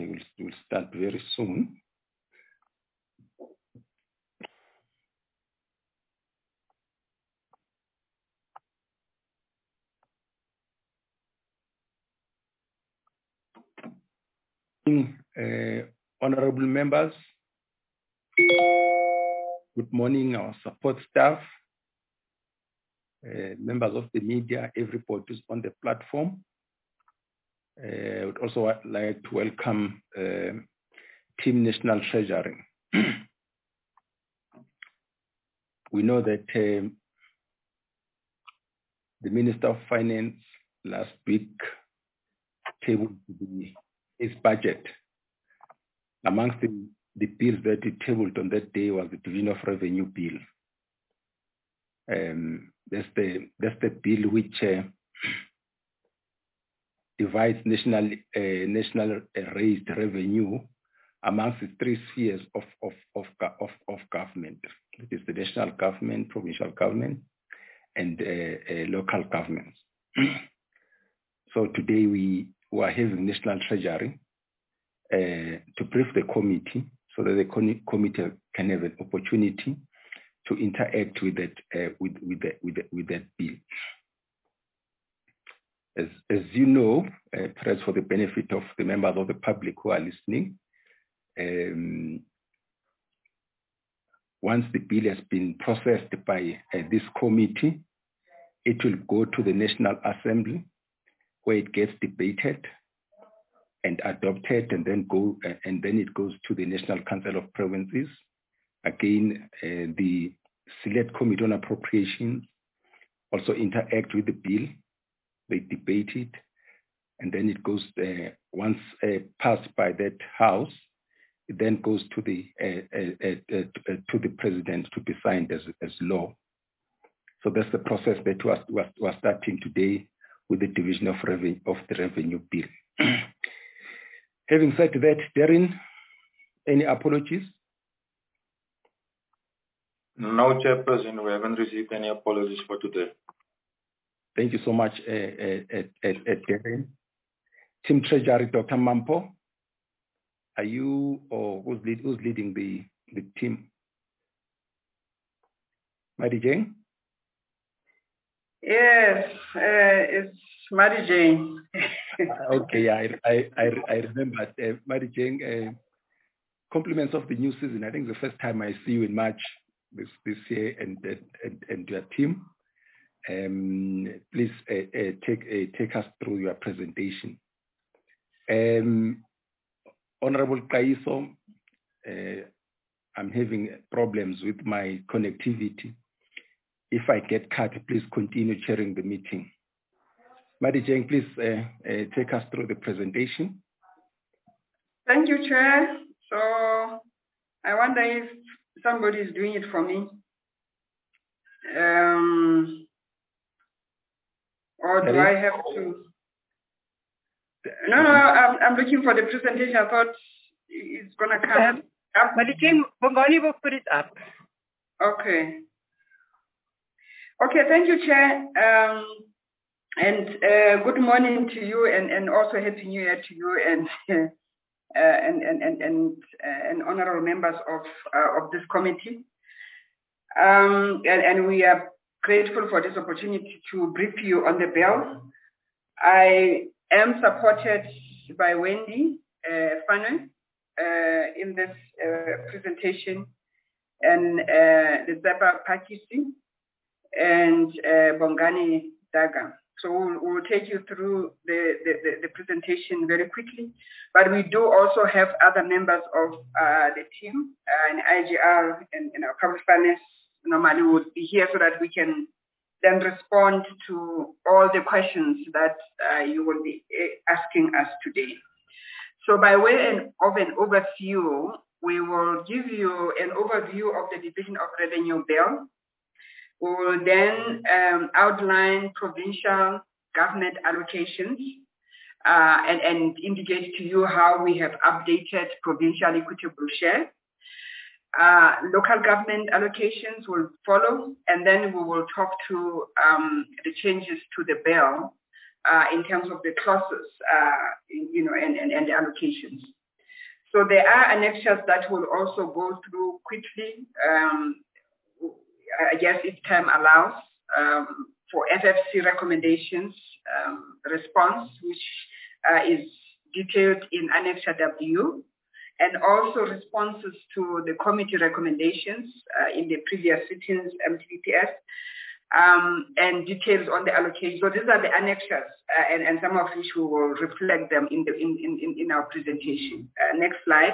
Okay, we'll start very soon. Honorable members, good morning, our support staff, members of the media, everybody who's on the platform. I would also like to welcome Team National Treasury. We know that the Minister of Finance last week tabled his budget. Amongst the bills that he tabled on that day was the Division of Revenue Bill. That's the bill which divides national raised revenue amongst the three spheres of government. It is the national government, provincial government, and local governments. So today we are having National Treasury to brief the committee so that the committee can have an opportunity to interact with that with that bill. As you know, perhaps for the benefit of the members of the public who are listening, once the bill has been processed by this committee, it will go to the National Assembly, where it gets debated and adopted, and then it goes to the National Council of Provinces. Again, the Select Committee on Appropriations also interact with the bill. They debate it, and then it goes, once passed by that house, it then goes to the president to be signed as law. So that's the process that we're starting today with the division of the revenue bill. Having said that, Darren, any apologies? No, Chairperson, we haven't received any apologies for today. Thank you so much, Darren. Team Treasury, Dr. Mampo, are you, or who's leading the team? Mary Jane? Yes, it's Mary Jane. Okay, I remember. Mary Jane, compliments of the new season. I think the first time I see you in March this year, and your team. Please take us through your presentation. Honorable Kaiso, I'm having problems with my connectivity. If I get cut, please continue chairing the meeting. Mary Jane, please take us through the presentation. Thank you, Chair. So I wonder if somebody is doing it for me. Or do I have to? No, I'm looking for the presentation. I thought it's going to come up. Mary Jane, Bongani will put it up. Okay. Okay, thank you, Chair. And good morning to you, and also Happy New Year to you and honorable members of this committee. And we are grateful for this opportunity to brief you on the bill. I am supported by Wendy Fanwe in this presentation, and Zeba Pakisi and Bongani Daga. So we'll take you through the presentation very quickly, but we do also have other members of the team in IGR and our public finance normally would be here so that we can then respond to all the questions that you will be asking us today. So by way of an overview, we will give you an overview of the Division of Revenue Bill. We will then outline provincial government allocations and indicate to you how we have updated provincial equitable share. Local government allocations will follow, and then we will talk to the changes to the bill in terms of the clauses, and the allocations. So there are annexures that will also go through quickly, I guess if time allows, for FFC recommendations response, which is detailed in Annexure W, and also responses to the committee recommendations in the previous sittings, MTPS, and details on the allocation. So these are the annexures, and some of which we will reflect them in our presentation. Next slide.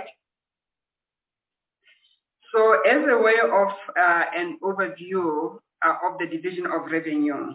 So as a way of an overview of the division of revenue,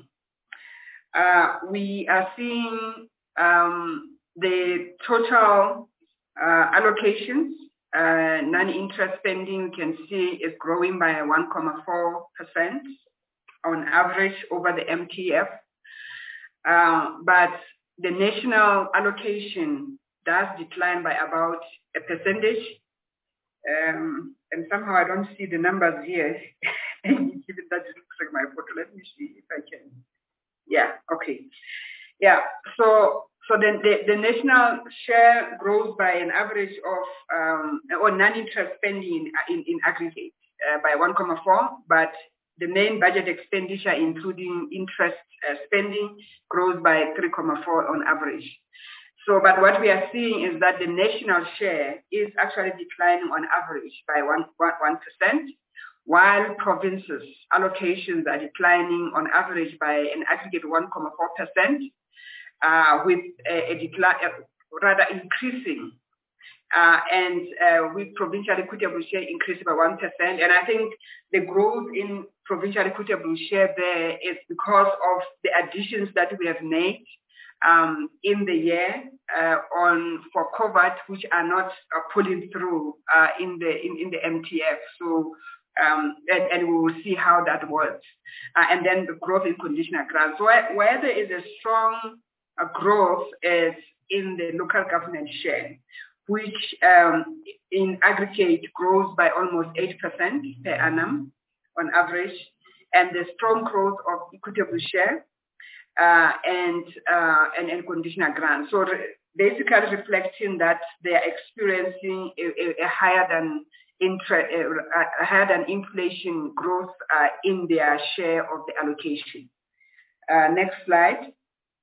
we are seeing the total allocations, non-interest spending, you can see is growing by 1.4% on average over the MTF. But the national allocation does decline by about a percentage. And somehow I don't see the numbers here. Given that it looks like my photo, let me see if I can. Yeah, okay. Yeah, so the national share grows by an average of, or non-interest spending in aggregate by 1.4, but the main budget expenditure, including interest spending, grows by 3.4 on average. So, but what we are seeing is that the national share is actually declining on average by 1%, while provinces' allocations are declining on average by an aggregate 1.4%, with a decline, rather increasing, and with provincial equitable share increasing by 1%. And I think the growth in provincial equitable share there is because of the additions that we have made in the year for covert, which are not pulling through in the MTF. So and we will see how that works. And then the growth in conditional grants. So where there is a strong growth is in the local government share, which in aggregate grows by almost 8% per annum on average, and the strong growth of equitable share and conditional grants. So basically reflecting that they are experiencing a higher than inflation growth in their share of the allocation. Next slide.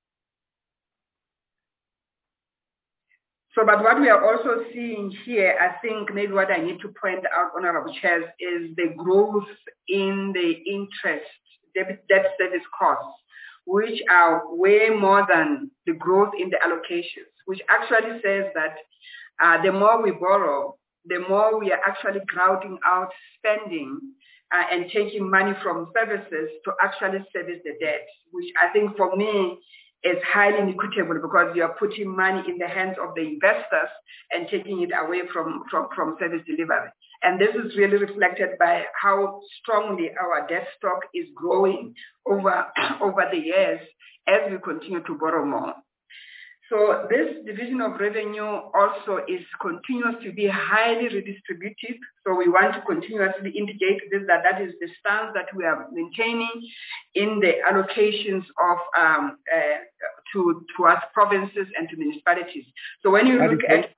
So, but what we are also seeing here, I think maybe what I need to point out, Honorable Chairs, is the growth in the interest, debt service costs, which are way more than the growth in the allocations, which actually says that the more we borrow, the more we are actually crowding out spending and taking money from services to actually service the debt, which I think for me is highly inequitable, because you are putting money in the hands of the investors and taking it away from service delivery. And this is really reflected by how strongly our debt stock is growing over the years as we continue to borrow more. So this division of revenue also continues to be highly redistributive. So we want to continuously indicate this, that is the stance that we are maintaining in the allocations of towards provinces and to municipalities. So when you look at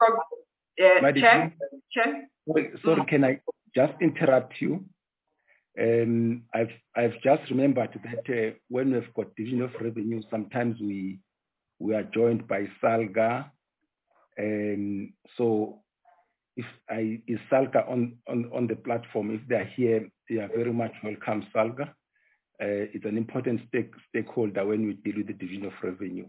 Sorry, can I just interrupt you? I've just remembered that when we've got division of revenue, sometimes we are joined by SALGA, and so is SALGA on the platform? If they're here, they are very much welcome. SALGA, it's an important stakeholder when we deal with the division of revenue.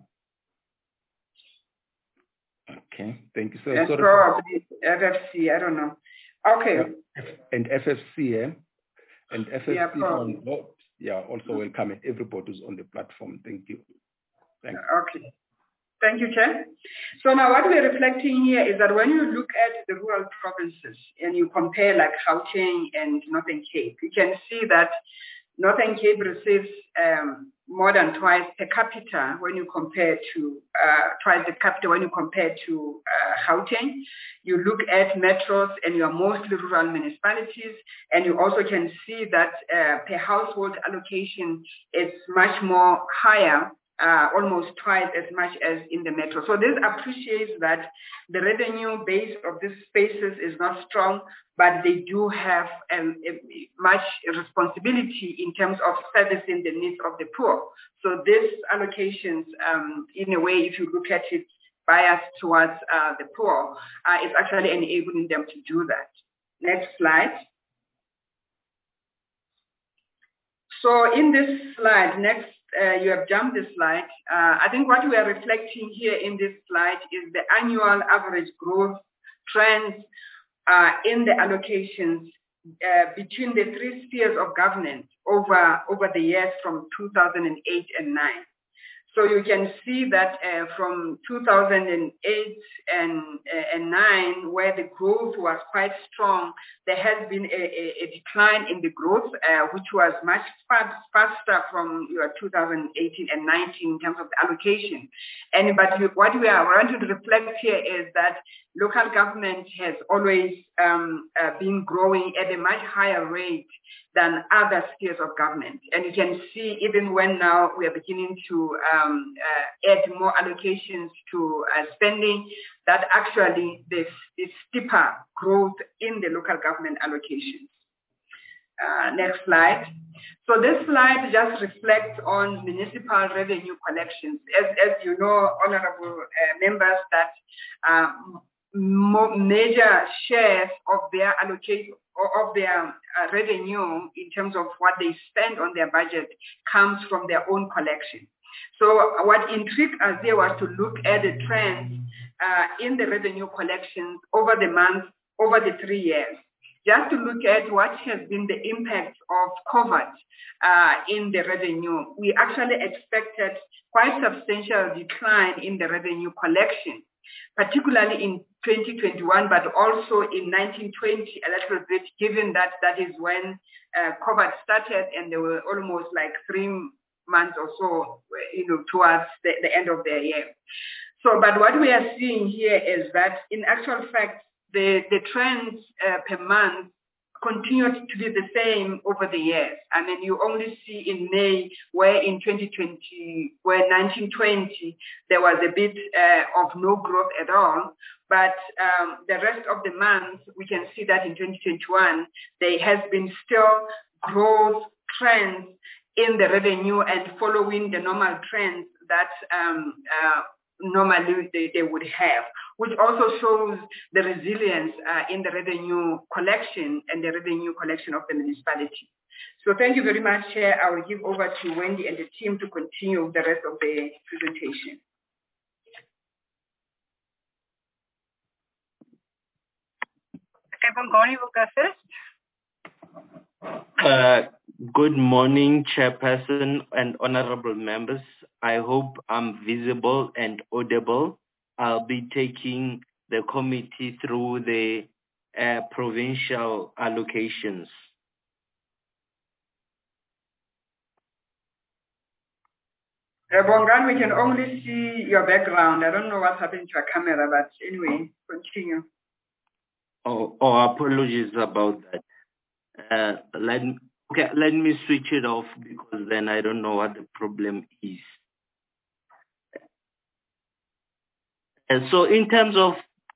Okay, thank you. So and probably FFC, I don't know. Okay. And FFC, and FFC also welcome, and everybody's on the platform. Thank you. Thank you. Okay. Thank you, Chair. So now what we're reflecting here is that when you look at the rural provinces and you compare like Gauteng and Northern Cape, you can see that Northern Cape receives more than twice per capita when you compare to Gauteng. You look at metros and you are mostly rural municipalities, and you also can see that per household allocation is much more higher almost twice as much as in the metro. So this appreciates that the revenue base of these spaces is not strong, but they do have much responsibility in terms of servicing the needs of the poor. So these allocations, in a way, if you look at it, biased towards the poor, is actually enabling them to do that. Next slide. So in this slide, you have jumped this slide. I think what we are reflecting here in this slide is the annual average growth trends in the allocations between the three spheres of governance over the years from 2008 and 9. So you can see that from 2008 and 9, where the growth was quite strong, there has been a decline in the growth, which was much faster from 2018 and 19 in terms of the allocation. But what we are wanting to reflect here is that local government has always been growing at a much higher rate than other spheres of government. And you can see even when now we are beginning to add more allocations to spending, that actually there's steeper growth in the local government allocations. Next slide. So this slide just reflects on municipal revenue collections. As you know, honorable members, that major shares of their allocation of their revenue in terms of what they spend on their budget comes from their own collection. So what intrigued us there was to look at the trends in the revenue collections over the months, over the 3 years, just to look at what has been the impact of COVID in the revenue. We actually expected quite substantial decline in the revenue collection, particularly in 2021, but also in 1920 a little bit, given that that is when COVID started and there were almost like 3 months or so, towards the end of the year. So, but what we are seeing here is that in actual fact, the trends per month continued to be the same over the years. I mean, you only see in May where in 2020, where 1920, there was a bit of no growth at all. But the rest of the months, we can see that in 2021, there has been still growth trends in the revenue and following the normal trends that normally they would have, which also shows the resilience in the revenue collection and the revenue collection of the municipality. So thank you very much, Chair. I will give over to Wendy and the team to continue the rest of the presentation. Okay, Bongani will go first. Good morning, Chairperson and honorable members. I hope I'm visible and audible. I'll be taking the committee through the provincial allocations. Bongan, we can only see your background. I don't know what's happening to your camera, but anyway, continue. Oh, apologies about that. Let me switch it off because then I don't know what the problem is. So in terms of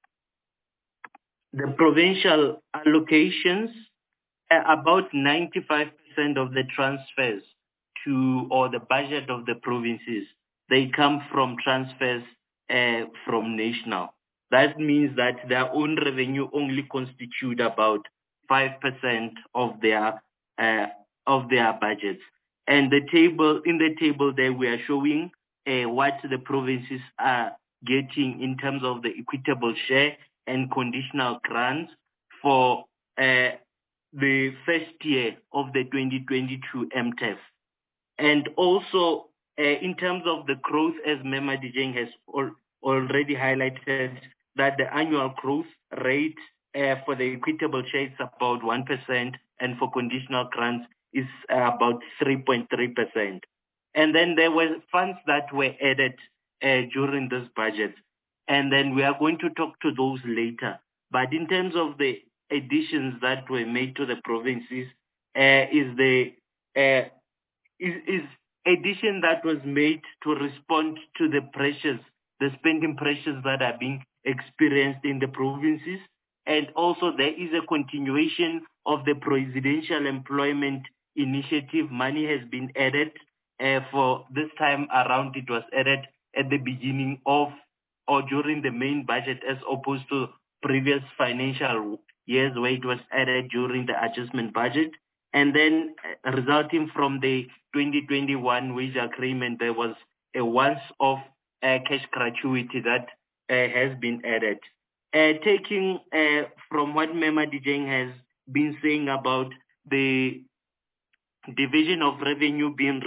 the provincial allocations, about 95% of the transfers or the budget of the provinces, they come from transfers from national. That means that their own revenue only constitute about 5% of their budgets. And in the table there we are showing what the provinces are getting in terms of the equitable share and conditional grants for the first year of the 2022 MTEF. And also in terms of the growth, as Mema Dijeng has already highlighted, that the annual growth rate for the equitable share is about 1%, and for conditional grants is about 3.3%. And then there were funds that were added during this budget, and then we are going to talk to those later. But in terms of the additions that were made to the provinces, is addition that was made to respond to the pressures, the spending pressures that are being experienced in the provinces. And also there is a continuation of the Presidential Employment Initiative. Money has been added for this time around. It was added at the beginning of or during the main budget as opposed to previous financial years where it was added during the adjustment budget. And then resulting from the 2021 wage agreement, there was a once-off cash gratuity that has been added. Taking from what Mema Dijeng has been saying about the division of revenue being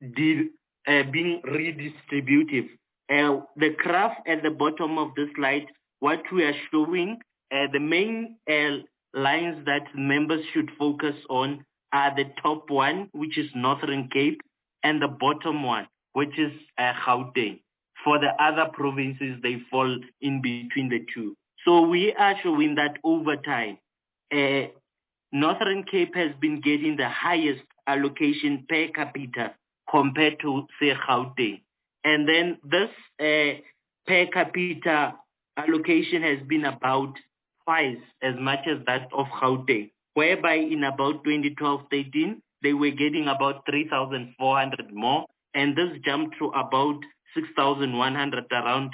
redistributive, the graph at the bottom of the slide, what we are showing, the main lines that members should focus on are the top one, which is Northern Cape, and the bottom one, which is Gauteng. For the other provinces, they fall in between the two. So we are showing that over time, Northern Cape has been getting the highest allocation per capita compared to, say, Gauteng. And then this per capita allocation has been about twice as much as that of Gauteng, whereby in about 2012-13, they were getting about 3,400 more, and this jumped to about 6,100 around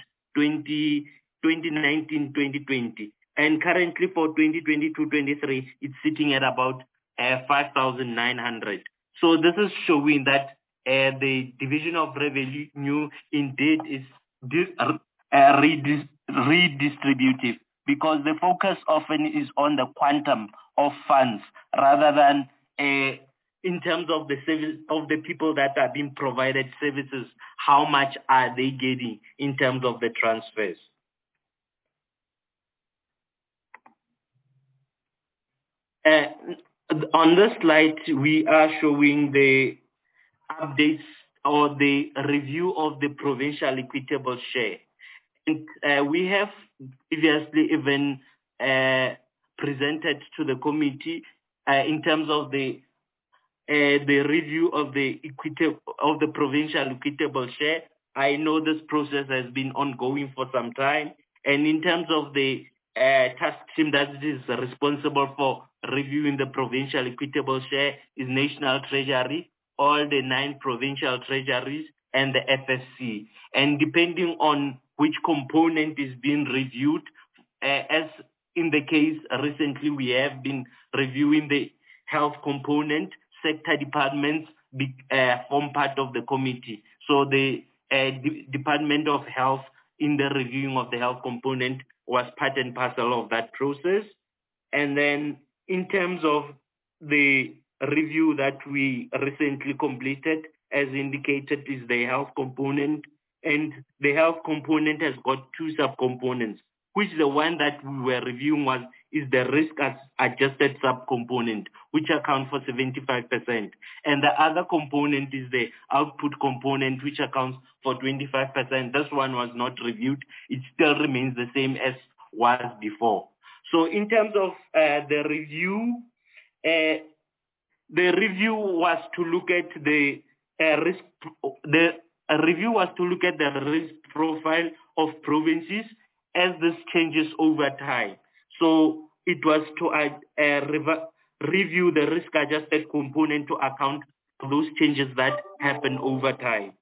2019-2020. And currently for 2022-23, it's sitting at about 5,900. So this is showing that the division of revenue indeed is redistributive, because the focus often is on the quantum of funds rather than in terms of the service of the people that are being provided services, how much are they getting in terms of the transfers. On this slide, we are showing the updates or the review of the provincial equitable share. And we have previously even presented to the committee in terms of the review of the provincial equitable share. I know this process has been ongoing for some time, and in terms of the task team that is responsible for reviewing the provincial equitable share is National Treasury, all the 9 provincial treasuries, and the FSC. And depending on which component is being reviewed, as in the case recently, we have been reviewing the health component. Sector departments form part of the committee. So the Department of Health, in the reviewing of the health component, was part and parcel of that process. And then in terms of the review that we recently completed, as indicated, is the health component. And the health component has got 2 subcomponents, which the one that we were reviewing is the risk-adjusted subcomponent, which accounts for 75%. And the other component is the output component, which accounts for 25%. This one was not reviewed. It still remains the same as was before. So in terms of the review was to look at the risk. The review was to look at the risk profile of provinces as this changes over time. So it was to review the risk-adjusted component to account for those changes that happen over time.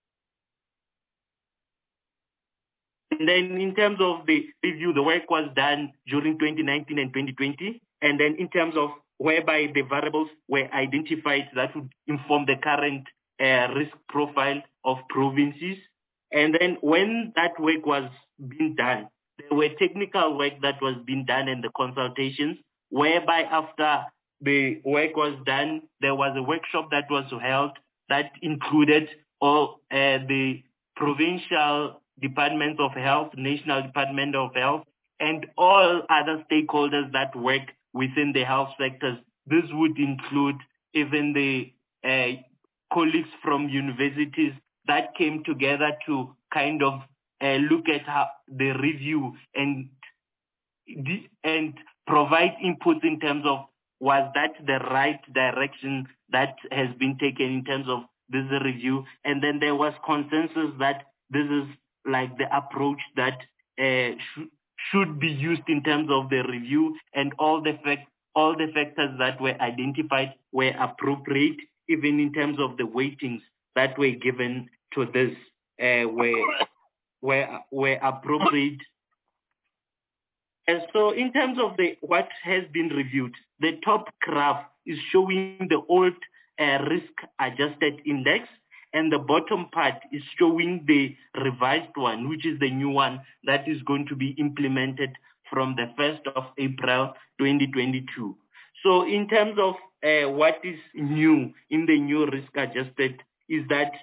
And then in terms of the review, the work was done during 2019 and 2020. And then in terms of whereby the variables were identified that would inform the current risk profile of provinces. And then when that work was being done, there were technical work that was being done in the consultations, whereby after the work was done, there was a workshop that was held that included all the provincial departments of health, National Department of Health, and all other stakeholders that work within the health sectors. This would include even the colleagues from universities that came together to kind of look at how the review and provide input in terms of was that the right direction that has been taken in terms of this review. And then there was consensus that this is like the approach that should be used in terms of the review, and all the factors that were identified were appropriate, even in terms of the weightings that were given to this were appropriate. And so in terms of what has been reviewed, the top graph is showing the old risk-adjusted index, and the bottom part is showing the revised one, which is the new one that is going to be implemented from the 1st of April 2022. So in terms of what is new in the new risk-adjusted is that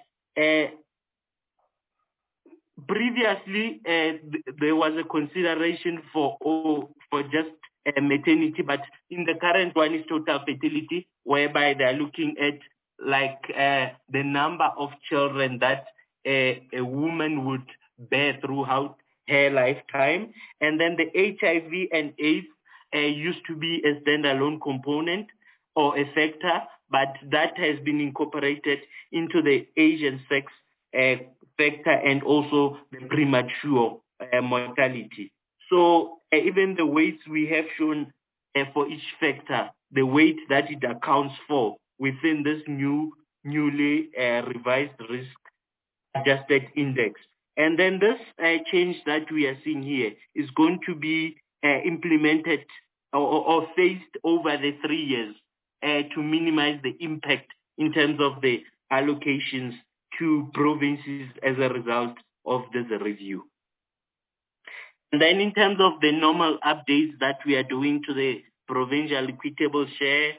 previously, there was a consideration for just maternity, but in the current one is total fertility, whereby they're looking at like the number of children that a woman would bear throughout her lifetime. And then the HIV and AIDS used to be a standalone component or a factor, but that has been incorporated into the age and sex factor, and also the premature mortality. So even the weights we have shown for each factor, the weight that it accounts for within this newly revised risk-adjusted index. And then this change that we are seeing here is going to be implemented or phased over the 3 years to minimize the impact in terms of the allocations to provinces as a result of this review. And then in terms of the normal updates that we are doing to the provincial equitable share,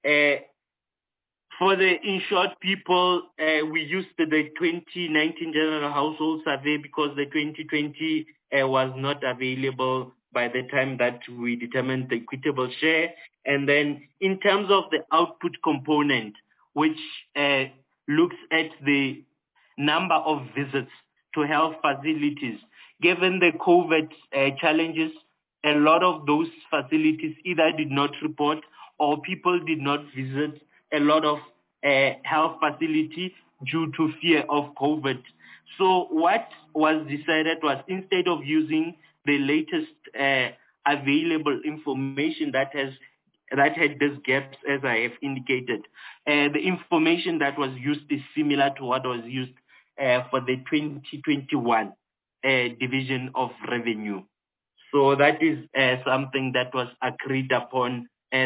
for the insured people, we used the 2019 General Household Survey because the 2020 was not available by the time that we determined the equitable share. And then in terms of the output component, which looks at the number of visits to health facilities. Given the COVID challenges, a lot of those facilities either did not report or people did not visit a lot of health facility due to fear of COVID. So what was decided was, instead of using the latest available information that had these gaps, as I have indicated, the information that was used is similar to what was used for the 2021 division of revenue. So that is something that was agreed upon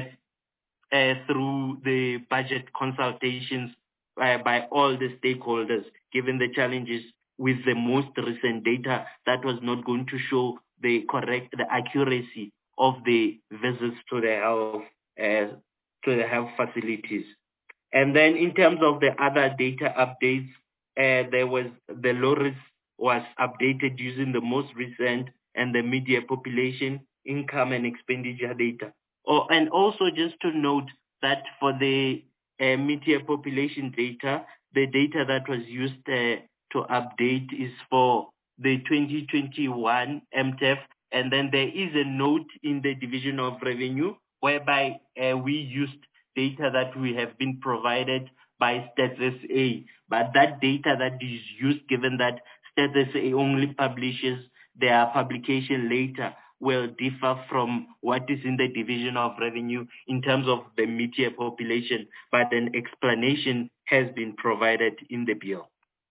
through the budget consultations by all the stakeholders, given the challenges with the most recent data that was not going to show the accuracy of the visits to the health facilities. And then in terms of the other data updates, there was the LORIS was updated using the most recent and the media population, income and expenditure data. And also just to note that for the media population data, the data that was used to update is for the 2021 MTEF, and then there is a note in the division of revenue whereby we used data that we have been provided by Stats SA. But that data that is used, given that Stats SA only publishes their publication later, will differ from what is in the division of revenue in terms of the media population, but an explanation has been provided in the bill.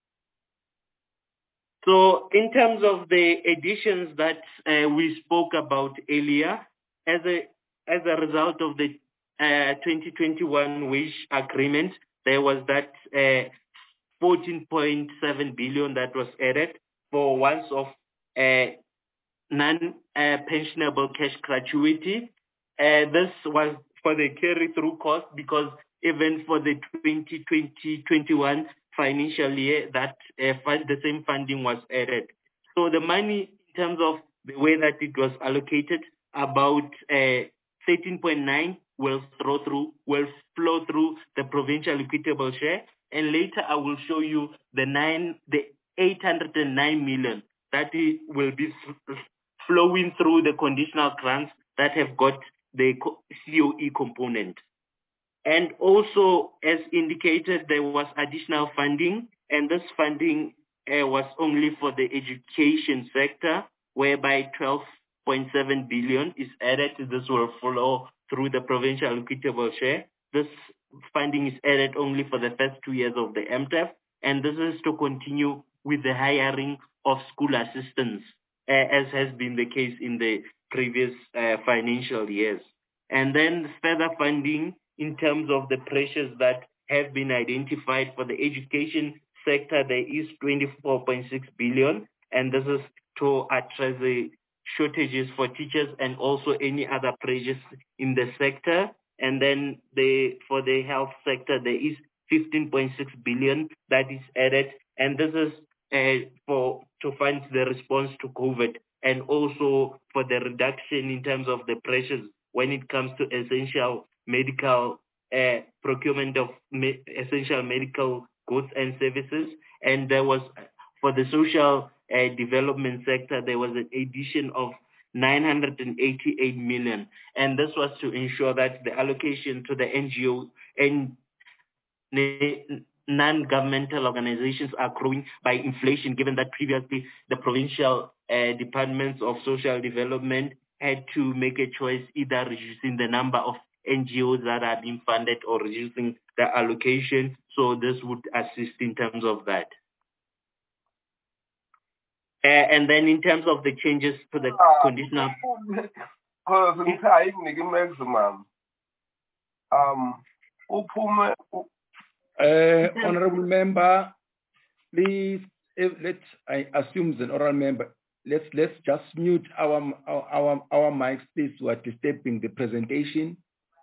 So in terms of the additions that we spoke about earlier, as a result of the 2021 wage agreement, there was that 14.7 billion that was added for once of non-pensionable cash gratuity. This was for the carry-through cost, because even for the 2020-21 financial year, that the same funding was added. So the money, in terms of the way that it was allocated, about 13.9 will flow through the provincial equitable share, and later I will show you the 809 million that will be flowing through the conditional grants that have got the COE component. And also, as indicated, there was additional funding, and this funding was only for the education sector, whereby 12.7 billion is added. This will follow through the provincial equitable share. This funding is added only for the first 2 years of the MTEF, and this is to continue with the hiring of school assistants, as has been the case in the previous financial years. And then further funding in terms of the pressures that have been identified for the education sector, there is 24.6 billion, and this is to address the shortages for teachers and also any other pressures in the sector. And then for the health sector, there is 15.6 billion that is added, and this is to fund the response to COVID and also for the reduction in terms of the pressures when it comes to essential medical procurement of essential medical goods and services. And there was, for the social development sector, there was an addition of 988 million. And this was to ensure that the allocation to the NGO and non-governmental organizations are growing by inflation, given that previously the provincial departments of social development had to make a choice, either reducing the number of NGOs that are being funded or reducing the allocation. So this would assist in terms of that. And then in terms of the changes to the conditional... Honorable member, please, I assume it's an oral member. Let's just mute our mics, please, who are disturbing the presentation.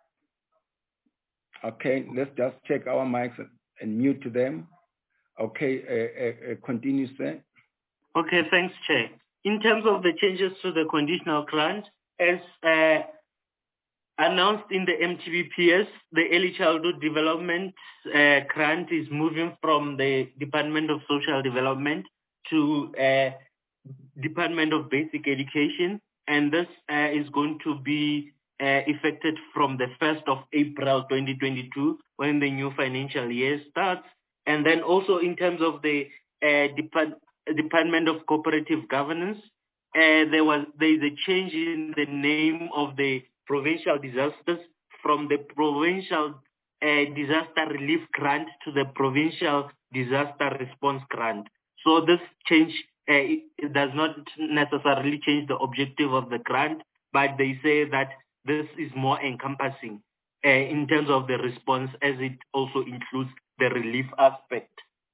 Okay, let's just check our mics and mute them. Okay, continue, sir. Okay, thanks, Chair. In terms of the changes to the conditional grant, as announced in the MTBPS, the Early Childhood Development grant is moving from the Department of Social Development to Department of Basic Education, and this is going to be effected from the 1st of April 2022, when the new financial year starts. And then also in terms of the Department of Cooperative Governance, there is a change in the name of the provincial disasters from the Provincial Disaster Relief Grant to the Provincial Disaster Response Grant. So this change it does not necessarily change the objective of the grant, but they say that this is more encompassing in terms of the response, as it also includes the relief aspect.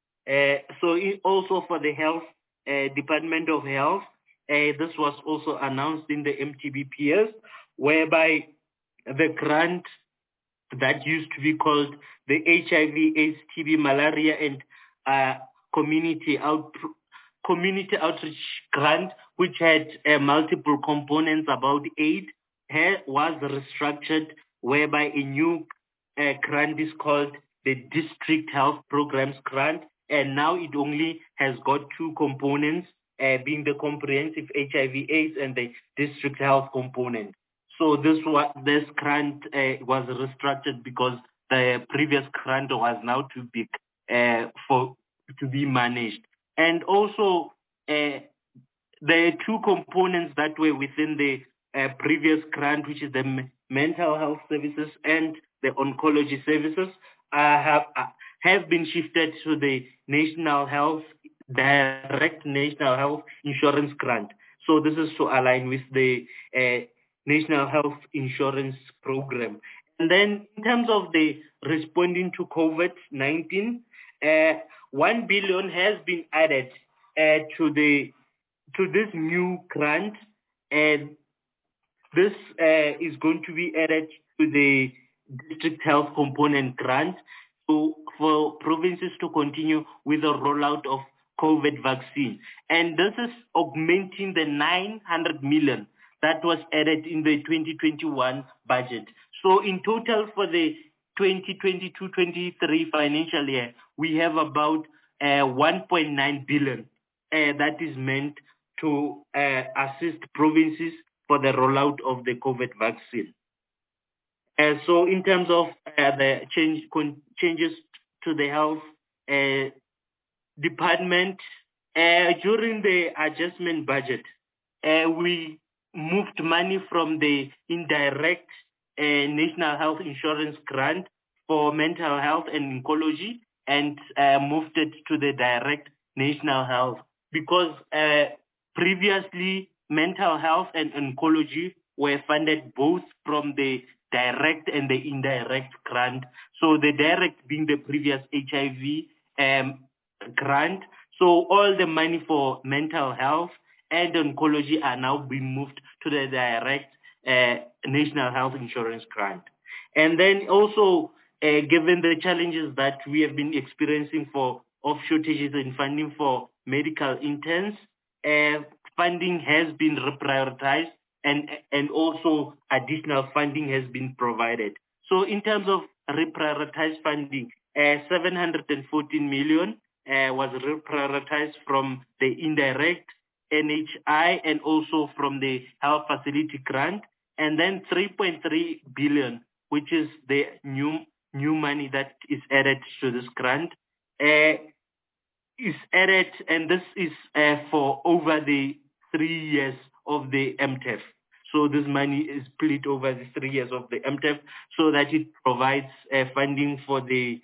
Also for the health, Department of Health, this was also announced in the MTBPS, whereby the grant that used to be called the HIV, AIDS, TB, malaria, and community outreach grant, which had multiple components, about 8, was restructured, whereby a new grant is called the District Health Programs Grant, and now it only has got 2 components, being the comprehensive HIV/AIDS and the district health component. So this grant was restructured because the previous grant was now too big to be managed. And also, there are 2 components that were within the previous grant, which is the mental health services and the oncology services, have been shifted to the direct National Health Insurance Grant. So this is to align with the National Health Insurance Program. And then in terms of the responding to COVID-19, 1 billion has been added to this new grant, and this is going to be added to the district health component grant for provinces to continue with the rollout of COVID vaccine. And this is augmenting the 900 million that was added in the 2021 budget. So in total for the 2022-23 financial year, we have about 1.9 billion that is meant to assist provinces for the rollout of the COVID vaccine. So in terms of the changes to the health department, during the adjustment budget, we moved money from the indirect National Health Insurance Grant for mental health and oncology and moved it to the direct national health because previously mental health and oncology were funded both from the direct and the indirect grant. So the direct being the previous HIV grant. So all the money for mental health and oncology are now being moved to the direct National Health Insurance Grant. And then also, given the challenges that we have been experiencing of shortages in funding for medical interns, funding has been reprioritized and also additional funding has been provided. So in terms of reprioritized funding, 714 million was reprioritized from the indirect NHI and also from the health facility grant, and then 3.3 billion, which is the new money that is added to this grant, is added, and this is for over the 3 years of the MTEF. So this money is split over the 3 years of the MTEF so that it provides funding for the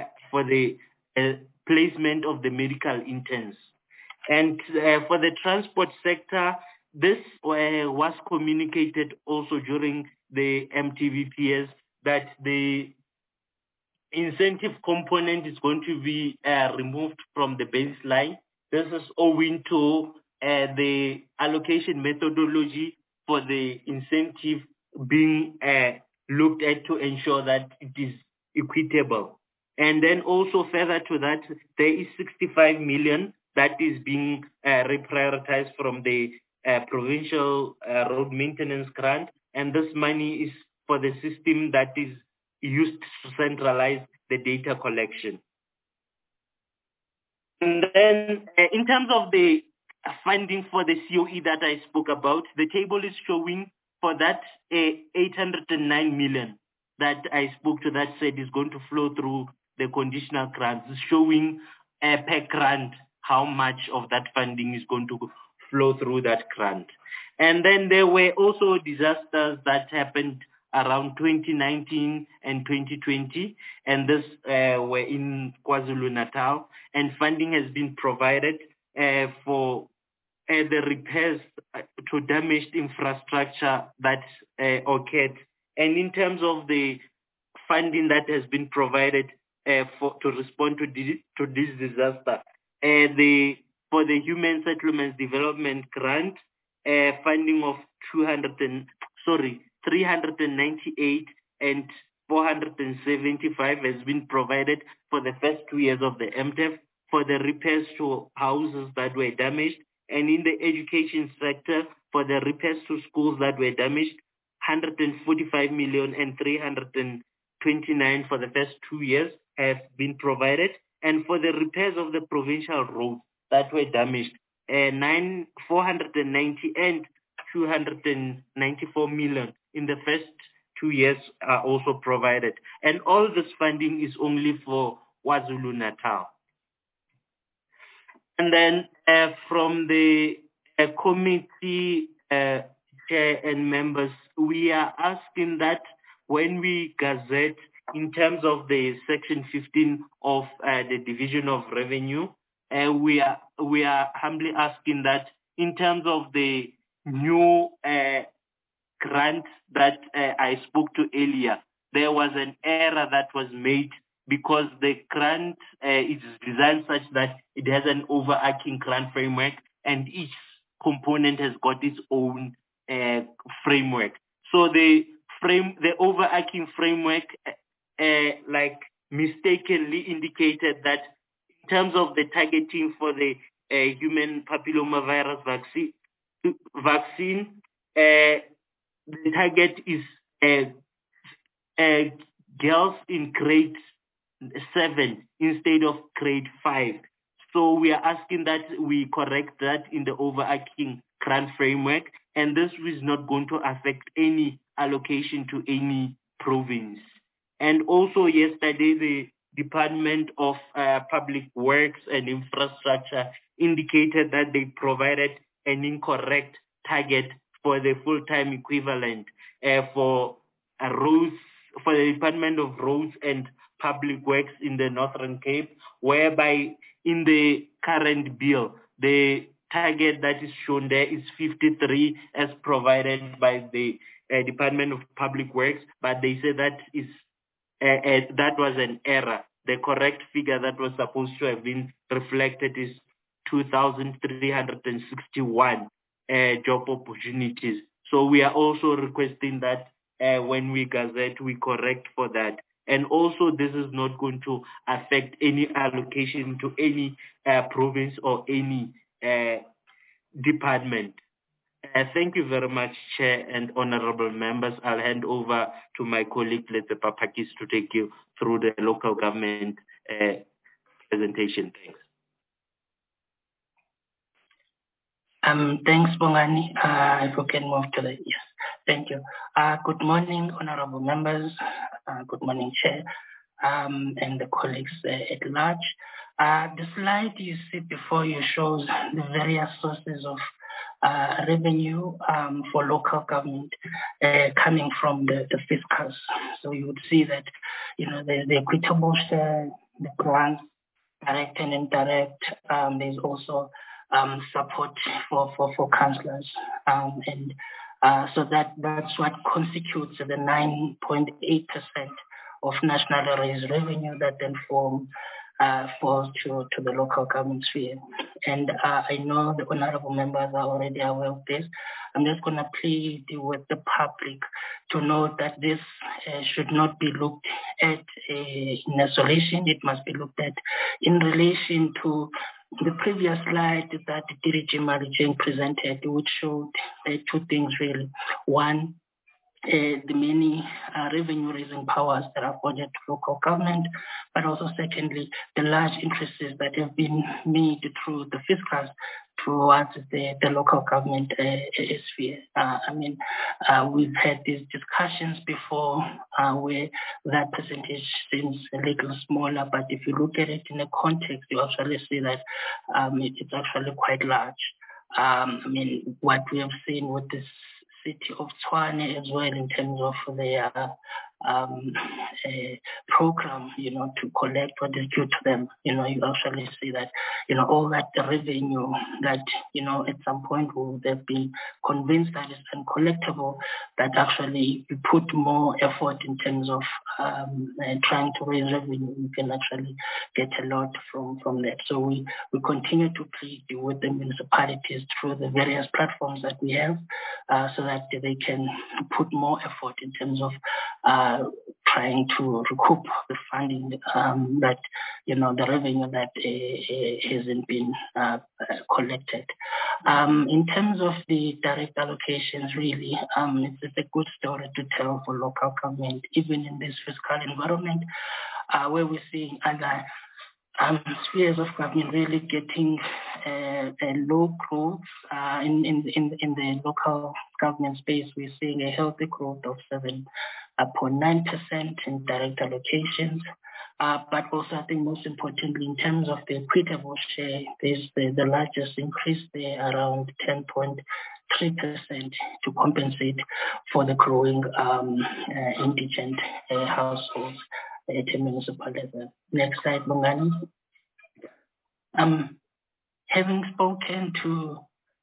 placement of the medical interns. And for the transport sector, this was communicated also during the MTVPS that the incentive component is going to be removed from the baseline. This is owing to the allocation methodology for the incentive being looked at to ensure that it is equitable. And then also further to that, there is 65 million that is being reprioritized from the provincial road maintenance grant. And this money is for the system that is used to centralize the data collection. And then in terms of the funding for the COE that I spoke about, the table is showing for that 809 million that I spoke to that said is going to flow through the conditional grants, showing per grant how much of that funding is going to flow through that grant. And then there were also disasters that happened around 2019 and 2020, and this were in KwaZulu-Natal, and funding has been provided for the repairs to damaged infrastructure that occurred. And in terms of the funding that has been provided to respond to this disaster, for the Human Settlements Development Grant, funding of 398 and 475 has been provided for the first 2 years of the MTEF for the repairs to houses that were damaged, and in the education sector for the repairs to schools that were damaged, 145 million and 329 for the first 2 years have been provided, and for the repairs of the provincial roads that were damaged, 490 and 294 million in the first 2 years are also provided. And all this funding is only for KwaZulu-Natal. And then from the committee chair and members, we are asking that when we gazette in terms of the section 15 of the Division of Revenue, we are humbly asking that in terms of the new grant that I spoke to earlier, there was an error that was made because the grant is designed such that it has an overarching grant framework and each component has got its own framework. So the overarching framework like mistakenly indicated that in terms of the targeting for the human papillomavirus vaccine, the target is girls in grade 7 instead of grade 5. So we are asking that we correct that in the overarching grant framework, and this is not going to affect any allocation to any province. And also yesterday, the Department of Public Works and Infrastructure indicated that they provided an incorrect target for the full-time equivalent for the Department of Roads and Public Works in the Northern Cape, whereby in the current bill, the target that is shown there is 53 as provided by the Department of Public Works, but they say that is that was an error. The correct figure that was supposed to have been reflected is 2,361 job opportunities. So we are also requesting that when we gazette, we correct for that. And also, this is not going to affect any allocation to any province or any department. Thank you very much, Chair and honorable members. I'll hand over to my colleague, Letse Papakis, to take you through the local government presentation. Thanks. Thanks, Bongani. If we can move to the yes. Thank you. Good morning, honorable members. Good morning, Chair, and the colleagues at large. The slide you see before you shows the various sources of revenue for local government coming from the fiscals. So you would see that, the equitable share, the grants, direct and indirect. There's also support for councillors, and so that's what constitutes the 9.8% of national raised revenue that then falls to the local government sphere. And I know the honorable members are already aware of this. I'm just going to plead with the public to note that this should not be looked at in isolation. It must be looked at in relation to the previous slide that Diriji Marijeng presented, which showed two things really. One, the many revenue-raising powers that are afforded to local government, but also secondly, the large increases that have been made through the fiscals towards the local government sphere. We've had these discussions before where that percentage seems a little smaller, but if you look at it in a context, you actually see that it's actually quite large. What we have seen with this city of Tshwane as well in terms of their program, to collect what is due to them. You actually see that, all that revenue that, at some point would have been convinced that it's uncollectible, that actually you put more effort in terms of trying to raise revenue, you can actually get a lot from that. So we continue to plead with the municipalities through the various platforms that we have, so that they can put more effort in terms of trying to recoup the funding that, the revenue that hasn't been collected. In terms of the direct allocations, really, it's a good story to tell for local government, even in this fiscal environment, where we're seeing other spheres of government really getting a low growth. In the local government space, we're seeing a healthy growth of 7.9% in direct allocations. But also, I think most importantly, in terms of the equitable share, there's the largest increase there, around 10.3%, to compensate for the growing indigent households at a municipal level. Next slide, Bongani. Having spoken to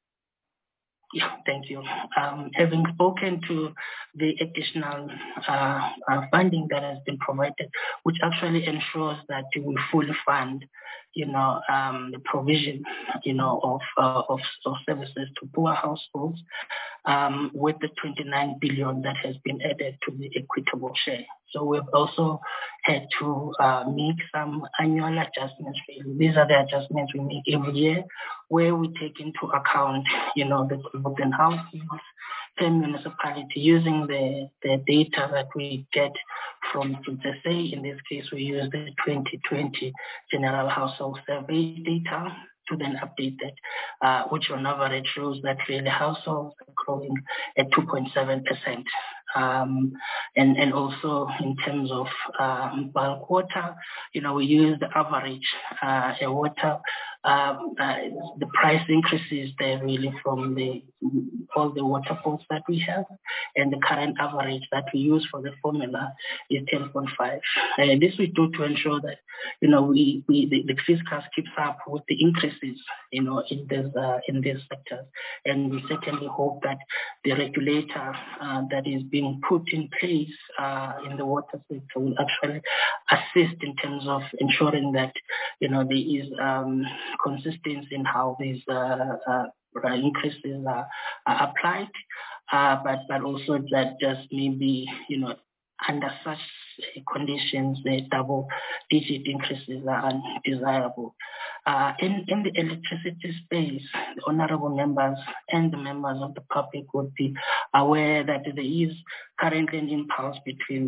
having spoken to the additional funding that has been provided, which actually ensures that we fully fund, the provision, of services to poor households, with the 29 billion that has been added to the equitable share. So we've also had to make some annual adjustments. These are the adjustments we make every year, where we take into account, the growth in housing per municipality using the data that we get from TSA. In this case, we use the 2020 General Household Survey data to then update that, which on average shows that really households are growing at 2.7%. And also in terms of bulk water, we use the average water. The price increases there really from all the water ports that we have, and the current average that we use for the formula is 10.5. This we do to ensure that the fiscal keeps up with the increases in these sectors, and we certainly hope that the regulator that is being put in place in the water sector will actually assist in terms of ensuring that there is consistency in how these increases are applied, but also that just maybe under such conditions, the double-digit increases are undesirable. In the electricity space, the honorable members and the members of the public would be aware that there is currently an impasse between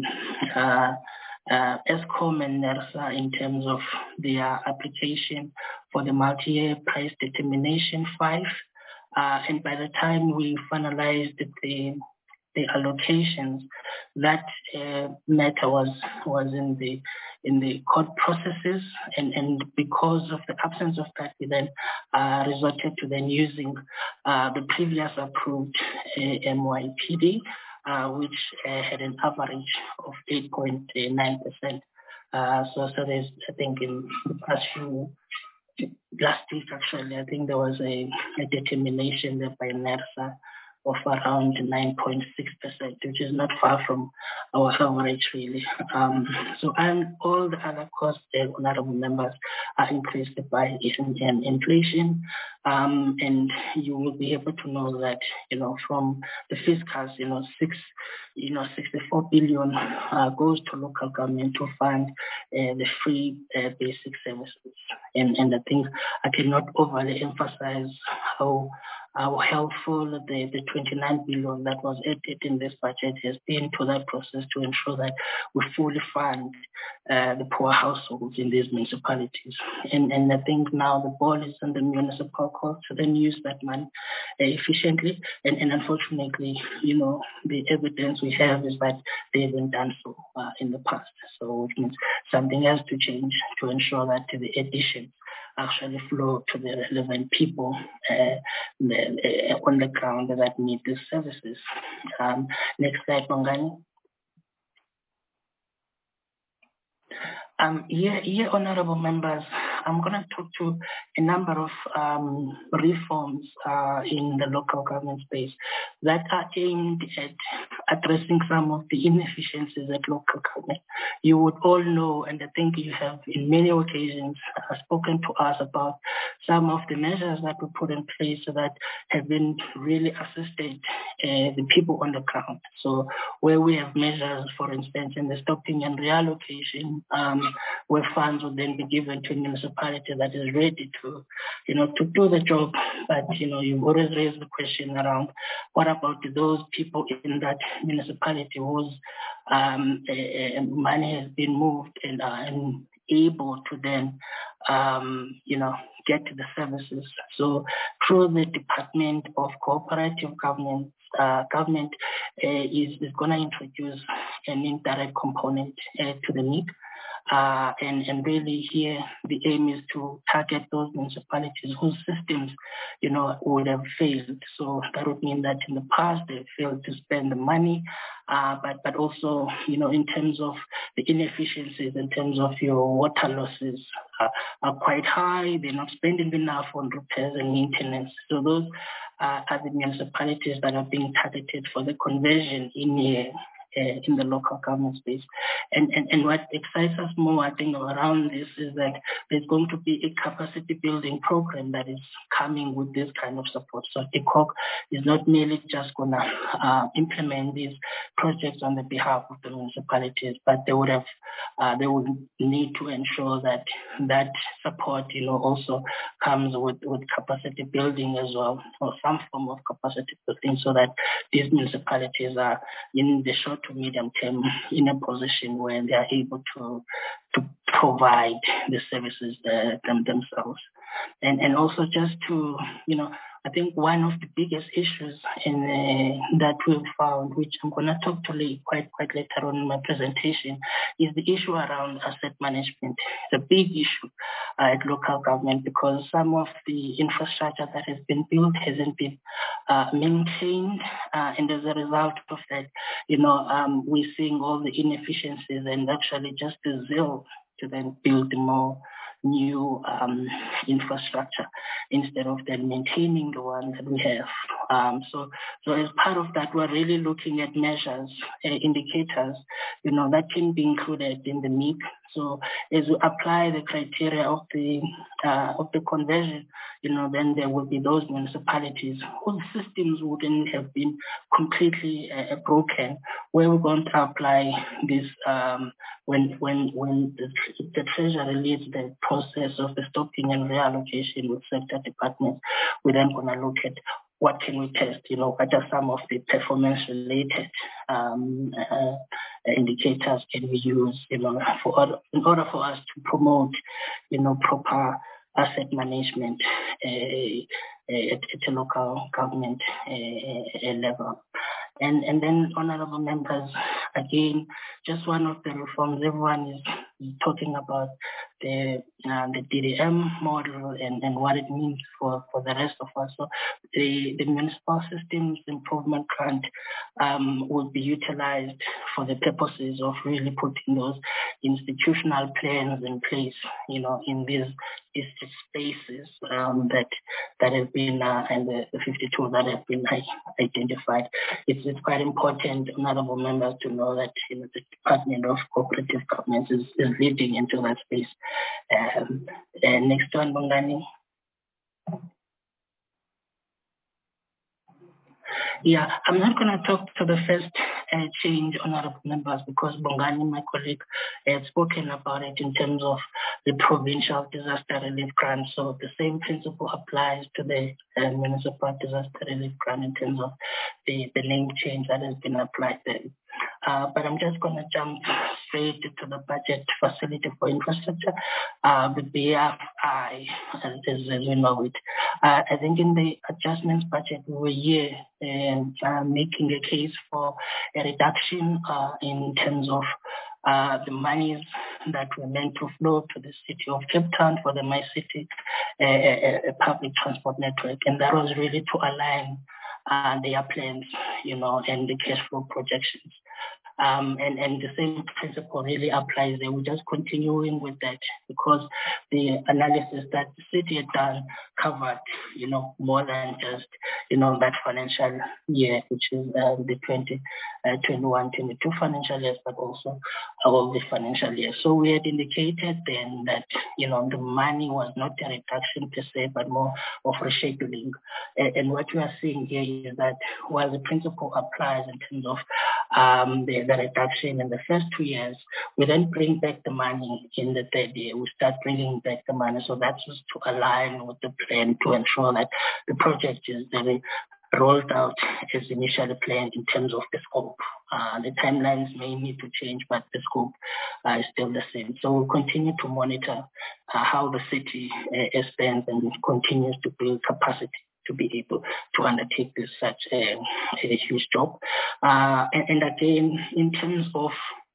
Eskom and NERSA in terms of their application for the multi-year price determination 5. And by the time we finalized the allocations, that matter was in the court processes, and because of the absence of that, we then resorted to then using the previous approved MYPD, which had an average of 8.9%. So there's, I think, in the past last week actually, I think there was a determination there by NERSA of around 9.6%, which is not far from our average really. So all the other costs, honorable members, are increased by inflation, and you will be able to know that from the fiscals, 64 billion goes to local government to fund the free basic services, and I think I cannot overly emphasize how helpful the 29 billion that was added in this budget has been to that process to ensure that we fully fund the poor households in these municipalities. And I think now the ball is on the municipal court to then use that money efficiently. And unfortunately, the evidence we have is that they haven't done so in the past. So which means something has to change to ensure that the additions actually flow to the relevant people on the ground that need these services. Next slide, Bongani. Here, honorable members, I'm going to talk to a number of reforms in the local government space that are aimed at addressing some of the inefficiencies at local government. You would all know, and I think you have in many occasions spoken to us about some of the measures that were put in place that have been really assisted the people on the ground. So where we have measures, for instance, in the stopping and reallocation, where funds will then be given to a municipality that is ready to do the job. But, you always raise the question around what about those people in that municipality whose money has been moved and are able to then, get to the services. So through the Department of Cooperative Government, government is going to introduce an indirect component to the NIC. And really here, the aim is to target those municipalities whose systems, would have failed. So that would mean that in the past they failed to spend the money, but also, in terms of the inefficiencies, in terms of your water losses are quite high. They're not spending enough on repairs and maintenance. So those are the municipalities that are being targeted for the conversion in the local government space. And what excites us more, I think, around this is that there's going to be a capacity building program that is coming with this kind of support. So ECOC is not merely just going to implement these projects on the behalf of the municipalities, but they would need to ensure that that support, also comes with capacity building as well, or some form of capacity building, so that these municipalities are in the short to medium term in a position where they are able to provide the services themselves. And also just to, I think one of the biggest issues that we've found, which I'm going to talk to quite later on in my presentation, is the issue around asset management. It's a big issue at local government because some of the infrastructure that has been built hasn't been maintained, and as a result of that, we're seeing all the inefficiencies and actually just the zeal to then build more new infrastructure instead of then maintaining the one that we have. So as part of that, we're really looking at measures, indicators, that can be included in the MIP. So as we apply the criteria of the conversion, then there will be those municipalities whose systems wouldn't have been completely broken, where we're going to apply this when the Treasury leads the process of the stopping and reallocation with sector departments. We're then going to look at what can we test, what are some of the performance-related indicators can we use, in order for us to promote, proper asset management at a local government level. And then, honorable members, again, just one of the reforms, everyone is talking about the DDM model and what it means for the rest of us. So the Municipal Systems Improvement Grant will be utilized for the purposes of really putting those institutional plans in place, in these spaces that have been, and the 52 that have been identified. It's quite important, honorable members, to know that the Department of Cooperative Governance is leading into that space. Next one, Bongani. Yeah, I'm not going to talk to the first change, honorable members, because Bongani, my colleague, had spoken about it in terms of the provincial disaster relief grant. So the same principle applies to the municipal disaster relief grant in terms of the name change that has been applied there. But I'm just going to jump straight to the budget facility for infrastructure, the BFI, as we know it. I think in the adjustments budget, we were here making a case for a reduction in terms of the monies that were meant to flow to the city of Cape Town for the MyCity public transport network. And that was really to align their plans, and the cash flow projections. And the same principle really applies there. We're just continuing with that because the analysis that the city had done covered, more than just, that financial year, which is the 2021-22 financial years, but also all the financial years. So we had indicated then that, the money was not a reduction per se, but more of rescheduling. And what we are seeing here is that while the principle applies in terms of the reduction in the first 2 years, we then bring back the money in the third year. We start bringing back the money. So that's just to align with the plan to ensure that the project is very rolled out as initially planned in terms of the scope. The timelines may need to change, but the scope is still the same. So we'll continue to monitor how the city expands and continues to build capacity to be able to undertake this such a huge job. And again, in terms of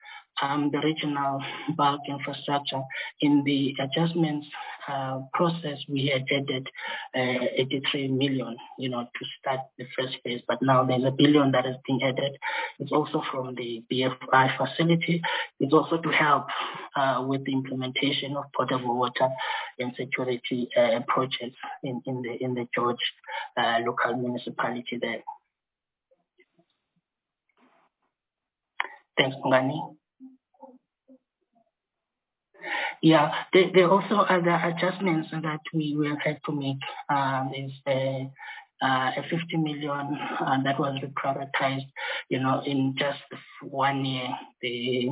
the regional bulk infrastructure, in the adjustments process, we had added 83 million, to start the first phase, but now there's $1 billion that is being added. It's also from the BFI facility. It's also to help with the implementation of potable water and security projects in the George local municipality there. Thanks, Bongani. Yeah, there are also other adjustments that we will have to make. There's a 50 million that was reprioritized, in just 1 year, the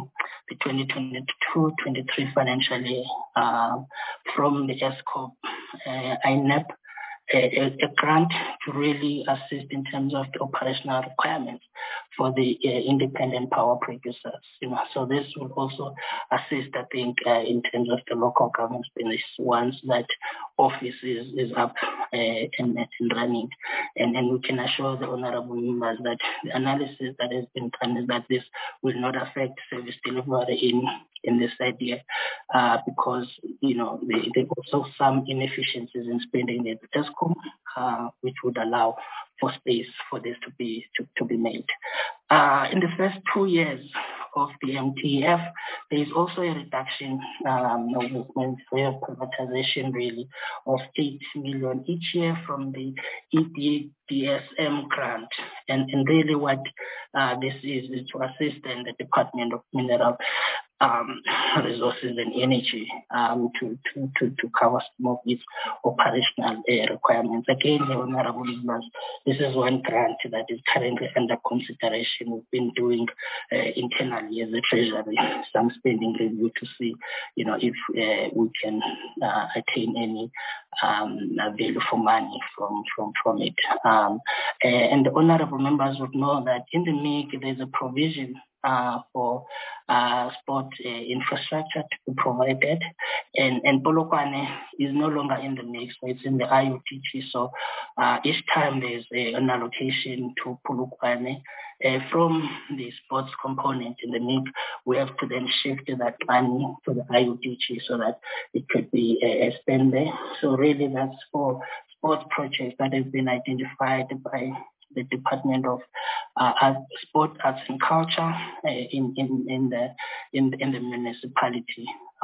2022-23 financial year, from the ESCOP, INEP, a grant to really assist in terms of the operational requirements for the independent power producers. So this will also assist, I think, in terms of the local government business once that office is up and running. And we can assure the honorable members that the analysis that has been done is that this will not affect service delivery in this idea, because there are also some inefficiencies in spending the ESCOM, which would allow for space for this to be made. In the first 2 years of the MTF, there is also a reduction of privatization really of 8 million each year from the EDSM grant. And really what this is to assist in the Department of Mineral Resources and Energy to cover some of its operational requirements. Again, the honorable members, this is one grant that is currently under consideration. We've been doing internally as a treasury some spending review to see, if we can attain any value for money from it. And the honorable members would know that in the MIC there's a provision for sport infrastructure to be provided, and Polokwane is no longer in the mix, so it's in the IUTG. So each time there's an allocation to Polokwane from the sports component in the MIC, we have to then shift that money to the IUTG so that it could be spent there. So really that's for sports projects that have been identified by the Department of Sport, Arts and Culture in the municipality.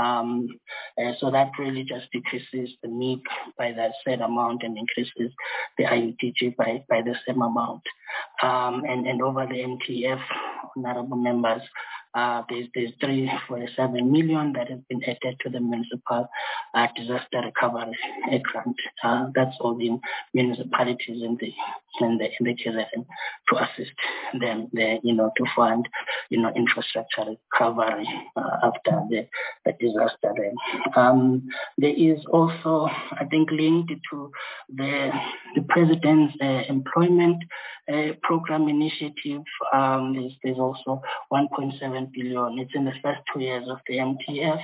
So that really just decreases the MIC by that said amount and increases the IUTG by the same amount. And over the MTF, honorable members, there's 347 million that has been added to the municipal disaster recovery grant. That's all the municipalities in the KZN to assist them there, to fund, infrastructure recovery after the disaster. There is also, I think, linked to the President's employment program initiative. There's also 1.7 billion. It's in the first 2 years of the MTF.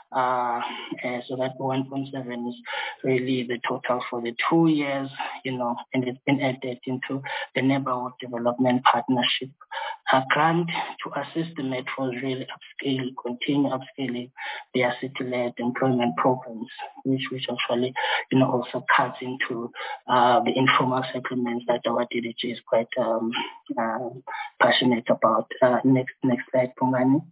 So that 1.7 is really the total for the 2 years, and it's been added into the Neighborhood Development Partnership grant to assist the metros really continue upscaling their city-led employment programs, which actually, also cuts into the informal settlements that our DDG is quite passionate about. Next slide, Pongani.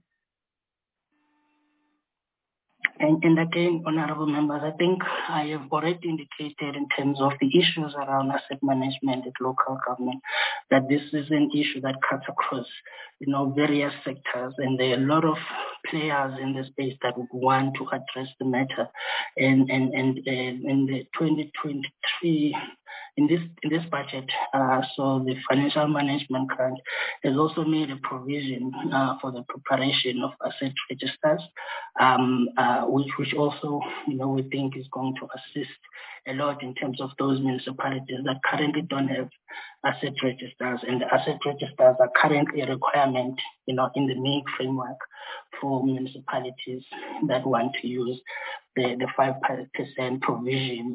And again, honorable members, I think I have already indicated in terms of the issues around asset management at local government, that this is an issue that cuts across, various sectors, and there are a lot of players in the space that would want to address the matter. And in the 2023, in this budget, so the financial management grant has also made a provision for the preparation of asset registers, which also, we think is going to assist a lot in terms of those municipalities that currently don't have asset registers, and the asset registers are currently a requirement, in the MIC framework for municipalities that want to use the 5% provision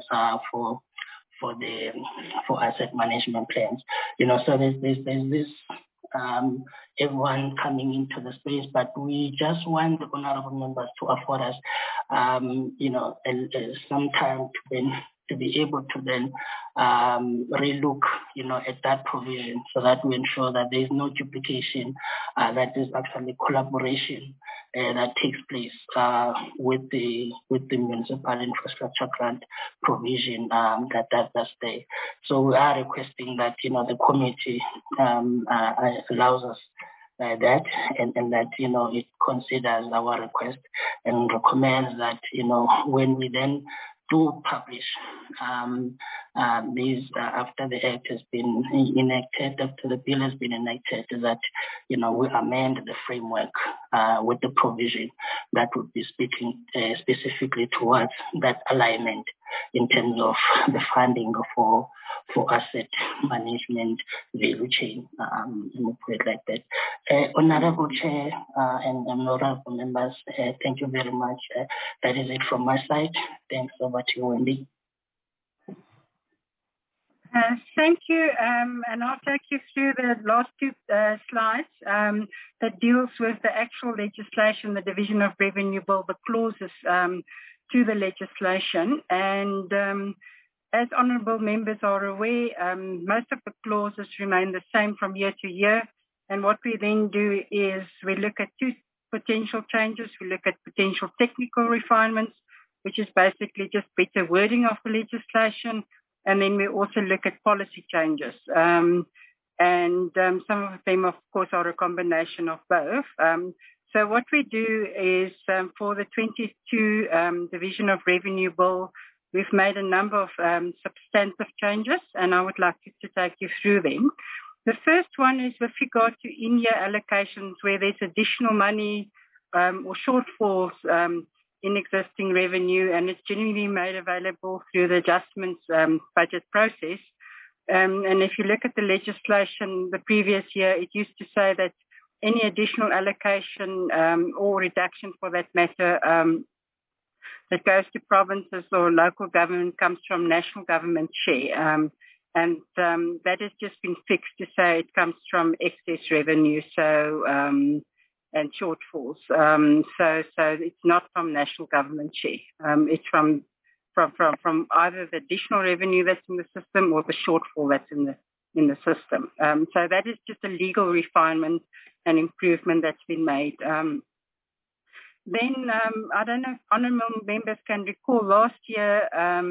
for asset management plans. So there's this everyone coming into the space, but we just want the honorable members to afford us, some time to be able to then relook, at that provision, so that we ensure that there is no duplication, that there's actually collaboration that takes place with the municipal infrastructure grant provision that's there. So we are requesting that the committee allows us that, and that it considers our request and recommends that when we then do publish these after the act has been enacted, after the bill has been enacted, that we amend the framework with the provision that would be speaking specifically towards that alignment in terms of the funding for for asset management value chain. Let me put it like that. Honorable Chair and honorable members, thank you very much. That is it from my side. Thanks. Over to you, Wendy. Thank you, and I'll take you through the last two slides that deals with the actual legislation, the Division of Revenue Bill, the clauses to the legislation. And as honourable members are aware, most of the clauses remain the same from year to year. And what we then do is we look at two potential changes. We look at potential technical refinements, which is basically just better wording of the legislation. And then we also look at policy changes. And some of them, of course, are a combination of both. So what we do is for the 22 Division of Revenue Bill, we've made a number of substantive changes, and I would like to take you through them. The first one is with regard to in-year allocations where there's additional money or shortfalls in existing revenue, and it's generally made available through the adjustments budget process. And if you look at the legislation the previous year, it used to say that any additional allocation or reduction for that matter that goes to provinces or local government comes from national government share. And that has just been fixed to say it comes from excess revenue. And shortfalls. So it's not from national government share. It's from either the additional revenue that's in the system or the shortfall that's in the system. So that is just a legal refinement and improvement that's been made. Then I don't know if honourable members can recall last year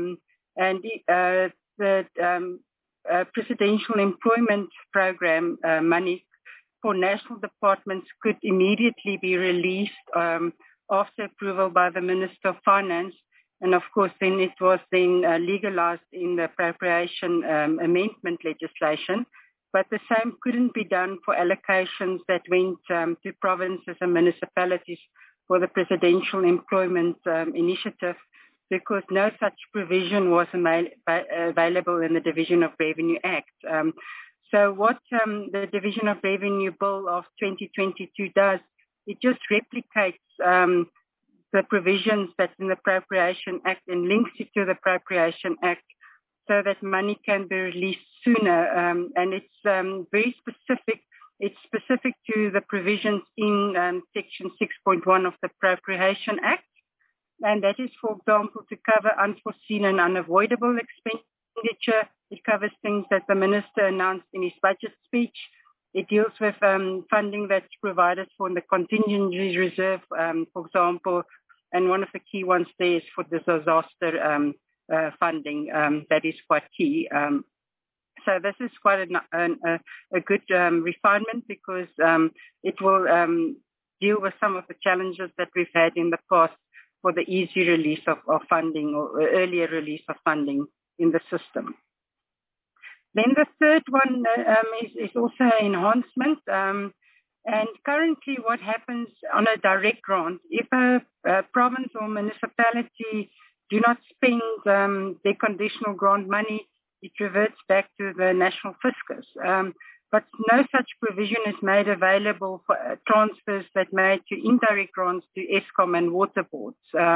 the Presidential Employment Program money for national departments could immediately be released after approval by the Minister of Finance. And of course, then it was then legalized in the appropriation amendment legislation. But the same couldn't be done for allocations that went to provinces and municipalities for the Presidential Employment Initiative, because no such provision was available in the Division of Revenue Act. So what the Division of Revenue Bill of 2022 does, it just replicates the provisions that's in the Appropriation Act and links it to the Appropriation Act so that money can be released sooner. And it's very specific. It's specific to the provisions in Section 6.1 of the Appropriation Act. And that is, for example, to cover unforeseen and unavoidable expenditure. It covers things that the Minister announced in his budget speech. It deals with funding that's provided for in the contingency reserve, for example, and one of the key ones there is for the disaster funding. That is quite key. So this is quite a good refinement because it will deal with some of the challenges that we've had in the past for the easy release of funding or earlier release of funding in the system. Then the third one is also an enhancement. And currently what happens on a direct grant, if a province or municipality do not spend their conditional grant money, it reverts back to the national fiscus. But no such provision is made available for transfers that made to indirect grants to Eskom and water boards.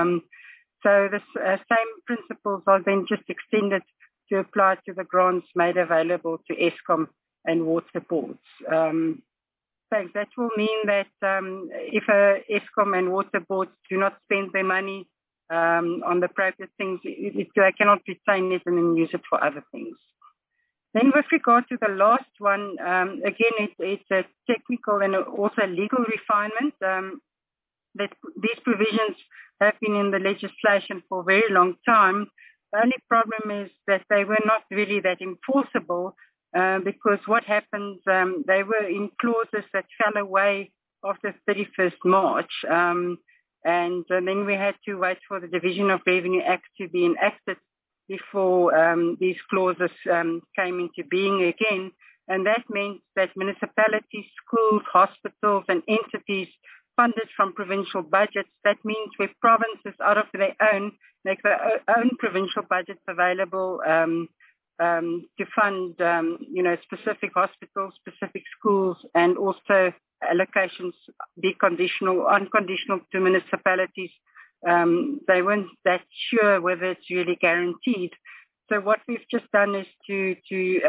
So the same principles are then just extended to apply to the grants made available to Eskom and water boards. So that will mean that if Eskom and water boards do not spend their money on the appropriate things, they cannot retain it and then use it for other things. Then with regard to the last one, again, it's a technical and also legal refinement. That these provisions have been in the legislation for a very long time. The only problem is that they were not really that enforceable because what happens, they were in clauses that fell away after 31st March. And then we had to wait for the Division of Revenue Act to be enacted before these clauses came into being again. And that meant that municipalities, schools, hospitals, and entities funded from provincial budgets, that means where provinces out of their own make their own provincial budgets available to fund, specific hospitals, specific schools, and also allocations be conditional or unconditional to municipalities. They weren't that sure whether it's really guaranteed. So what we've just done is to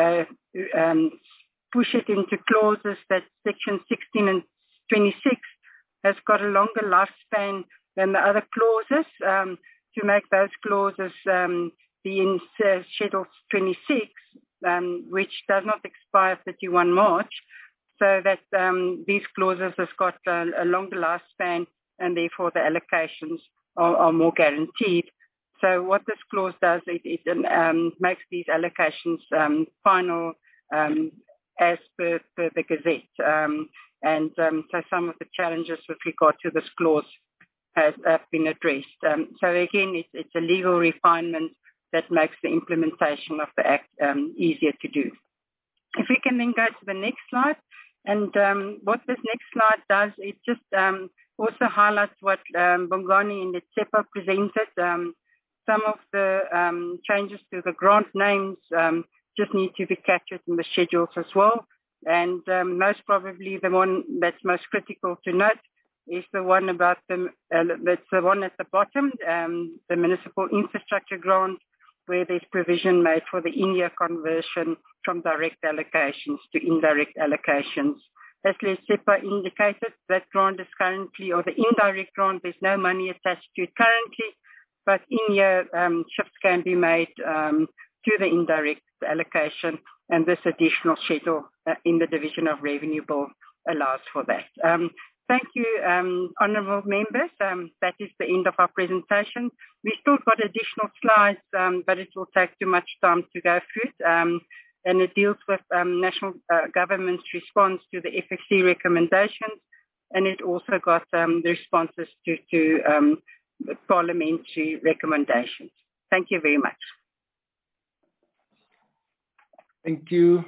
push it into clauses that Section 16 and 26 has got a longer lifespan than the other clauses, to make those clauses be in Schedule 26, which does not expire 31 March, so that these clauses has got a longer lifespan, and therefore the allocations are more guaranteed. So what this clause does, it makes these allocations final as per the Gazette. So some of the challenges with regard to this clause have been addressed. So again, it's a legal refinement that makes the implementation of the Act easier to do. If we can then go to the next slide. And what this next slide does, it just also highlights what Bongani and Letsepa presented. Some of the changes to the grant names just need to be captured in the schedules as well. And most probably the one that's most critical to note is the one about that's the one at the bottom, the municipal infrastructure grant, where there's provision made for the in-year conversion from direct allocations to indirect allocations. As Letsepa indicated, that grant is currently, or the indirect grant, there's no money attached to it currently, but in-year shifts can be made to the indirect allocation, and this additional schedule in the Division of Revenue Bill allows for that. Thank you, honourable members. That is the end of our presentation. We've still got additional slides, but it will take too much time to go through it. And it deals with national government's response to the FFC recommendations, and it also got the responses to parliamentary recommendations. Thank you very much. Thank you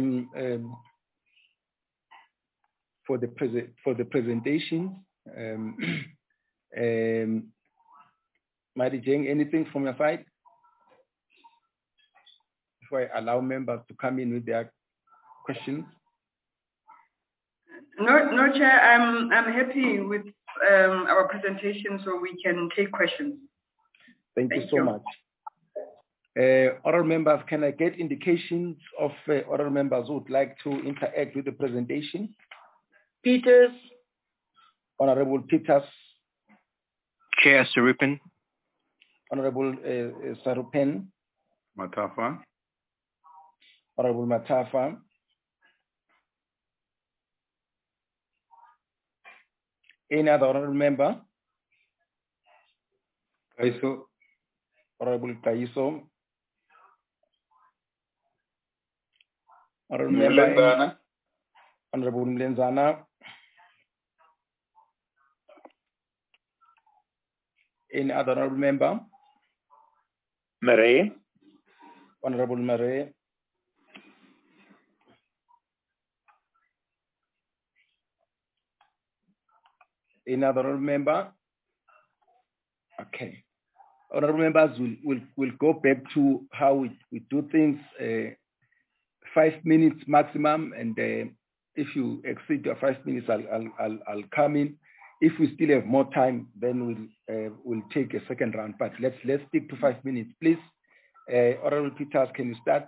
for the presentation. Mary Jane, anything from your side? Before I allow members to come in with their questions. No, Chair. I'm happy with our presentation, so we can take questions. Thank you so much. Other members, can I get indications of other members who would like to interact with the presentation? Peters. Honorable Peters. Chair Sarupin. Honorable Sarupin. Matafa. Honorable Matafa. Any other honorable member? Kaiso. Honorable Kaiso. Honorable member. Honorable Mlenzana. Any other honorable member? Murray. Honorable Murray. Another honorable member? Okay. Honorable members, we'll go back to how we do things, 5 minutes maximum, and if you exceed your 5 minutes, I'll come in. If we still have more time, then we'll take a second round. But let's stick to 5 minutes, please. Honorable Peters, can you start?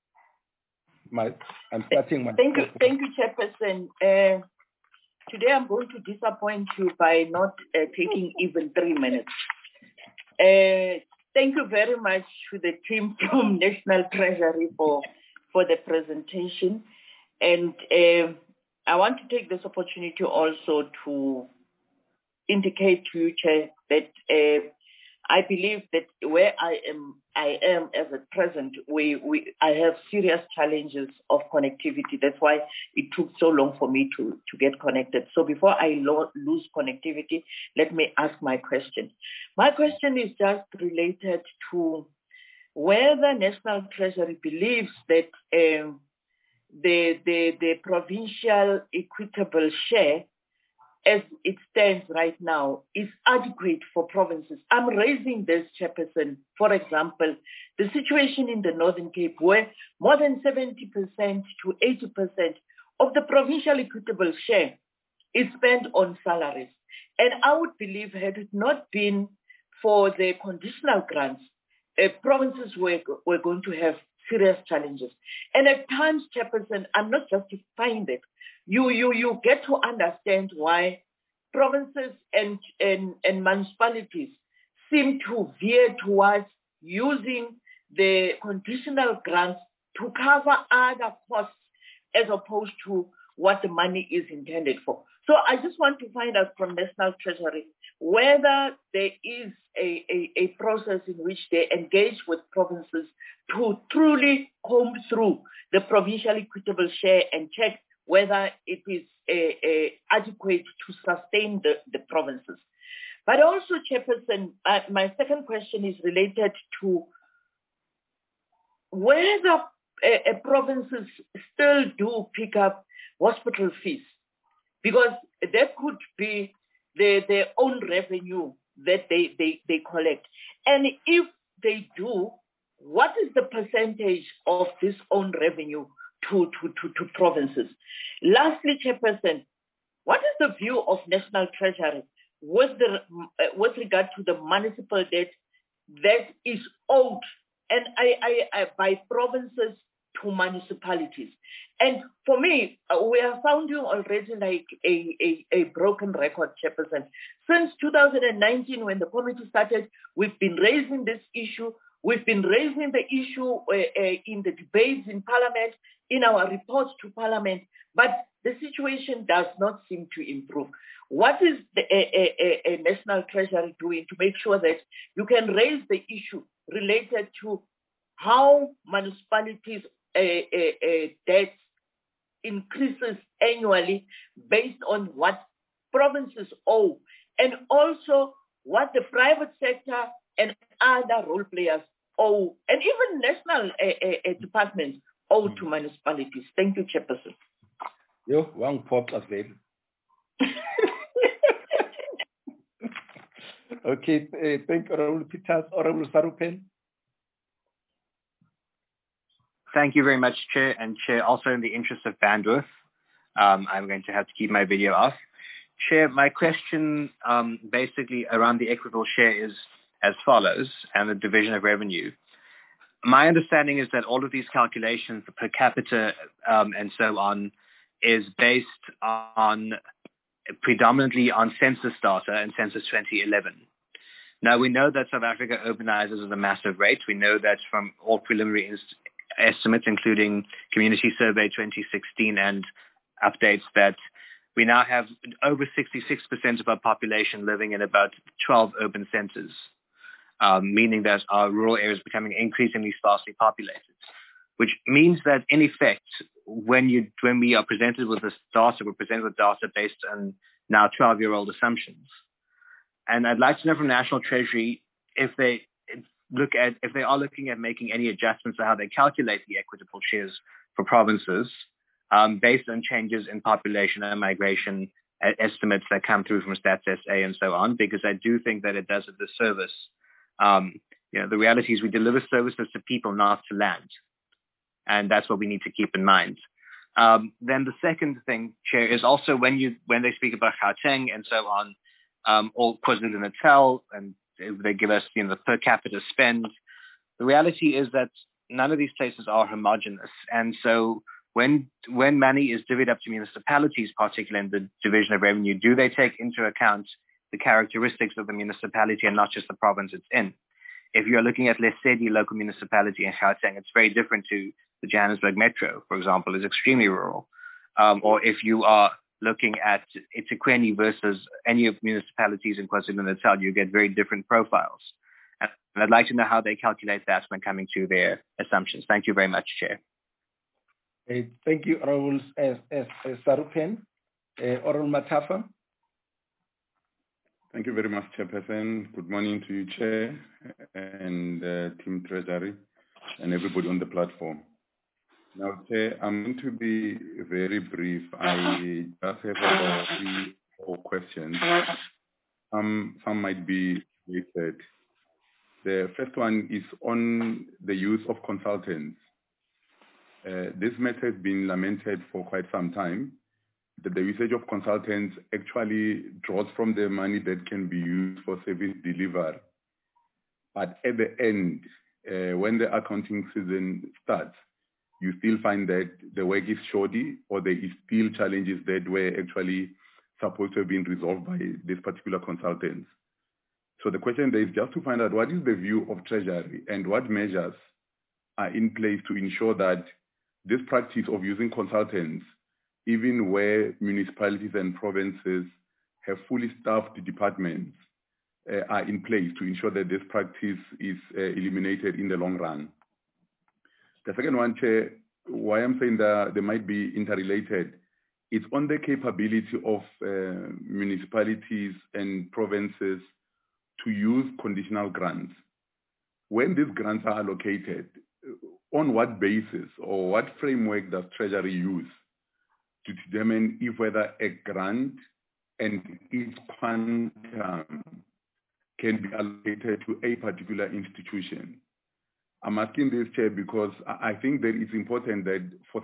I'm starting my. Thank you, Chairperson. Today I'm going to disappoint you by not taking even 3 minutes. Thank you very much to the team from National Treasury for the presentation. And I want to take this opportunity also to indicate to you, Chair, that I believe that where I am as at present, I have serious challenges of connectivity. That's why it took so long for me to get connected. So before I lose connectivity, let me ask my question. My question is just related to whether National Treasury believes that the provincial equitable share as it stands right now, is adequate for provinces. I'm raising this, Chairperson. For example, the situation in the Northern Cape, where more than 70% to 80% of the provincial equitable share is spent on salaries. And I would believe, had it not been for the conditional grants, provinces were going to have serious challenges. And at times, Chairperson, I'm not justifying that. You get to understand why provinces and municipalities seem to veer towards using the conditional grants to cover other costs as opposed to what the money is intended for. So I just want to find out from National Treasury whether there is a process in which they engage with provinces to truly comb through the provincial equitable share and check whether it is adequate to sustain the provinces. But also, Chairperson, my second question is related to whether provinces still do pick up hospital fees, because that could be their own revenue that they collect. And if they do, what is the percentage of this own revenue to provinces? Lastly, Chairperson, what is the view of National Treasury with regard to the municipal debt that is owed and by provinces to municipalities? And for me, we are sounding already like a broken record, Chairperson. Since 2019, when the committee started, we've been raising this issue. We've been raising the issue in the debates in Parliament, in our reports to Parliament, but the situation does not seem to improve. What is the National Treasury doing to make sure that you can raise the issue related to how municipalities' debt increases annually based on what provinces owe, and also what the private sector and other role players owe, and even national departments owe to municipalities? Thank you, Chairperson. Yo, one pop as well. Okay, thank you, Honorable Peters. Honorable Sarupen. Thank you very much, Chair. And Chair, also in the interest of bandwidth, I'm going to have to keep my video off. Chair, my question basically around the equitable share is as follows, and the division of revenue. My understanding is that all of these calculations, the per capita and so on, is based on predominantly on census data and census 2011. Now, we know that South Africa urbanizes at a massive rate. We know that from all preliminary estimates, including Community Survey 2016 and updates, that we now have over 66% of our population living in about 12 urban centers, meaning that our rural areas are becoming increasingly sparsely populated, which means that in effect, when we are presented with this data, we're presented with data based on now 12-year-old assumptions. And I'd like to know from National Treasury if they are looking at making any adjustments to how they calculate the equitable shares for provinces based on changes in population and migration estimates that come through from Stats SA and so on, because I do think that it does a disservice. The reality is we deliver services to people, not to land. And that's what we need to keep in mind. Then the second thing, Chair, is also when they speak about Gauteng and so on, or KwaZulu-Natal, and they give us the per capita spend, the reality is that none of these places are homogenous. And so when money is divvied up to municipalities, particularly in the division of revenue, do they take into account the characteristics of the municipality and not just the province it's in? If you're looking at Lesedi local municipality in Gauteng, it's very different to the Johannesburg Metro, for example, is extremely rural. Or if you are looking at eThekwini versus any of the municipalities in KwaZulu-Natal, you get very different profiles. And I'd like to know how they calculate that when coming to their assumptions. Thank you very much, Chair. Thank you, Honorable Sarupen. Honorable Matafa. Thank you very much, Chairperson. Good morning to you, Chair, and Team Treasury, and everybody on the platform. Now, Chair, I'm going to be very brief. I just have about 3 4 questions. Some might be related. The first one is on the use of consultants. This matter has been lamented for quite some time, that the usage of consultants actually draws from the money that can be used for service delivery. But at the end, when the accounting season starts, you still find that the work is shoddy, or there is still challenges that were actually supposed to have been resolved by this particular consultants. So the question there is just to find out what is the view of Treasury and what measures are in place to ensure that this practice of using consultants, even where municipalities and provinces have fully staffed departments, are in place to ensure that this practice is eliminated in the long run. The second one, Chair, why I'm saying that they might be interrelated, it's on the capability of municipalities and provinces to use conditional grants. When these grants are allocated, on what basis or what framework does Treasury use to determine if whether a grant and its quantum can be allocated to a particular institution? I'm asking this, Chair, because I think that it's important that for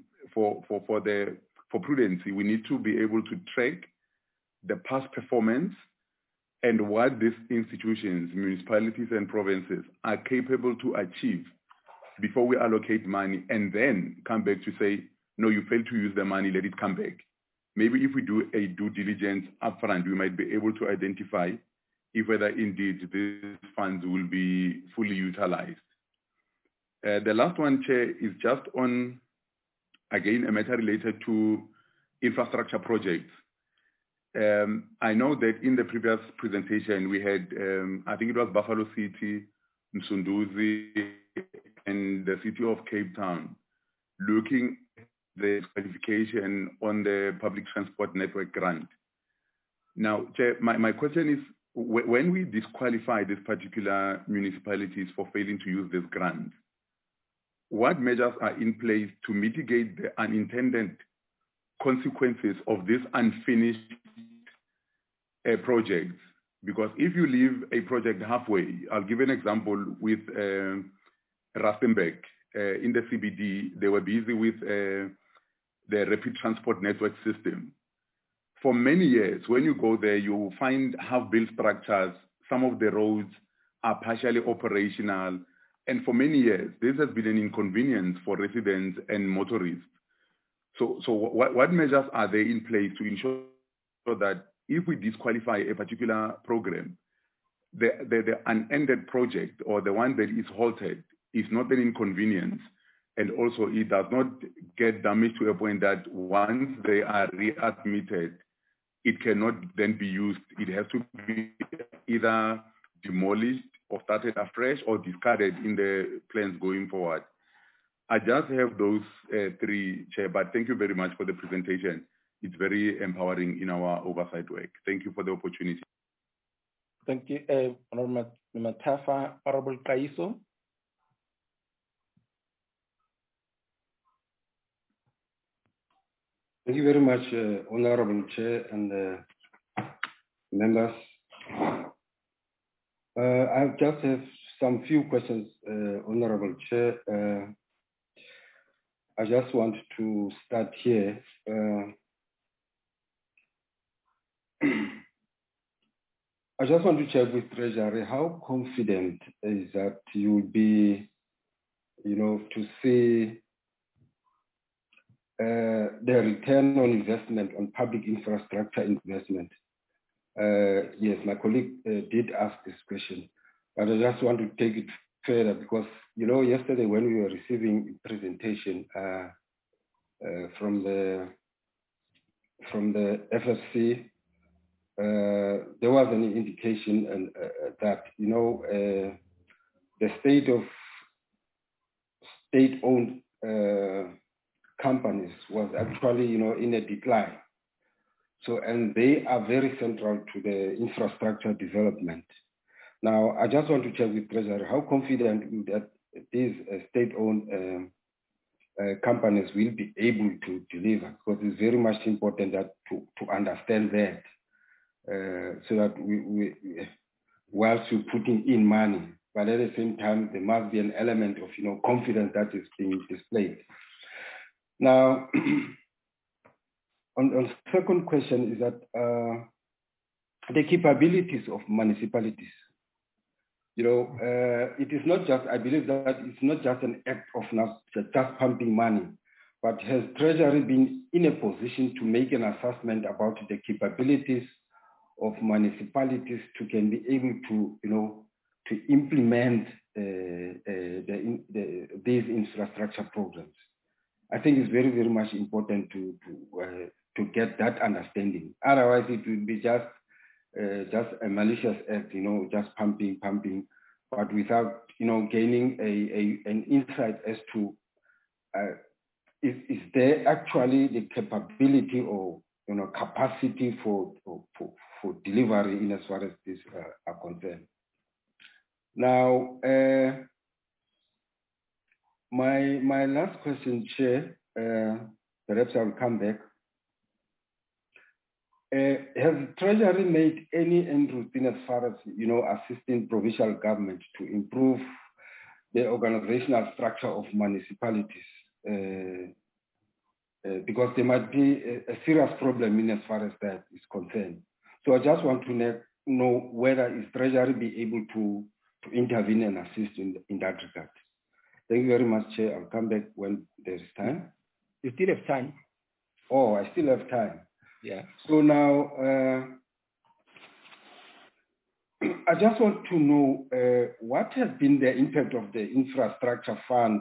prudency, we need to be able to track the past performance and what these institutions, municipalities and provinces are capable to achieve before we allocate money, and then come back to say, no, you failed to use the money, let it come back. Maybe if we do a due diligence upfront, we might be able to identify if whether indeed these funds will be fully utilized. The last one, Chair, is just on, again, a matter related to infrastructure projects. I know that in the previous presentation, we had, I think it was Buffalo City, Msunduzi, and the city of Cape Town, looking at the qualification on the public transport network grant. Now, Chair, my question is, when we disqualify these particular municipalities for failing to use this grant, what measures are in place to mitigate the unintended consequences of this unfinished projects? Because if you leave a project halfway, I'll give an example with Rustenburg. In the CBD, they were busy with the rapid transport network system. For many years, when you go there, you will find half-built structures. Some of the roads are partially operational. And for many years, this has been an inconvenience for residents and motorists. So what measures are there in place to ensure that if we disqualify a particular program, the unended project or the one that is halted is not an inconvenience, and also it does not get damaged to a point that once they are readmitted, it cannot then be used. It has to be either demolished or started afresh or discarded in the plans going forward. I just have those 3, Chair, but thank you very much for the presentation. It's very empowering in our oversight work. Thank you for the opportunity. Thank you, Honorable Matafa. Honorable Kaiso. Thank you very much, Honorable Chair and members. I just have some few questions, Honorable Chair. I just want to start here. I just want to check with Treasury, how confident is that you will be, to see the return on investment on public infrastructure investment? Yes, my colleague did ask this question, but I just want to take it further because, yesterday when we were receiving presentation from the FSC, there was an indication that, the state-owned companies was actually, in a decline. So, and they are very central to the infrastructure development. Now, I just want to check with Treasury, how confident that these state-owned companies will be able to deliver, because it's very much important that to understand that, so that we whilst we're putting in money, but at the same time, there must be an element of, confidence that is being displayed. Now, on second question is that the capabilities of municipalities. It is not just, I believe that it's not just an act of just pumping money, but has Treasury been in a position to make an assessment about the capabilities of municipalities to can be able to, to implement these infrastructure programs? I think it's very, very much important to get that understanding. Otherwise, it will be just a malicious act, just pumping, but without, gaining an insight as to is there actually the capability or capacity for delivery in as far as this are concerned. Now, my last question, Chair, perhaps I'll come back. Has Treasury made any inroads in as far as, assisting provincial government to improve the organizational structure of municipalities? Because there might be a serious problem in as far as that is concerned. So I just want to know whether is Treasury be able to intervene and assist in that regard. Thank you very much, Chair. I'll come back when there's time. You still have time. Oh, I still have time. Yeah. So now, I just want to know what has been the impact of the infrastructure fund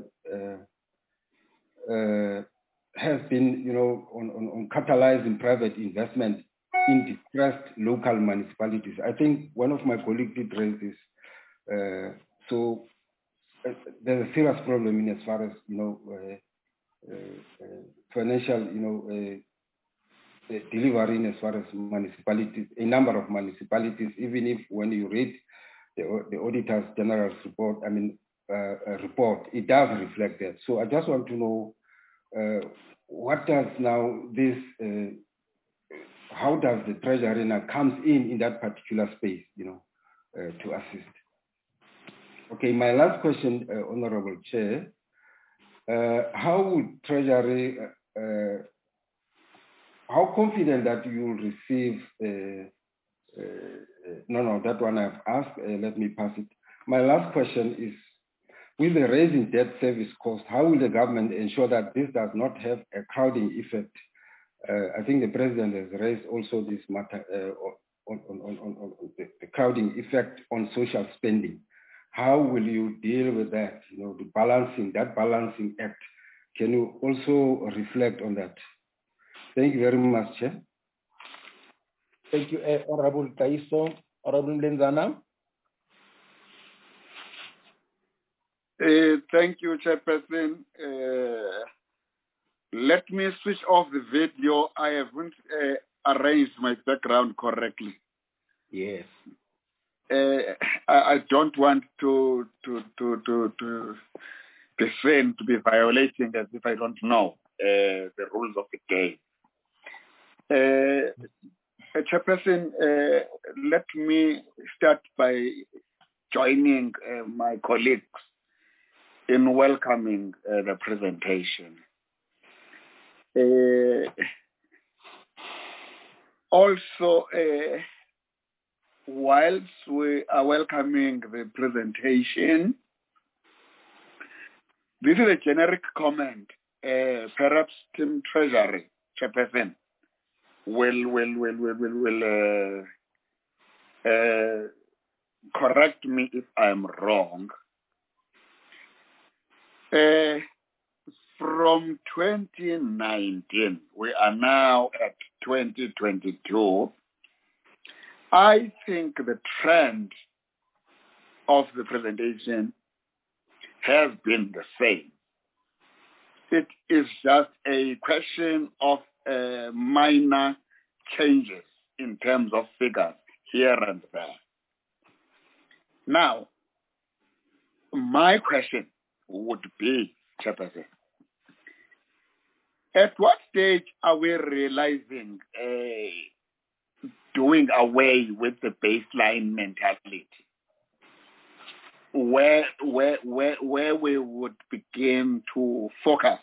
has been, on catalyzing private investment in distressed local municipalities. I think one of my colleagues did raise this. So there's a serious problem in as far as, financial, delivering as far as municipalities, a number of municipalities, even if when you read the Auditor's General's report, report, it does reflect that. So I just want to know what does now this, how does the Treasury now comes in that particular space, to assist. Okay, my last question, Honorable Chair, how would Treasury, how confident that you will receive, no, that one I've asked, let me pass it. My last question is, with the raising debt service cost, how will the government ensure that this does not have a crowding effect? I think the President has raised also this matter on the crowding effect on social spending. How will you deal with that? The balancing act. Can you also reflect on that? Thank you very much, Chair. Thank you, Honorable Taiso. Honorable Mlenzana. Thank you, Chairperson. Let me switch off the video. I haven't arranged my background correctly. Yes. I don't want to be seen to be violating as if I don't know the rules of the game. Chairperson, let me start by joining my colleagues in welcoming the presentation. Also, whilst we are welcoming the presentation, this is a generic comment. Perhaps Team Treasury, Chairperson, will correct me if I'm wrong. From 2019, we are now at 2022. I think the trend of the presentation has been the same. It is just a question of minor changes in terms of figures here and there. Now, my question would be, Chairperson, At what stage are we realizing doing away with the baseline mentality? Where we would begin to focus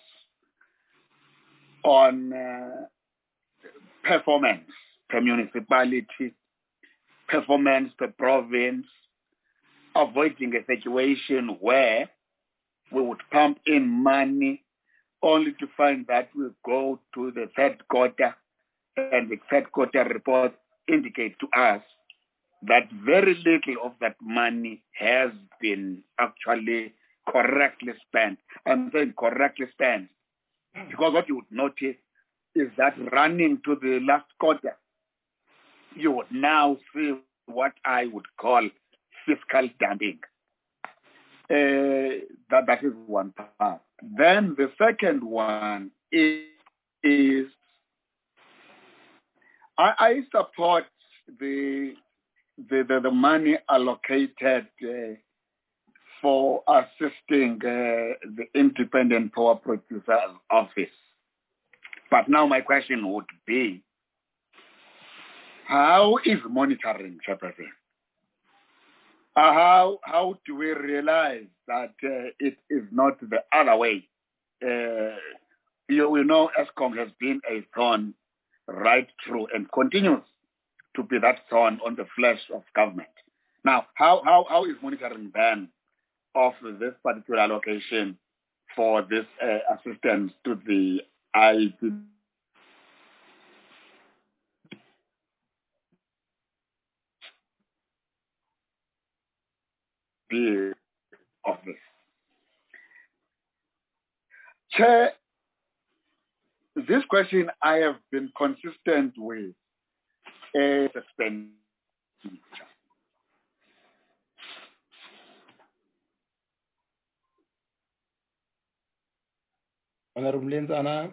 on performance per municipality, performance per province, avoiding a situation where we would pump in money only to find that we go to the third quarter and the third quarter report indicates to us that very little of that money has been actually correctly spent. I'm saying correctly spent because what you would notice is that running to the last quarter, you would now see what I would call fiscal dumping. That is one part. Then the second one is I support the money allocated for assisting the Independent Power Producers Office. But now my question would be, how is monitoring, Chairperson? How do we realize that it is not the other way? We know ESCOM has been a thorn right through and continues to be that thorn on the flesh of government. Now, how is monitoring then of this particular allocation for this assistance to the IEP? Office. Chair, this question I have been consistent with expenditure. Honorable Lenzana.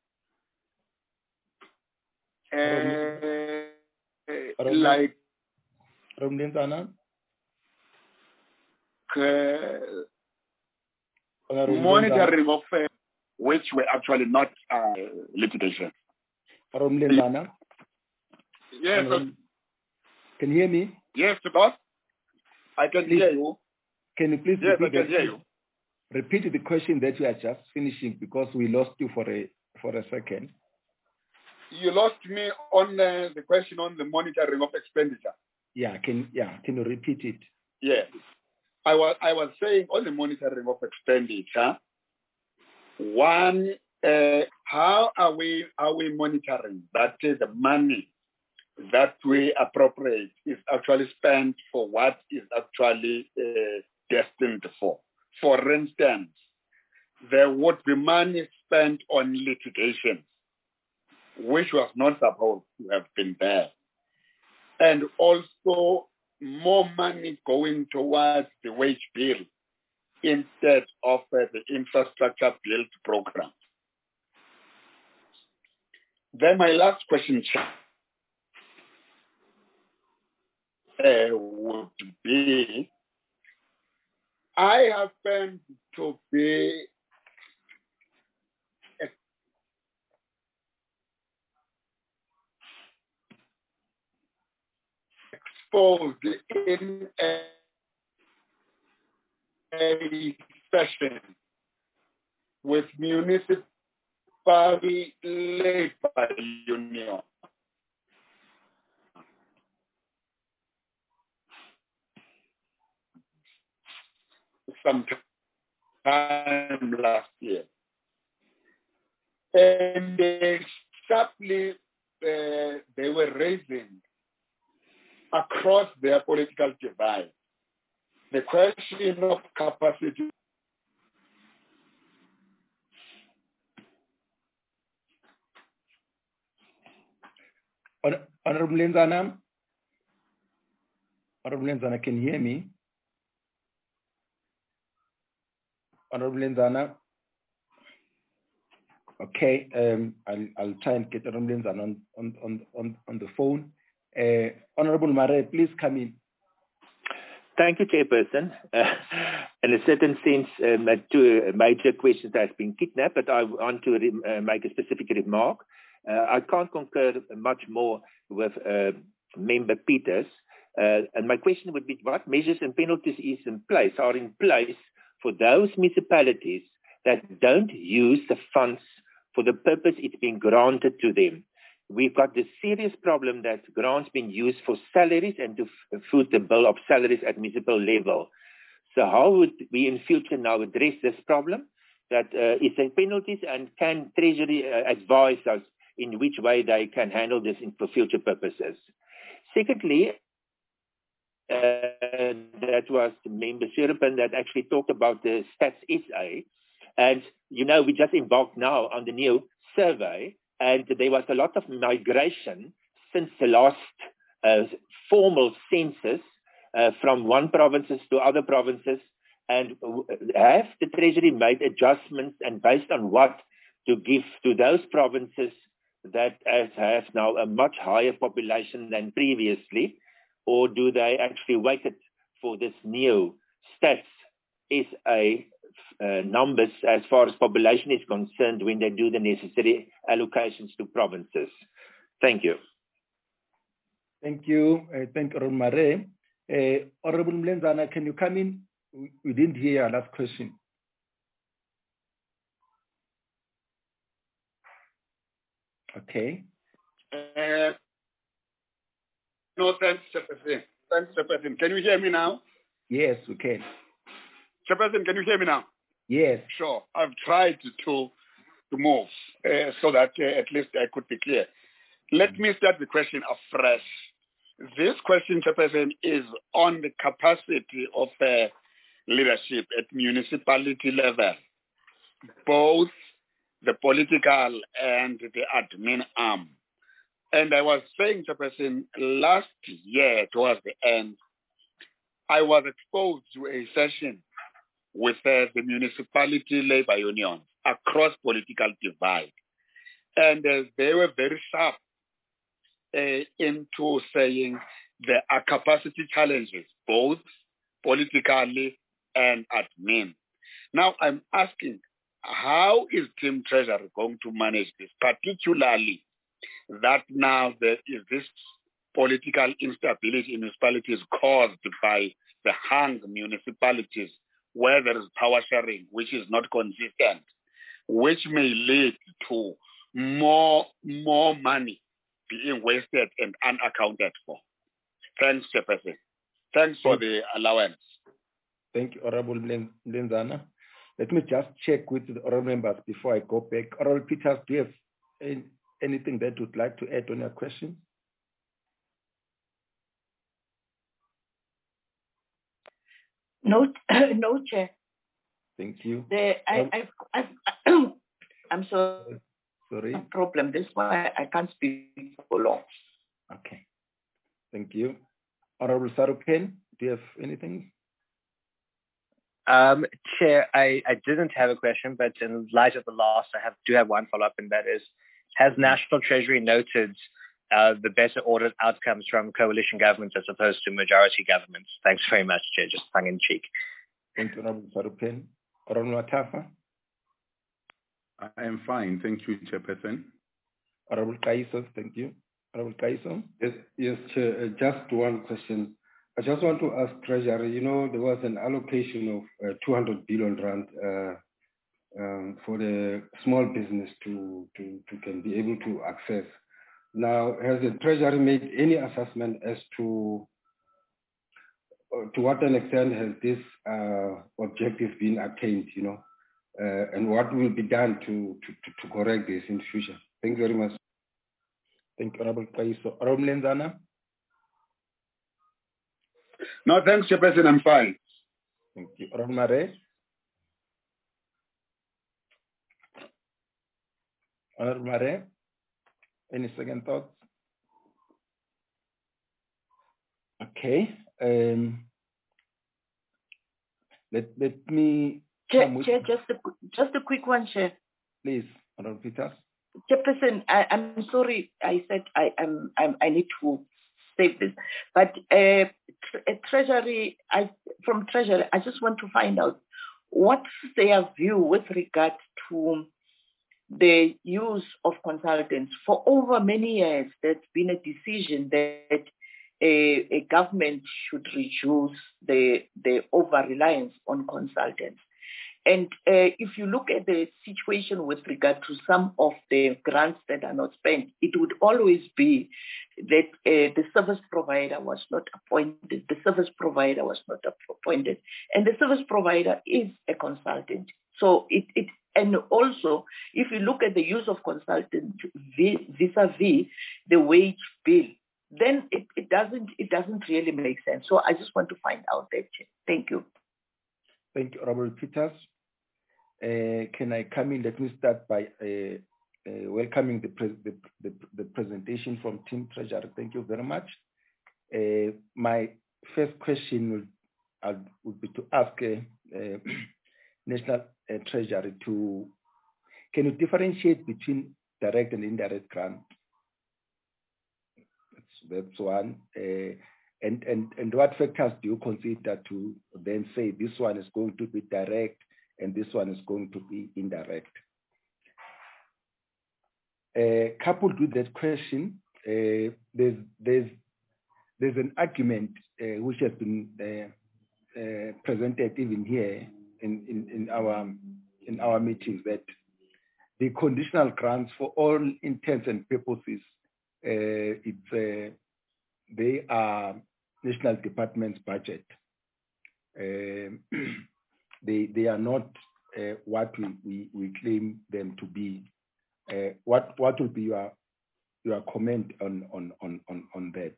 Like Lenzana. Monitoring of which were actually not litigation. Yes. Can you hear me? Yes, boss. I can hear you. Can you please repeat the question that you are just finishing because we lost you for a second? You lost me on the question on the monitoring of expenditure. Can you repeat it? Yeah. I was saying on the monitoring of expenditure, one, how are we monitoring that the money that we appropriate is actually spent for what is actually destined for? For instance, there would be money spent on litigation, which was not supposed to have been there. And also more money going towards the wage bill instead of the infrastructure build program. Then my last question would be, I happen to be exposed in a session with municipal labor union. Sometime last year. And they sharply, they were raising across their political divide the question of capacity. Honorable Lenzana, can you hear me? Honorable Lenzana. Okay, I'll try and get Honorable Lenzana on the phone. Honorable Mare, please come in. Thank you, Chairperson. In a certain sense, two major questions has been kidnapped, but I want to make a specific remark. I can't concur much more with Member Peters. And my question would be, what measures and penalties are in place for those municipalities that don't use the funds for the purpose it's been granted to them? We've got this serious problem that grants being used for salaries and to foot the bill of salaries at municipal level. So how would we in future now address this problem? That is there penalties, and can Treasury advise us in which way they can handle this for future purposes? Secondly, that was Member Sherpen that actually talked about the Stats SA. And, we just embarked now on the new survey, and there was a lot of migration since the last formal census from one provinces to other provinces. And have the Treasury made adjustments, and based on what to give to those provinces that have now a much higher population than previously? Or do they actually wait for this new Stats SA numbers as far as population is concerned when they do the necessary allocations to provinces? Thank you. Thank you. Thank you, Mare. Honorable Mlenzana, can you come in? We didn't hear your last question. Okay. No, thanks, Chairperson. Thanks, Chairperson. Can you hear me now? Yes, we can. Chairperson, can you hear me now? Yes. Sure. I've tried to move so that at least I could be clear. Let me start the question afresh. This question, Chairperson, is on the capacity of leadership at municipality level, both the political and the admin arm. And I was saying, Chairperson, last year towards the end, I was exposed to a session with the municipality labor union across political divide. And they were very sharp into saying there are capacity challenges, both politically and admin. Now I'm asking, how is Team Treasury going to manage this, particularly that now there is this political instability in municipalities caused by the hung municipalities where there is power sharing, which is not consistent, which may lead to more money being wasted and unaccounted for. Thanks, Chairperson. Thanks for the allowance. Thank you, Honorable Lenzana. Let me just check with the honorable members before I go back. Honorable Peters, do you have anything that you would like to add on your question? No, no, Chair. Thank you. I'm sorry. Sorry. No problem. That's why I can't speak for long. Okay. Thank you. Honorable Sarupen, do you have anything? Chair, I didn't have a question, but in light of the last, do have one follow-up, and that is, has National Treasury noted the better audit outcomes from coalition governments as opposed to majority governments? Thanks very much, Chair, just tongue in cheek. Thank you, Honorable Sarupen. Honorable Matafa? I am fine. Thank you, Chairperson. Honorable Kaiso, thank you. Honorable Kaiso? Yes, Chair. Just one question. I just want to ask Treasury, there was an allocation of 200 billion rand for the small business to can be able to access. Now, has the Treasury made any assessment as to what an extent has this objective been attained, and what will be done to correct this in the future? Thank you very much. Thank you, Honorable Kaiso. Honorable Lenzana? No, thanks, Chairperson. I'm fine. Thank you. Honorable Mare? Honorable Mare? Any second thoughts? Okay. Let me... Chair, just a quick one, Chair. Please, Honorable Peters. Chairperson, I'm sorry. I said I need to save this. But Treasury, from Treasury, I just want to find out what's their view with regard to the use of consultants. For over many years, there's been a decision that a government should reduce the over-reliance on consultants. And if you look at the situation with regard to some of the grants that are not spent, it would always be that the service provider was not appointed. The service provider was not appointed. And the service provider is a consultant. So and also, if you look at the use of consultant vis-a-vis the wage bill, then it doesn't really make sense. So I just want to find out that. Thank you. Thank you, Honorable Peters. Can I come in? Let me start by welcoming the presentation from Team Treasury. Thank you very much. My first question would be to ask National Treasury can you differentiate between direct and indirect grants? That's one. And what factors do you consider to then say this one is going to be direct and this one is going to be indirect? Coupled with that question, there's an argument which has been presented even here in our meetings that the conditional grants, for all intents and purposes, they are National Department's budget. They are not what we claim them to be. What will be your comment on that?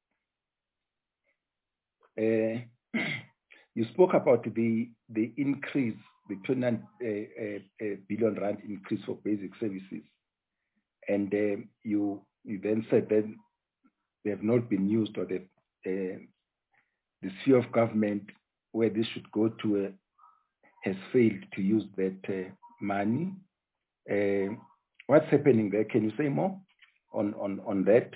You spoke about the increase, the 29 billion rand increase for basic services, and you then said that they have not been used, or the sphere of government where this should go to has failed to use that money. What's happening there? Can you say more on that?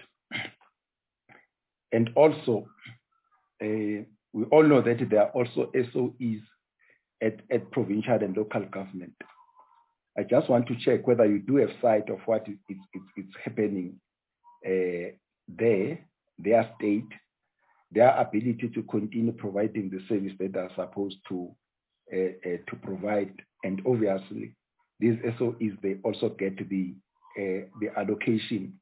And also, we all know that there are also SOEs at provincial and local government. I just want to check whether you do have sight of what it's happening there, their state, their ability to continue providing the service that they're supposed to provide. And obviously, these SOEs, they also get the allocation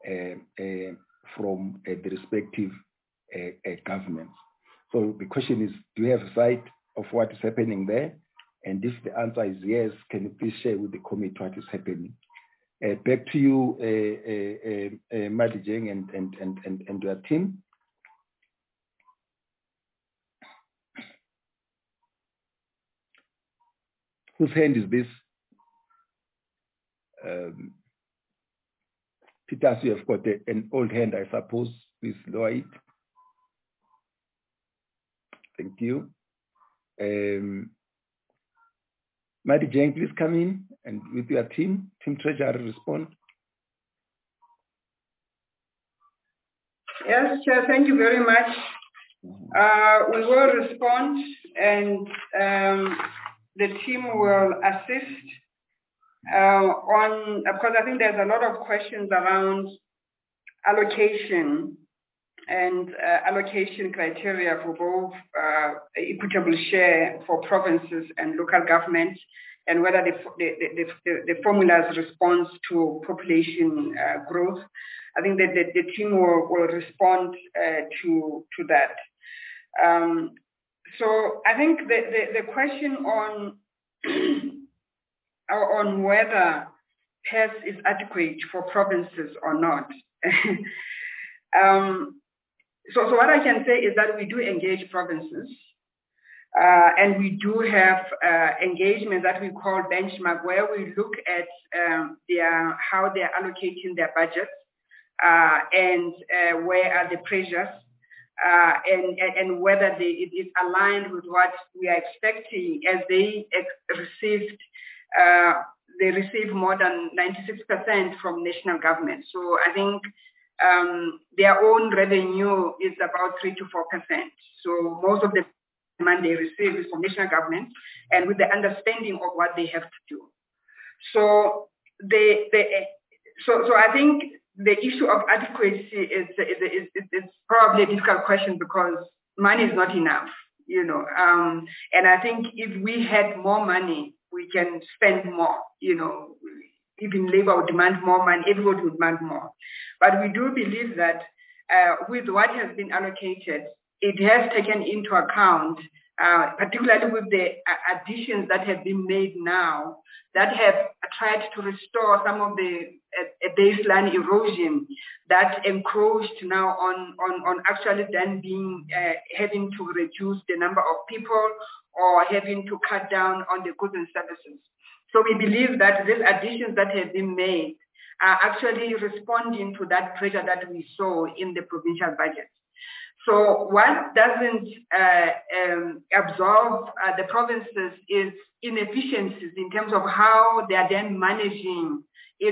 from the respective governments. So the question is, do you have sight of what is happening there? And if the answer is yes, can you please share with the committee what is happening? Back to you, Madijeng and your team. Whose hand is this? Peters, you have got an old hand, I suppose. Please lower it. Thank you. Madijeng, please come in and with your team Treasury, respond. Yes, Chair, thank you very much. We will respond, and the team will assist because I think there's a lot of questions around allocation and allocation criteria for both equitable share for provinces and local government, and whether the formulas respond to population growth. I think that the team will respond to that. So I think the question on whether PERS is adequate for provinces or not. So what I can say is that we do engage provinces, and we do have engagement that we call benchmark, where we look at how they're allocating their budgets, and where are the pressures, and whether it is aligned with what we are expecting, as they receive more than 96% from national government. So I think their own revenue is about 3 to 4%. So most of the money they receive is from national government, and with the understanding of what they have to do. So so I think the issue of adequacy is probably a difficult question because money is not enough, and I think if we had more money, we can spend more, even labor would demand more money, everybody would demand more. But we do believe that with what has been allocated, it has taken into account, particularly with the additions that have been made now, that have tried to restore some of the baseline erosion that encroached now on actually then being having to reduce the number of people or having to cut down on the goods and services. So we believe that these additions that have been made are actually responding to that pressure that we saw in the provincial budget. So what doesn't absorb the provinces is inefficiencies in terms of how they are then managing,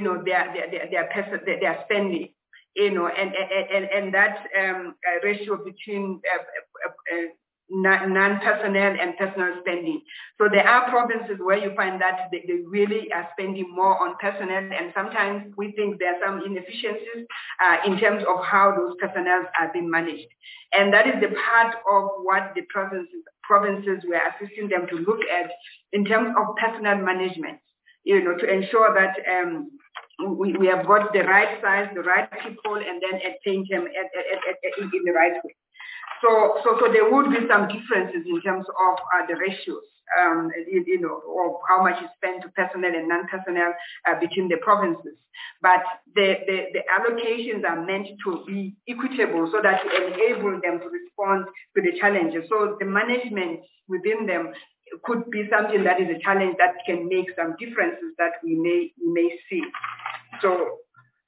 their spending, and that ratio between non-personnel and personal spending. So there are provinces where you find that they really are spending more on personnel, and sometimes we think there are some inefficiencies in terms of how those personnel are being managed. And that is the part of what the provinces were assisting them to look at in terms of personnel management, to ensure that we have got the right size, the right people, and then attain them in the right way. So there would be some differences in terms of the ratios, of how much is spent to personnel and non-personnel between the provinces. But the allocations are meant to be equitable so that to enable them to respond to the challenges. So the management within them could be something that is a challenge that can make some differences that we may see. So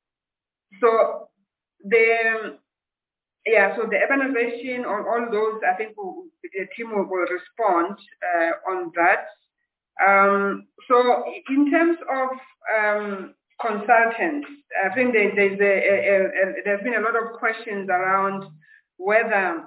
the urbanization on all those, I think the team will respond on that. So in terms of consultants, I think there's been a lot of questions around whether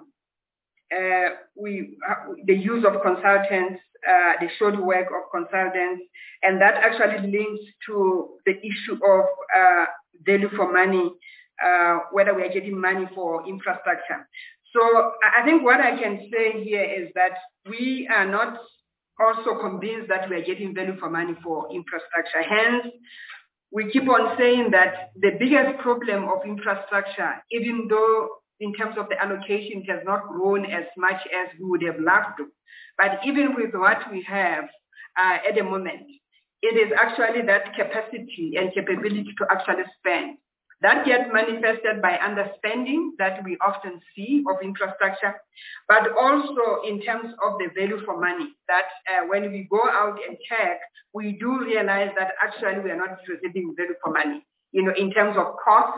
the use of consultants, the short work of consultants, and that actually links to the issue of value for money, whether we are getting money for infrastructure. So I think what I can say here is that we are not also convinced that we are getting value for money for infrastructure. Hence, we keep on saying that the biggest problem of infrastructure, even though in terms of the allocation, it has not grown as much as we would have loved to, but even with what we have at the moment, it is actually that capacity and capability to actually spend. That gets manifested by underspending that we often see of infrastructure, but also in terms of the value for money, that when we go out and check, we do realize that actually we are not receiving value for money. In terms of costs,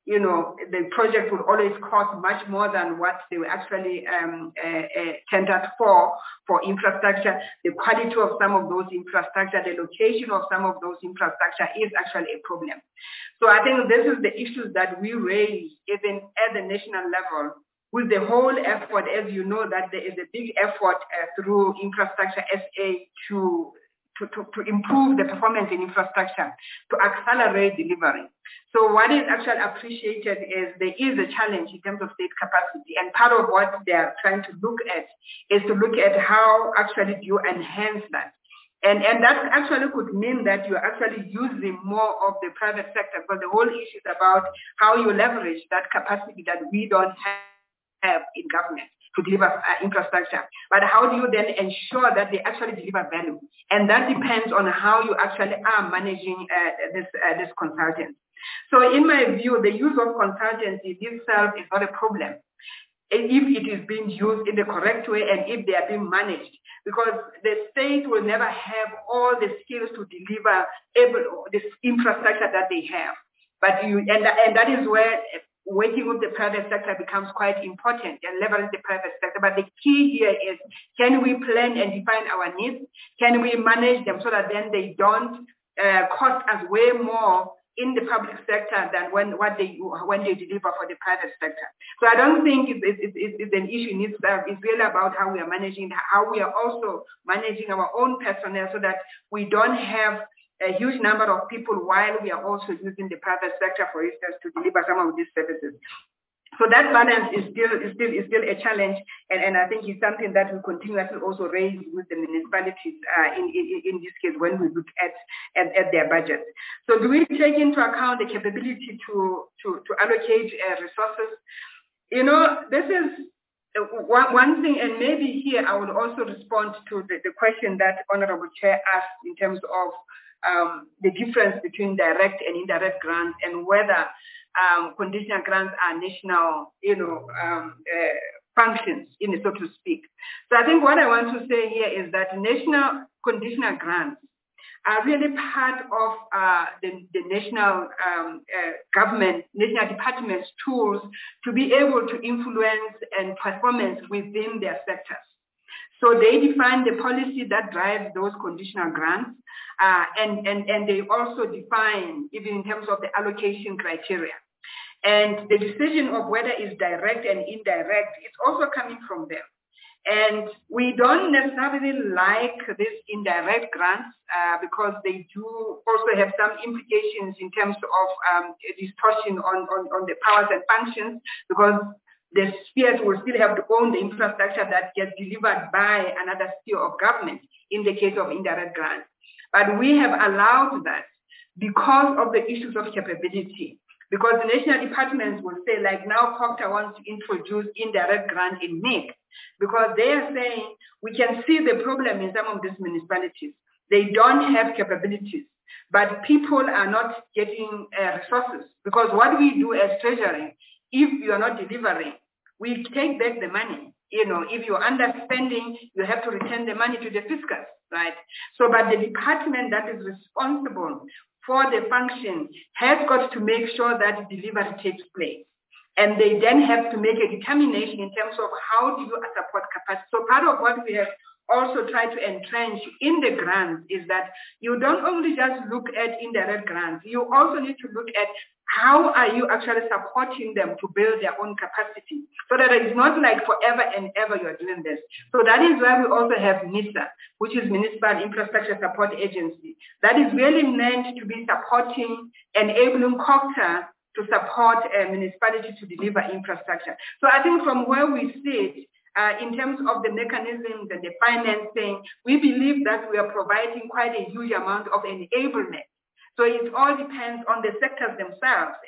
the project will always cost much more than what they were actually tendered for infrastructure. The quality of some of those infrastructure, the location of some of those infrastructure is actually a problem. So I think this is the issues that we raise even at the national level with the whole effort. As you know, that there is a big effort through Infrastructure SA to improve the performance in infrastructure, to accelerate delivery. So what is actually appreciated is there is a challenge in terms of state capacity, and part of what they are trying to look at is to look at how actually do you enhance that. And that actually could mean that you're actually using more of the private sector, because the whole issue is about how you leverage that capacity that we don't have in government to deliver infrastructure. But how do you then ensure that they actually deliver value? And that depends on how you actually are managing this consultant. So in my view, the use of consultancy itself is not a problem if it is being used in the correct way and if they are being managed, because the state will never have all the skills to deliver this infrastructure that they have. But and that is where working with the private sector becomes quite important, and leverage the private sector. But the key here is, can we plan and define our needs? Can we manage them so that then they don't cost us way more in the public sector than when they deliver for the private sector. So I don't think it's an issue in itself. It's really about how we are managing, how we are also managing our own personnel so that we don't have a huge number of people while we are also using the private sector, for instance, to deliver some of these services. So that balance is still a challenge, and I think it's something that we continuously also raise with the municipalities in this case when we look at their budget. So do we take into account the capability to allocate resources? You know, this is one thing, and maybe here I would also respond to the question that Honorable Chair asked in terms of the difference between direct and indirect grants and whether conditional grants are national, functions, so to speak. So I think what I want to say here is that national conditional grants are really part of the national government, national departments' tools to be able to influence and performance within their sectors. So they define the policy that drives those conditional grants, and they also define, even in terms of the allocation criteria. And the decision of whether it's direct and indirect is also coming from them. And we don't necessarily like these indirect grants because they do also have some implications in terms of distortion on the powers and functions, because the spheres will still have to own the infrastructure that gets delivered by another sphere of government in the case of indirect grants. But we have allowed that because of the issues of capability. Because the national departments will say, like now COGTA wants to introduce indirect grant in MIC, because they are saying we can see the problem in some of these municipalities. They don't have capabilities, but people are not getting resources. Because what we do as Treasury, if you are not delivering, we take back the money. If you're underspending, you have to return the money to the fiscus, right? So, but the department that is responsible for the function has got to make sure that delivery takes place. And they then have to make a determination in terms of how do you support capacity. So part of what we have also tried to entrench in the grants is that you don't only just look at indirect grants, you also need to look at how are you actually supporting them to build their own capacity, so that it's not like forever and ever you're doing this. So that is why we also have MISA, which is Municipal Infrastructure Support Agency. That is really meant to be supporting, enabling COGTA to support a municipality to deliver infrastructure. So I think from where we sit, in terms of the mechanisms and the financing, we believe that we are providing quite a huge amount of enablement. So it all depends on the sectors themselves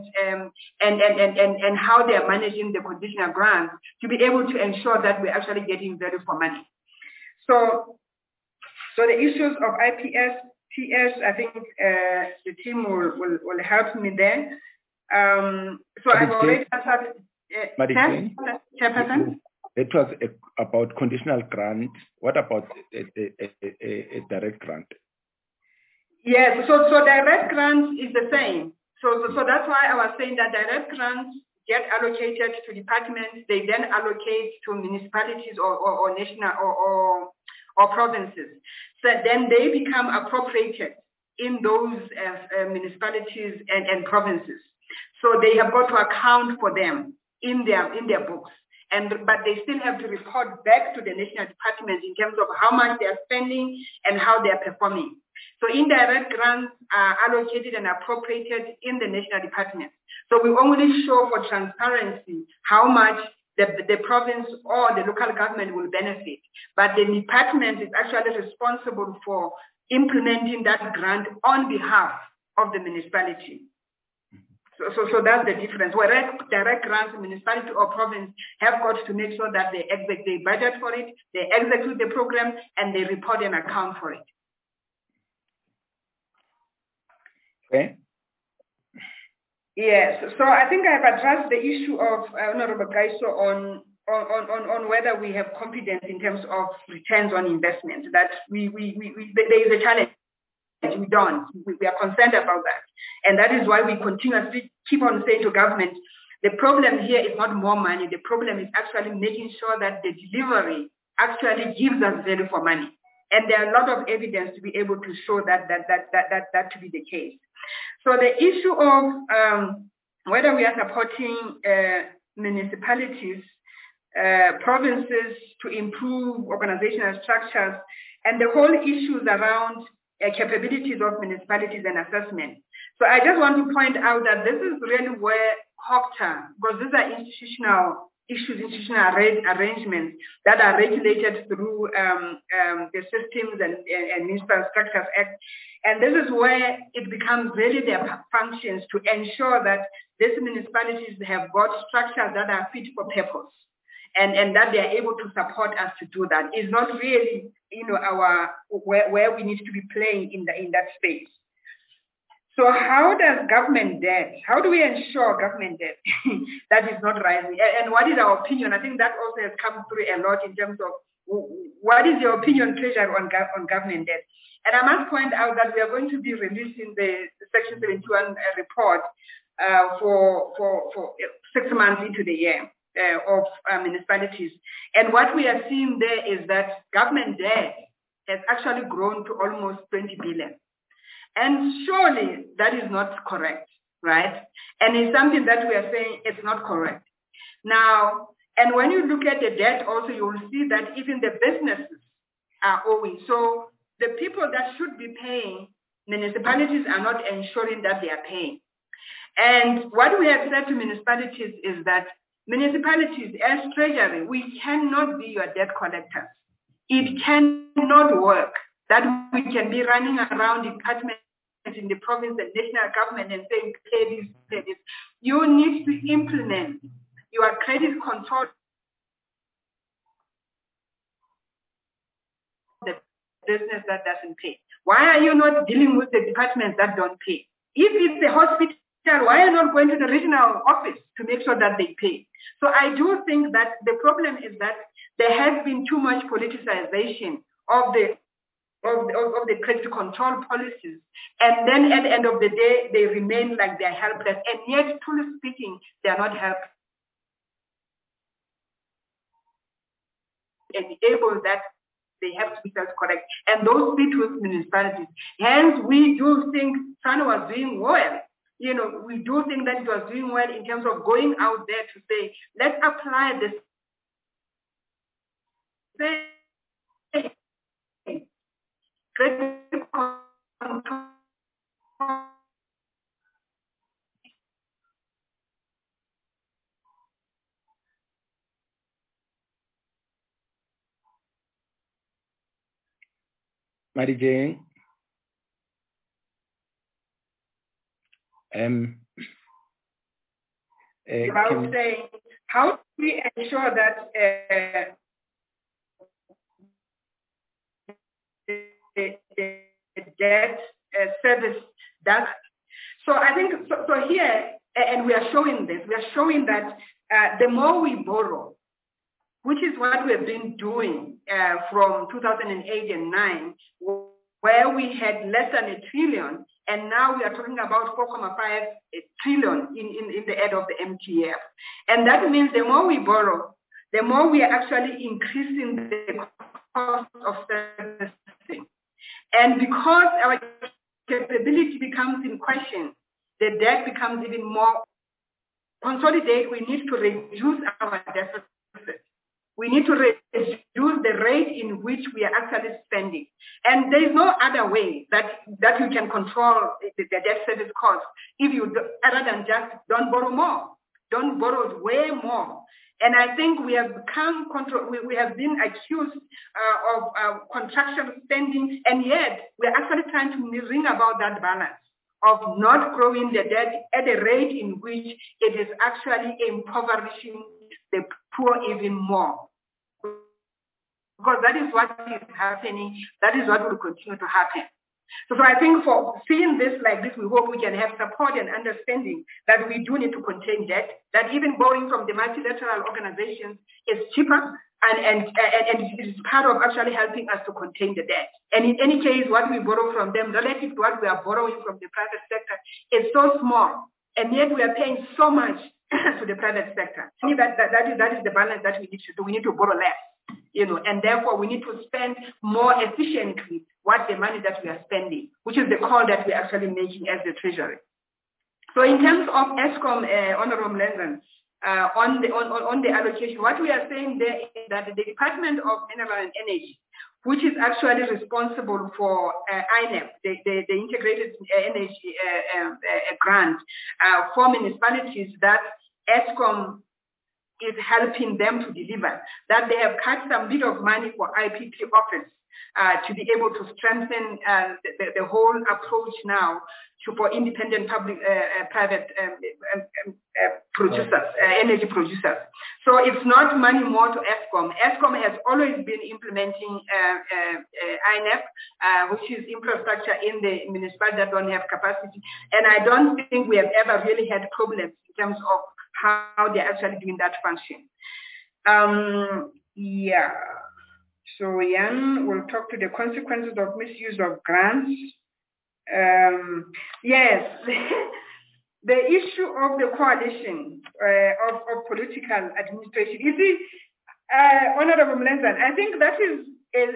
and how they are managing the conditional grants to be able to ensure that we're actually getting value for money. So the issues of IPS, TS, I think the team will help me there. So I've already answered. Chairperson? It was about conditional grant. What about a direct grant? Yes, so direct grants is the same. So that's why I was saying that direct grants get allocated to departments, they then allocate to municipalities or national or provinces. So then they become appropriated in those municipalities and provinces. So they have got to account for them in their books. But they still have to report back to the national departments in terms of how much they are spending and how they are performing. So indirect grants are allocated and appropriated in the national departments. So we only show for transparency how much the province or the local government will benefit. But the department is actually responsible for implementing that grant on behalf of the municipality. So that's the difference. Whereas direct grants, municipality or province have got to make sure that they budget for it, they execute the program, and they report and account for it. Okay. Yes. So I think I've addressed the issue of Honorable Kaiso on whether we have confidence in terms of returns on investment. That there is a challenge. We don't. We are concerned about that. And that is why we continuously keep on saying to government, the problem here is not more money. The problem is actually making sure that the delivery actually gives us value for money. And there are a lot of evidence to be able to show that to be the case. So the issue of whether we are supporting municipalities, provinces to improve organizational structures, and the whole issues around capabilities of municipalities and assessment. So I just want to point out that this is really where COGTA, because these are institutional issues, institutional arrangements that are regulated through the Systems and Municipal Structures Act. And this is where it becomes really their functions to ensure that these municipalities have got structures that are fit for purpose. And that they are able to support us to do that. It's not really, our where we need to be playing in that space. So how does government debt, how do we ensure government debt that is not rising? And what is our opinion? I think that also has come through a lot in terms of what is your opinion, Treasurer, on government debt? And I must point out that we are going to be releasing the Section 71 report for 6 months into the year. Of municipalities. And what we are seeing there is that government debt has actually grown to almost 20 billion. And surely that is not correct, right? And it's something that we are saying it's not correct. Now, and when you look at the debt also, you will see that even the businesses are owing. So the people that should be paying, municipalities are not ensuring that they are paying. And what we have said to municipalities is that municipalities, as Treasury, we cannot be your debt collectors. It cannot work that we can be running around departments in the province and national government and saying, pay this, pay this. You need to implement your credit control. The business that doesn't pay. Why are you not dealing with the departments that don't pay? If it's a hospital, why are you not going to the regional office to make sure that they pay? So I do think that the problem is that there has been too much politicization of the credit control policies. And then at the end of the day, they remain like they're helpless. And yet, truly speaking, they're not helpless. Enable that they have to be self-correct. And those fit with municipalities. Hence, we do think SANU was doing well. We do think that it was doing well in terms of going out there to say, let's apply this. Mary Jane. About saying, how do we ensure that the debt service does? So I think, so here, and we are showing this, we are showing that the more we borrow, which is what we have been doing from 2008 and 9, where we had less than $1 trillion, and now we are talking about 4.5 trillion in the head of the MTF. And that means the more we borrow, the more we are actually increasing the cost of servicing. And because our capability becomes in question, the debt becomes even more consolidated. We need to reduce our deficit. We need to reduce the rate in which we are actually spending. And there is no other way that you can control the debt service cost if you do, other than just don't borrow more. Don't borrow way more. And I think we have become we have been accused of contraction spending, and yet we're actually trying to bring about that balance of not growing the debt at a rate in which it is actually impoverishing the poor even more. Because that is what is happening, that is what will continue to happen. So I think for seeing this like this, we hope we can have support and understanding that we do need to contain debt, that even borrowing from the multilateral organizations is cheaper and it is part of actually helping us to contain the debt. And in any case, what we borrow from them relative to what we are borrowing from the private sector is so small, and yet we are paying so much to the private sector. That is the balance that we need to do. We need to borrow less and therefore we need to spend more efficiently what the money that we are spending, which is the call that we're actually making as the Treasury. So in terms of Eskom, Honorable Lenzen, on the allocation, what we are saying there is that the Department of Mineral and Energy, which is actually responsible for INEP, the Integrated Energy Grant for municipalities that Eskom is helping them to deliver, that they have cut some bit of money for IPP office to be able to strengthen the whole approach now for independent private producers, energy producers. So it's not money more to Eskom. Eskom has always been implementing INEP, which is infrastructure in the municipalities that don't have capacity. And I don't think we have ever really had problems in terms of how they're actually doing that function. Yeah. So Jan will talk to the consequences of misuse of grants. Yes, the issue of the coalition of political administration. You see, Honorable Mlensan, I think that is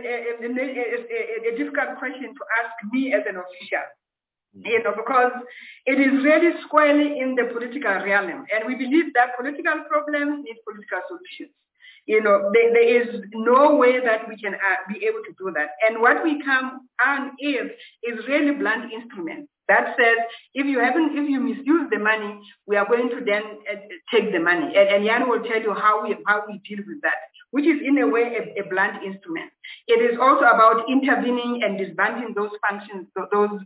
a difficult question to ask me as an official. Because it is really squarely in the political realm, and we believe that political problems need political solutions. There is no way that we can be able to do that. And what we come on is really blunt instruments. That says, if you misuse the money, we are going to then take the money. And Jan will tell you how we deal with that, which is in a way a blunt instrument. It is also about intervening and disbanding those functions, those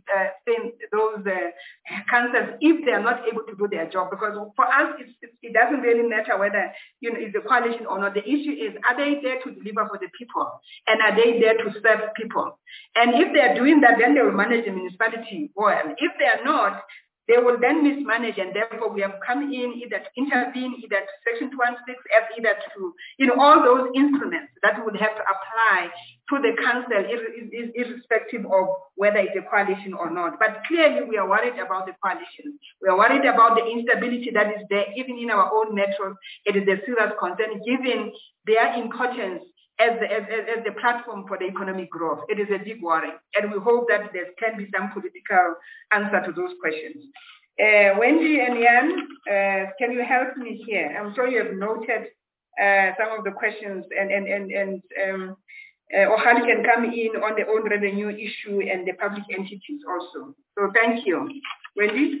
councils, if they are not able to do their job. Because for us, it doesn't really matter whether it's a coalition or not. The issue is, are they there to deliver for the people? And are they there to serve people? And if they are doing that, then they will manage the municipality well. If they are not, they will then mismanage, and therefore we have come in either to intervene, either to Section 216F, either to, all those instruments that would have to apply to the council, irrespective of whether it's a coalition or not. But clearly we are worried about the coalition. We are worried about the instability that is there, even in our own metros. It is a serious concern, given their importance as the platform for the economic growth. It is a big worry, and we hope that there can be some political answer to those questions. Wendy and Jan, can you help me here? I'm sure you have noted some of the questions, and Ohali can come in on the own revenue issue and the public entities also. So thank you. Wendy?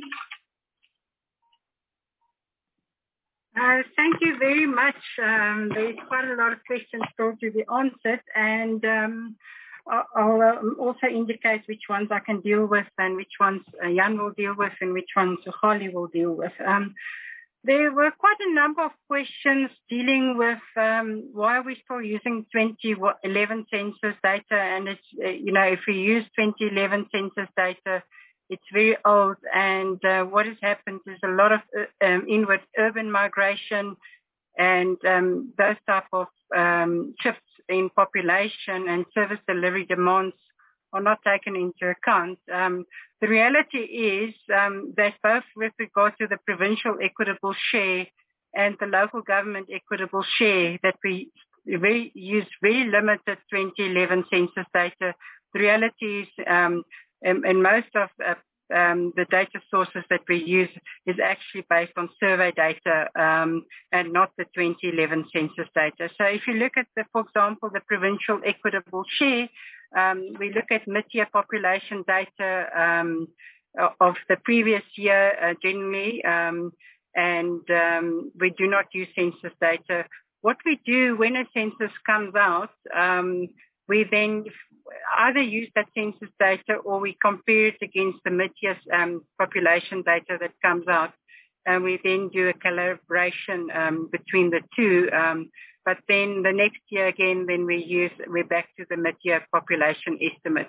Thank you very much. There's quite a lot of questions still to be answered, and I'll also indicate which ones I can deal with and which ones Jan will deal with and which ones Holly will deal with. There were quite a number of questions dealing with why are we still using 2011 census data, and it's, if we use 2011 census data, it's very old, and what has happened is a lot of inward urban migration and those type of shifts in population and service delivery demands are not taken into account. The reality is that both with regard to the provincial equitable share and the local government equitable share, that we use very limited 2011 census data. The reality is and most of the data sources that we use is actually based on survey data and not the 2011 census data. So if you look at, for example, the provincial equitable share, we look at mid-year population data of the previous year generally, and we do not use census data. What we do when a census comes out, we then either use that census data or we compare it against the mid-year population data that comes out, and we then do a collaboration between the two. But then the next year again, then we're back to the mid-year population estimates.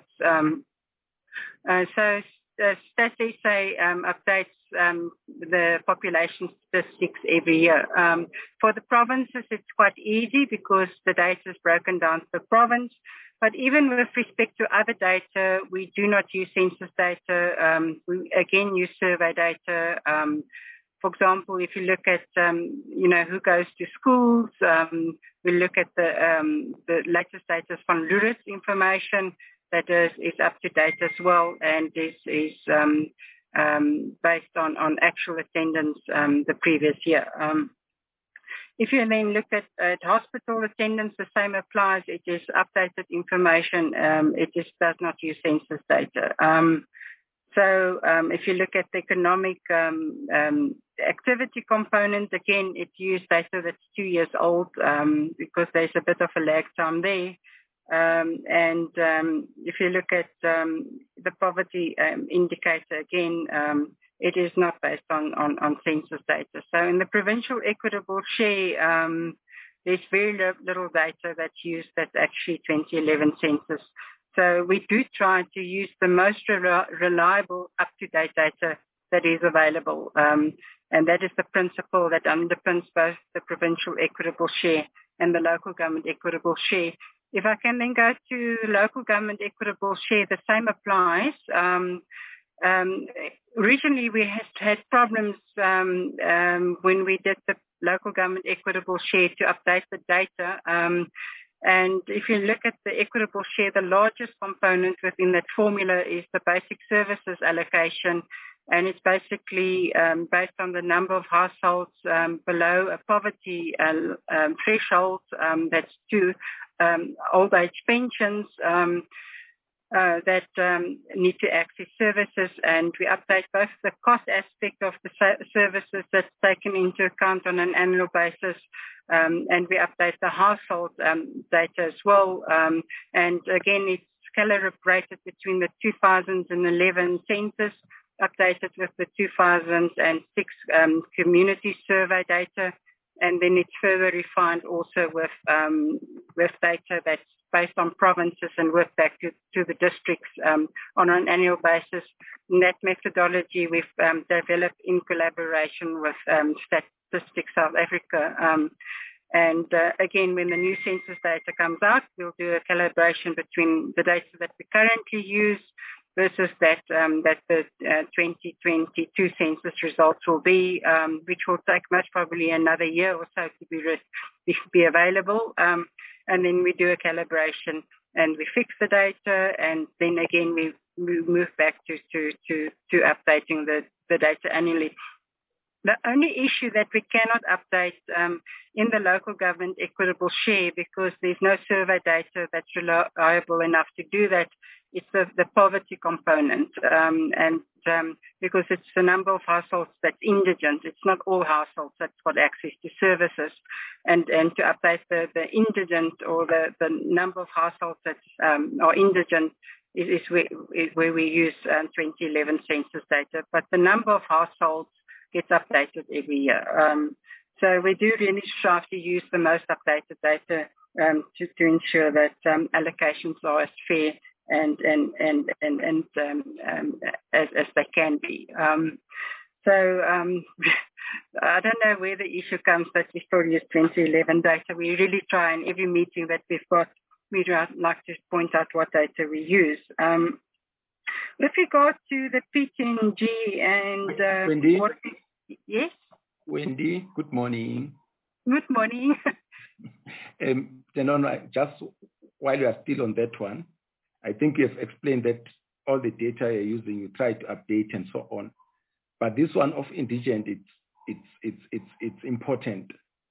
So Stats updates the population statistics every year. For the provinces, it's quite easy because the data is broken down per province. But even with respect to other data, we do not use census data. We again use survey data. For example, if you look at, who goes to schools, we look at the latest status from Lourdes information that is up to date as well, and is based on actual attendance the previous year. If you then look at hospital attendance, the same applies. It is updated information. It just does not use census data. So if you look at the economic activity component, again, it used data that's 2 years old because there's a bit of a lag time there. And if you look at the poverty indicator, again, it is not based on census data. So in the provincial equitable share, there's very little data that's used that's actually 2011 census. So we do try to use the most reliable, up-to-date data that is available. And that is the principle that underpins both the provincial equitable share and the local government equitable share. If I can then go to local government equitable share, the same applies. Originally, we had problems when we did the local government equitable share to update the data. And if you look at the equitable share, the largest component within that formula is the basic services allocation. And it's basically based on the number of households below a poverty threshold, that's 2 old age pensions that need to access services. And we update both the cost aspect of the services that's taken into account on an annual basis, and we update the household data as well. And again, it's calibrated between the 2011 census updated with the 2006 community survey data, and then it's further refined also with data that's based on provinces and worked back to the districts on an annual basis. And that methodology we've developed in collaboration with Statistics South Africa. And again, when the new census data comes out, we'll do a calibration between the data that we currently use versus that the 2022 census results will be, which will take most probably another year or so to be available. And then we do a calibration and we fix the data, and then again we move back to updating the data annually. The only issue that we cannot update in the local government equitable share, because there's no survey data that's reliable enough to do that, is the poverty component. And because it's the number of households that's indigent, it's not all households that's got access to services. And to update the indigent or the number of households that are indigent is where we use 2011 census data. But the number of households gets updated every year. So we do really strive to use the most updated data to ensure that allocations are as fair and as they can be. So I don't know where the issue comes that we still use 2011 data. We really try in every meeting that we've got, we'd like to point out what data we use. With regard to the PTNG and... Wendy? Yes? Wendy, good morning. Good morning. Just while you are still on that one, I think you have explained that all the data you're using, you try to update and so on. But this one of indigent, it's important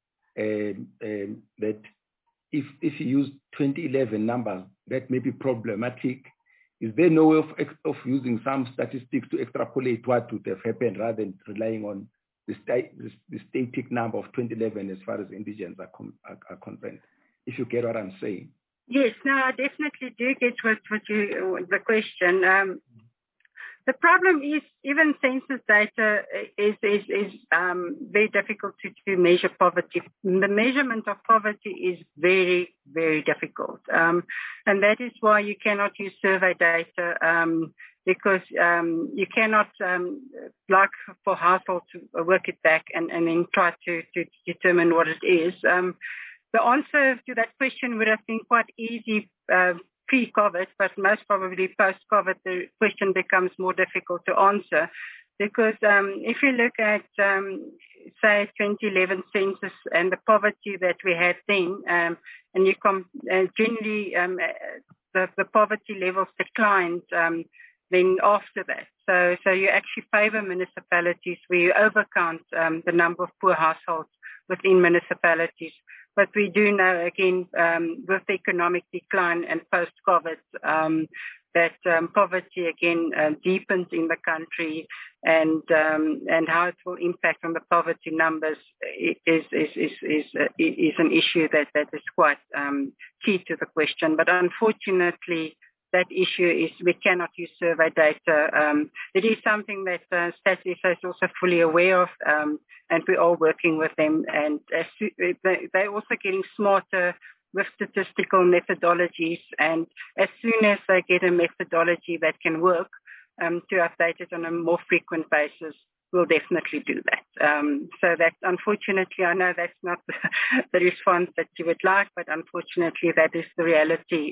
that if you use 2011 numbers, that may be problematic. Is there no way of using some statistics to extrapolate what would have happened rather than relying on the static number of 2011 as far as indigents are concerned? If you get what I'm saying. Yes, no, I definitely do get the question. The problem is even census data is very difficult to measure poverty. The measurement of poverty is very, very difficult. And that is why you cannot use survey data because you cannot, like for households, work it back and then try to determine what it is. The answer to that question would have been quite easy pre-COVID, but most probably post-COVID, the question becomes more difficult to answer Because if you look at, say, 2011 census and the poverty that we had then, and you generally the poverty levels declined then after that. So you actually favor municipalities where you overcount the number of poor households within municipalities. But we do know, again, with the economic decline and post-COVID, that poverty again deepens in the country, and how it will impact on the poverty numbers is an issue that is quite key to the question. But unfortunately, that issue is we cannot use survey data. It is something that StatsSA is also fully aware of, and we're all working with them. And they're also getting smarter with statistical methodologies. And as soon as they get a methodology that can work to update it on a more frequent basis, we'll definitely do that. So that's unfortunately, I know that's not the response that you would like, but unfortunately that is the reality.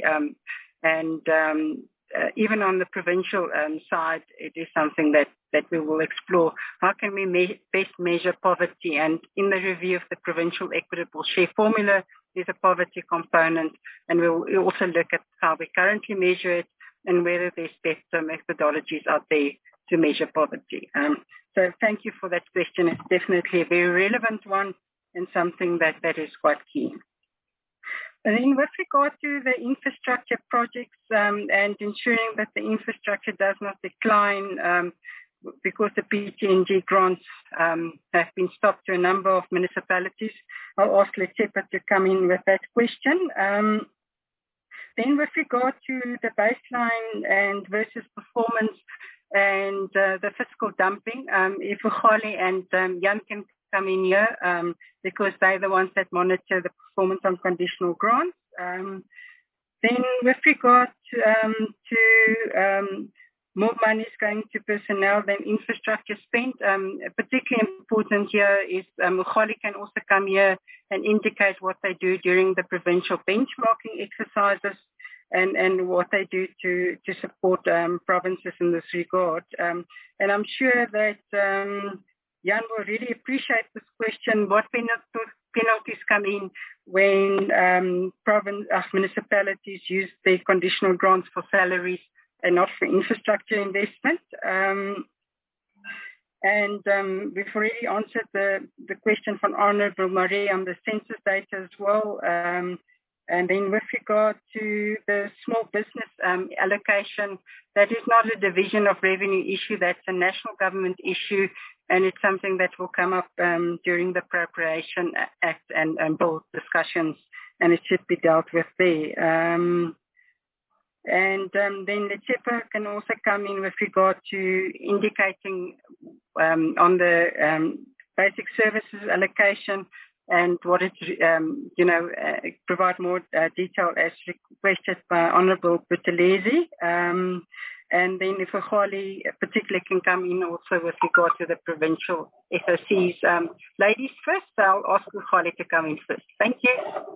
Even on the provincial side, it is something that we will explore. How can we best measure poverty? And in the review of the provincial equitable share formula, there's a poverty component, and we'll also look at how we currently measure it and whether there's better methodologies out there to measure poverty. So thank you for that question. It's definitely a very relevant one and something that is quite key. And then with regard to the infrastructure projects and ensuring that the infrastructure does not decline because the PTNG grants have been stopped to a number of municipalities, I'll ask Letepa to come in with that question. Then with regard to the baseline and versus performance and the fiscal dumping, if Ugali and Jan can come in here because they're the ones that monitor the performance on conditional grants. Then with regard to more money is going to personnel than infrastructure spent. Particularly important here is Ugali can also come here and indicate what they do during the provincial benchmarking exercises and what they do to support provinces in this regard. And I'm sure that Jan will really appreciate this question. What penalties come in when municipalities use their conditional grants for salaries and not for infrastructure investment? We've already answered the question from Honourable Marie on the census data as well. And then with regard to the small business allocation, that is not a division of revenue issue, that's a national government issue, and it's something that will come up during the Appropriation Act and bill discussions, and it should be dealt with there. Then Letepa can also come in with regard to indicating on the basic services allocation and what it, provide more detail as requested by Honourable Buthelezi. And then if Ugali particularly can come in also with regard to the provincial SOCs. Ladies first, I'll ask Ugali to come in first. Thank you.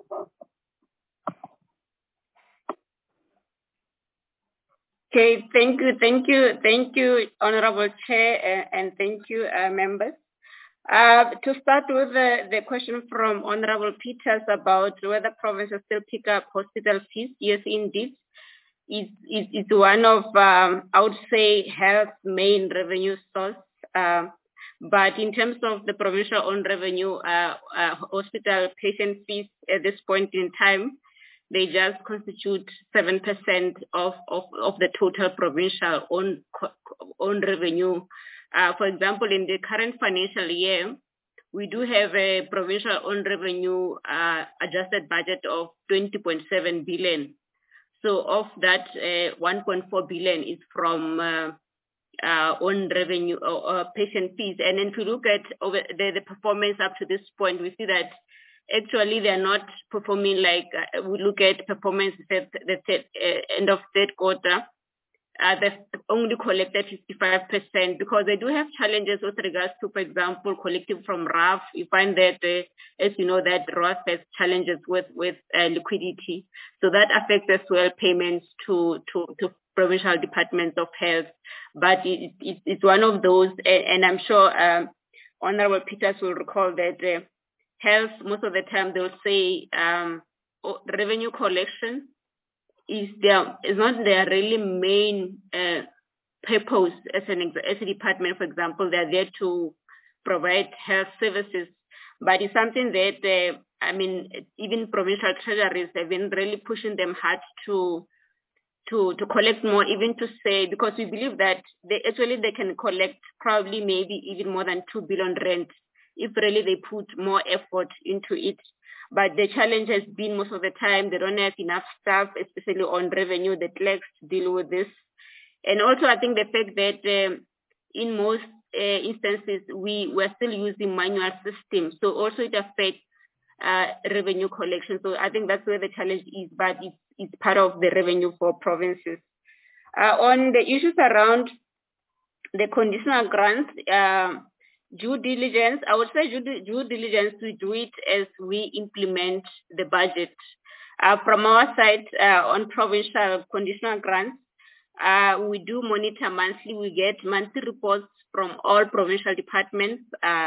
Okay, thank you, Honourable Chair, and thank you, members. To start with the question from Honourable Peters about whether provinces still pick up hospital fees, yes, indeed. It's one of, I would say, health's main revenue source. But in terms of the provincial own revenue, hospital patient fees at this point in time, they just constitute 7% of the total provincial own revenue. For example, in the current financial year, we do have a provincial own revenue adjusted budget of 20.7 billion. So of that, 1.4 billion is from own revenue or patient fees. And then to look at the performance up to this point, we see that actually they're not performing like we look at performance at the end of third quarter. They've only collected 55% because they do have challenges with regards to, for example, collecting from RAF. You find that, as you know, that RAF has challenges with liquidity. So that affects as well payments to provincial departments of health. But it's one of those, and I'm sure Honorable Peters will recall that health, most of the time they'll say revenue collection is not their really main purpose as a department. For example, they're there to provide health services, but it's something that even provincial treasuries have been really pushing them hard to collect more, even to say, because we believe that they can collect probably maybe even more than 2 billion rand if really they put more effort into it. But the challenge has been most of the time they don't have enough staff, especially on revenue, the clerks to deal with this. And also I think the fact that in most instances we're still using manual systems, so also it affects revenue collection. So I think that's where the challenge is, but it's part of the revenue for provinces. On the issues around the conditional grants, due diligence, I would say due diligence, we do it as we implement the budget. From our side, on provincial conditional grants, we do monitor monthly. We get monthly reports from all provincial departments.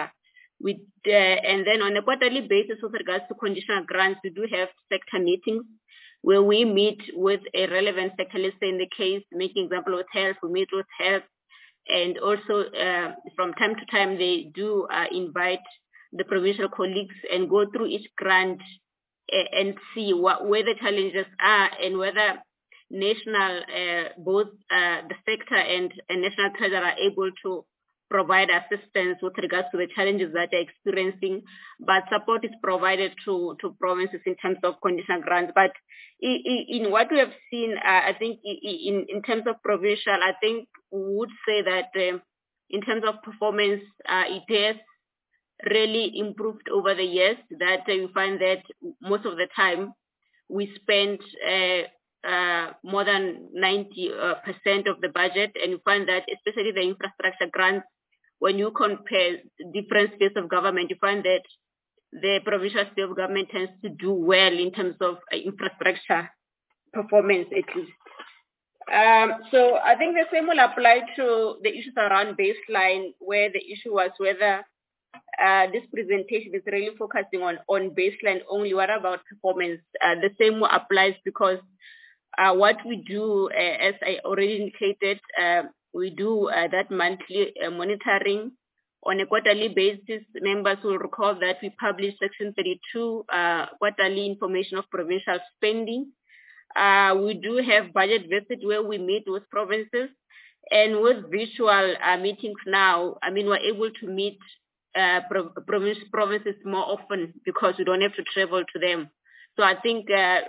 And then on a quarterly basis with regards to conditional grants, we do have sector meetings where we meet with a relevant sector. Let's say in the case, making example with health, we meet with health. And also from time to time, they do invite the provincial colleagues and go through each grant and see where the challenges are and whether national, both the sector and national treasury are able to provide assistance with regards to the challenges that they're experiencing, but support is provided to provinces in terms of conditional grants. But in what we have seen, I think in terms of provincial, I think we would say that in terms of performance, it has really improved over the years, that you find that most of the time we spend more than 90% of the budget, and you find that especially the infrastructure grants, when you compare different states of government, you find that the provincial state of government tends to do well in terms of infrastructure performance, at least. So I think the same will apply to the issues around baseline, where the issue was whether this presentation is really focusing on baseline only. What about performance? The same applies, because what we do, as I already indicated, we do that monthly monitoring on a quarterly basis. Members will recall that we publish Section 32, quarterly information of provincial spending. We do have budget visits where we meet with provinces, and with virtual meetings now, we're able to meet provinces more often because we don't have to travel to them. So I think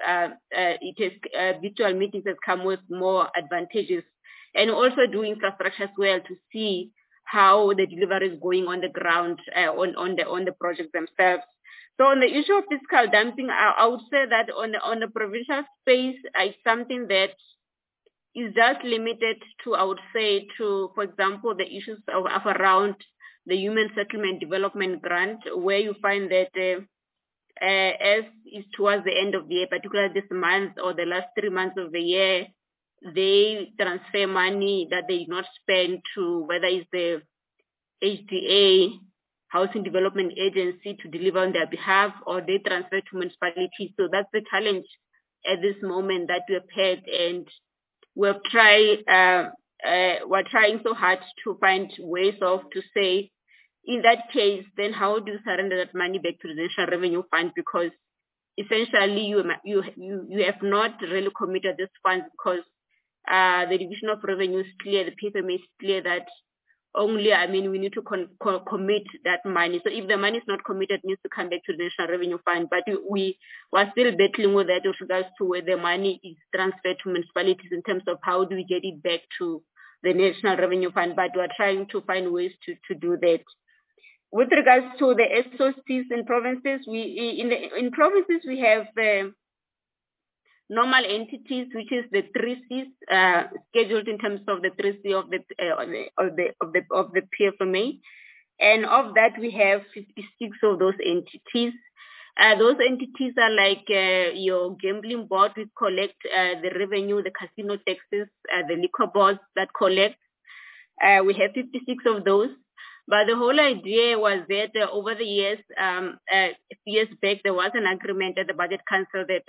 virtual meetings have come with more advantages, and also do infrastructure as well to see how the delivery is going on the ground on the projects themselves. So on the issue of fiscal dumping, I would say that on the provincial space, it's something that is just limited to, I would say, to, for example, the issues of around the Human Settlement Development Grant, where you find that as is towards the end of the year, particularly this month or the last 3 months of the year, they transfer money that they did not spend to whether it's the HDA, Housing Development Agency, to deliver on their behalf, or they transfer to municipalities. So that's the challenge at this moment that we have had, and we're trying so hard to find ways of to say, in that case, then how do you surrender that money back to the National Revenue Fund? Because essentially you have not really committed this fund, because the Division of Revenue is clear, the PFMA is clear that only, we need to commit that money. So if the money is not committed, it needs to come back to the National Revenue Fund. But we are still battling with that with regards to where the money is transferred to municipalities in terms of how do we get it back to the National Revenue Fund. But we are trying to find ways to do that. With regards to the SOCs in provinces, in provinces we have normal entities, which is the 3Cs, scheduled in terms of the 3C of the PFMA, and of that we have 56 of those entities. Those entities are like your gambling board, which collect the revenue, the casino taxes, the liquor boards that collect. We have 56 of those. But the whole idea was that over the years, a few years back, there was an agreement at the Budget Council that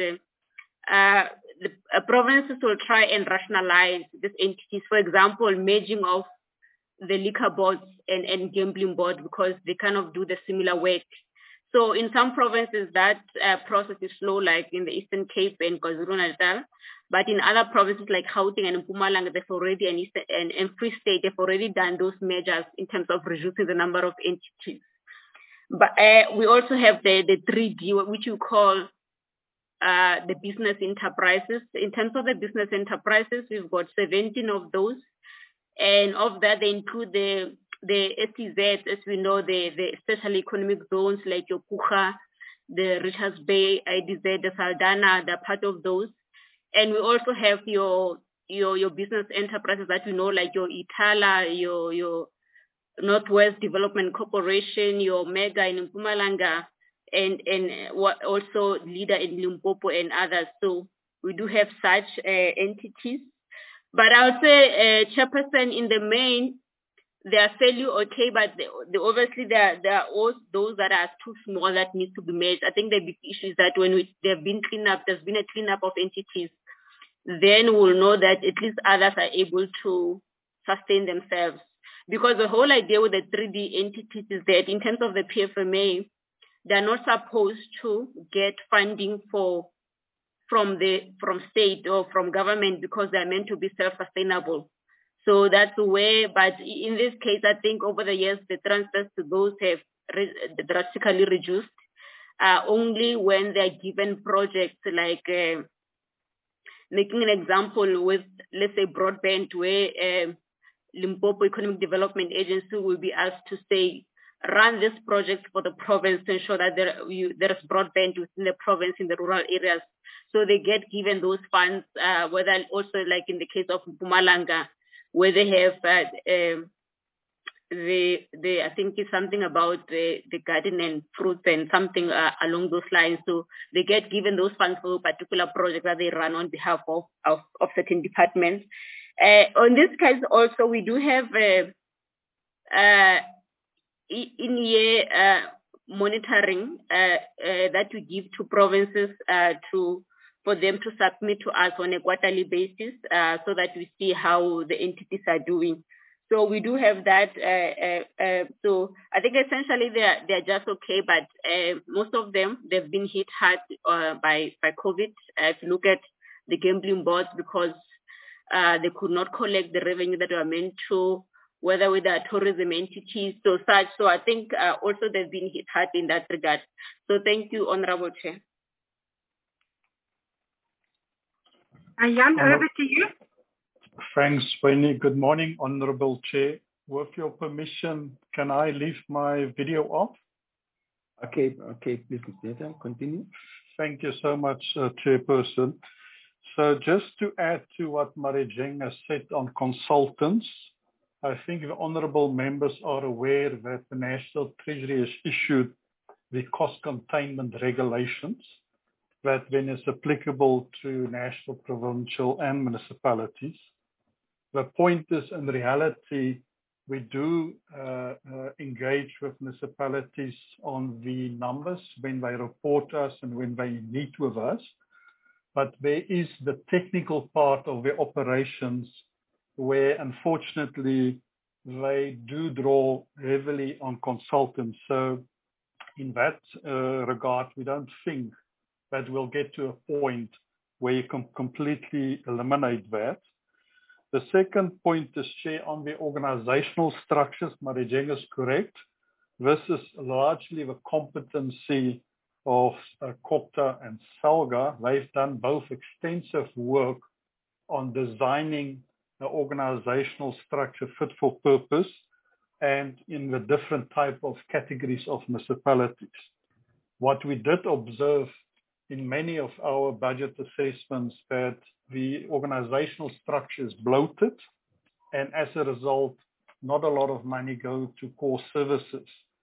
the provinces will try and rationalize these entities. For example, merging of the liquor boards and gambling board, because they kind of do the similar work. So in some provinces, that process is slow, like in the Eastern Cape and KwaZulu-Natal. But in other provinces like Gauteng and Mpumalanga, they've already, and Free State, they've already done those measures in terms of reducing the number of entities. But we also have the 3D, which you call the business enterprises. In terms of the business enterprises, we've got 17 of those. And of that, they include the SEZ, as we know, the special economic zones like your Kucha, the Richards Bay, IDZ, the Saldanha, they're part of those. And we also have your business enterprises that we know, like your Itala, your Northwest Development Corporation, your Mega in Mpumalanga, and what also Leader in Limpopo and others. So we do have such entities. But I would say, Chairperson, in the main, they are fairly okay, but obviously there are also those that are too small that need to be made. I think the big issue is that when there's been a cleanup of entities, then we'll know that at least others are able to sustain themselves. Because the whole idea with the 3D entities is that in terms of the PFMA, they're not supposed to get funding from state or from government, because they're meant to be self-sustainable. So that's the way, but in this case, I think over the years, the transfers to those have drastically reduced, only when they're given projects like, making an example with, let's say, broadband, where Limpopo Economic Development Agency will be asked to say, run this project for the province to ensure that there is broadband within the province in the rural areas. So they get given those funds, whether also like in the case of Mpumalanga, where they have I think it's something about the garden and fruits and something along those lines. So they get given those funds for a particular project that they run on behalf of certain departments. On this case also, we do have in-year monitoring that we give to provinces for them to submit to us on a quarterly basis, so that we see how the entities are doing. So we do have that. So I think essentially they're just okay, but most of them, they've been hit hard by COVID. If you look at the gambling boards, because they could not collect the revenue that they were meant to, whether with the tourism entities, so such. So I think also they've been hit hard in that regard. So thank you, Honorable Chair. Jan, over to you. Thanks, Winnie. Good morning, Honorable Chair. With your permission, can I leave my video off? Okay, please, Mr. continue. Thank you so much, Chairperson. So just to add to what Marejeng has said on consultants, I think the honourable members are aware that the National Treasury has issued the cost containment regulations that then is applicable to national, provincial and municipalities. The point is, in reality, we do engage with municipalities on the numbers when they report us and when they meet with us. But there is the technical part of the operations where, unfortunately, they do draw heavily on consultants. So in that regard, we don't think that we'll get to a point where you can completely eliminate that. The second point is, Chair, on the organizational structures, Marejeng is correct. This is largely the competency of COPTA and SALGA. They've done both extensive work on designing the organizational structure fit for purpose and in the different type of categories of municipalities. What we did observe in many of our budget assessments, that the organizational structure is bloated, and as a result, not a lot of money goes to core services.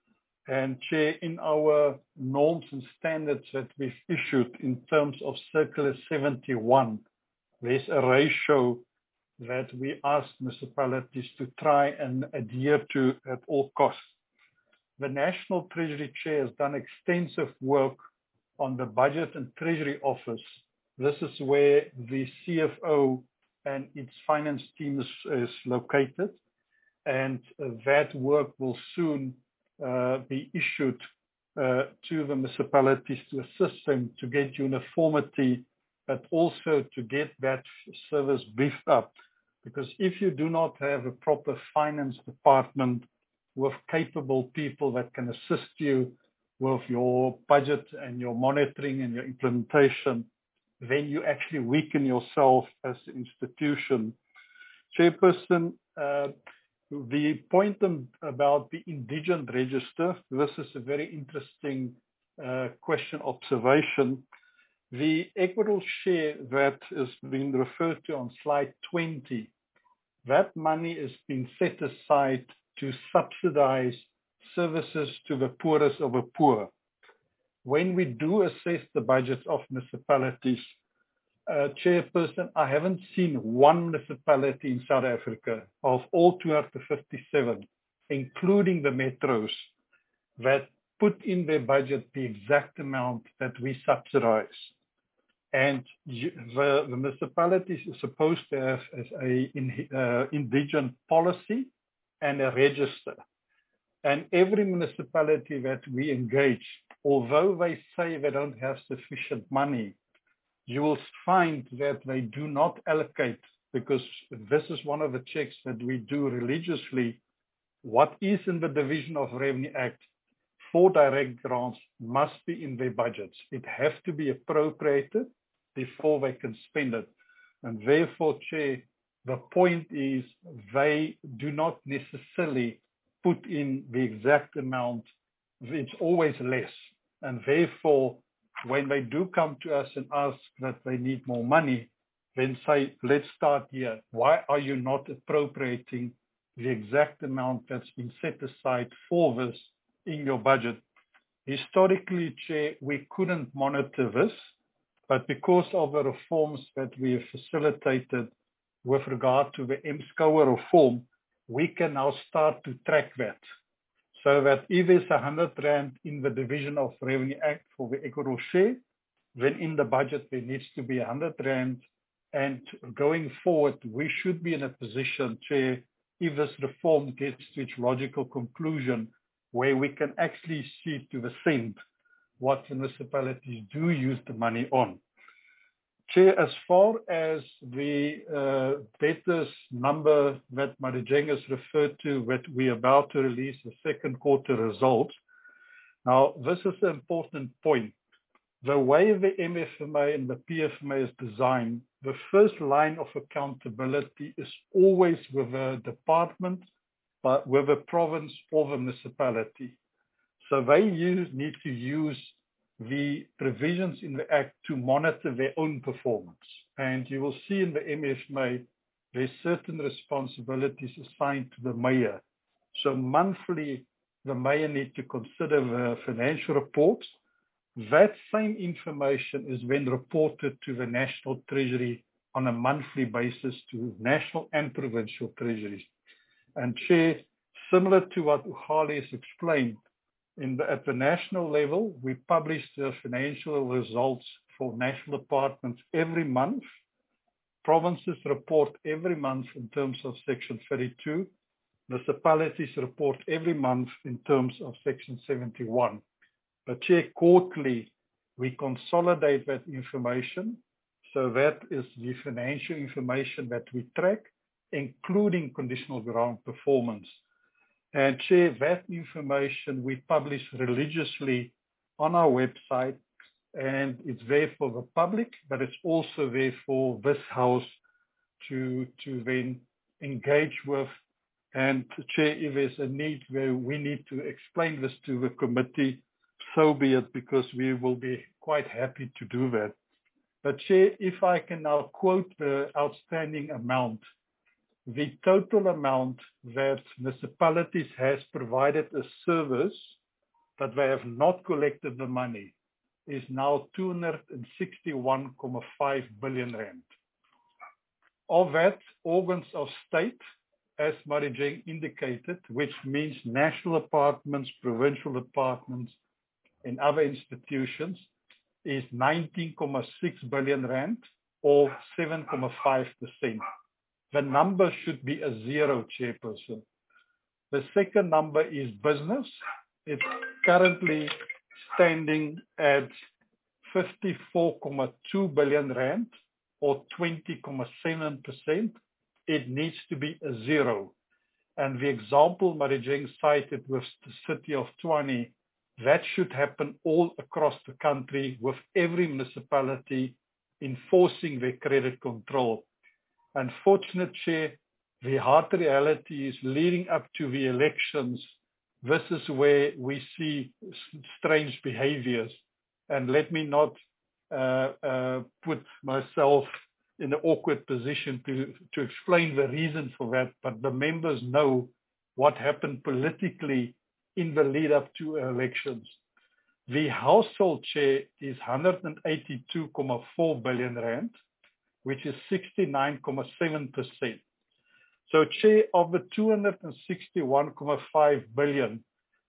And Chair, in our norms and standards that we've issued in terms of Circular 71, there's a ratio that we ask municipalities to try and adhere to at all costs. The National Treasury Chair has done extensive work on the Budget and Treasury Office. This is where the CFO and its finance team is located. And that work will soon be issued to the municipalities to assist them to get uniformity, but also to get that service beefed up. Because if you do not have a proper finance department with capable people that can assist you with your budget and your monitoring and your implementation, then you actually weaken yourself as an institution. Chairperson, the point about the indigent register, this is a very interesting question, observation. The equitable share that is being referred to on slide 20, that money is being set aside to subsidize services to the poorest of the poor. When we do assess the budgets of municipalities, Chairperson, I haven't seen one municipality in South Africa of all 257, including the metros, that put in their budget the exact amount that we subsidize. And the municipalities are supposed to have as a indigent policy and a register. And every municipality that we engage, although they say they don't have sufficient money, you will find that they do not allocate, because this is one of the checks that we do religiously. What is in the Division of Revenue Act for direct grants must be in their budgets. It has to be appropriated before they can spend it. And therefore, Chair, the point is they do not necessarily put in the exact amount. It's always less. And therefore, when they do come to us and ask that they need more money, then say, let's start here. Why are you not appropriating the exact amount that's been set aside for this in your budget? Historically, Chair, we couldn't monitor this, but because of the reforms that we have facilitated with regard to the MSCOA reform, we can now start to track that. So that if there's 100 Rand in the Division of Revenue Act for the equitable share, then in the budget there needs to be 100 Rand. And going forward, we should be in a position, Chair, if this reform gets to its logical conclusion, where we can actually see to the cent what the municipalities do use the money on. Chair, as far as the debtors number that Marajeng has referred to, that we're about to release the second quarter results. Now, this is an important point. The way the MFMA and the PFMA is designed, the first line of accountability is always with a department, but with a province or the municipality. So they need to use the provisions in the Act to monitor their own performance. And you will see in the MFMA, there's certain responsibilities assigned to the mayor. So monthly, the mayor needs to consider the financial reports. That same information is then reported to the National Treasury on a monthly basis to national and provincial treasuries. And Chair, similar to what Uhali has explained, at the national level, we publish the financial results for national departments every month. Provinces report every month in terms of Section 32. Municipalities report every month in terms of Section 71. But Chair, quarterly, we consolidate that information. So that is the financial information that we track, including conditional grant performance. And Chair, that information we publish religiously on our website, and it's there for the public, but it's also there for this House to then engage with. And Chair, if there's a need where we need to explain this to the committee, so be it, because we will be quite happy to do that. But Chair, if I can now quote the outstanding amount, the total amount that municipalities has provided a service but they have not collected the money is now 261.5 billion rand. Of that, organs of state, as Marijeng indicated, which means national departments, provincial departments, and other institutions, is 19.6 billion rand, or 7.5%. The number should be a zero, Chairperson. The second number is business. It's currently standing at 54.2 billion rand, or 20.7%. It needs to be a zero. And the example Marijeng cited with the city of Tshwane, that should happen all across the country with every municipality enforcing their credit control. Unfortunately, Chair, the hard reality is leading up to the elections. This is where we see strange behaviors. And let me not put myself in an awkward position to explain the reason for that, but the members know what happened politically in the lead up to elections. The household share is 182.4 billion rand, which is 69.7%. So, Chair, of the 261.5 billion,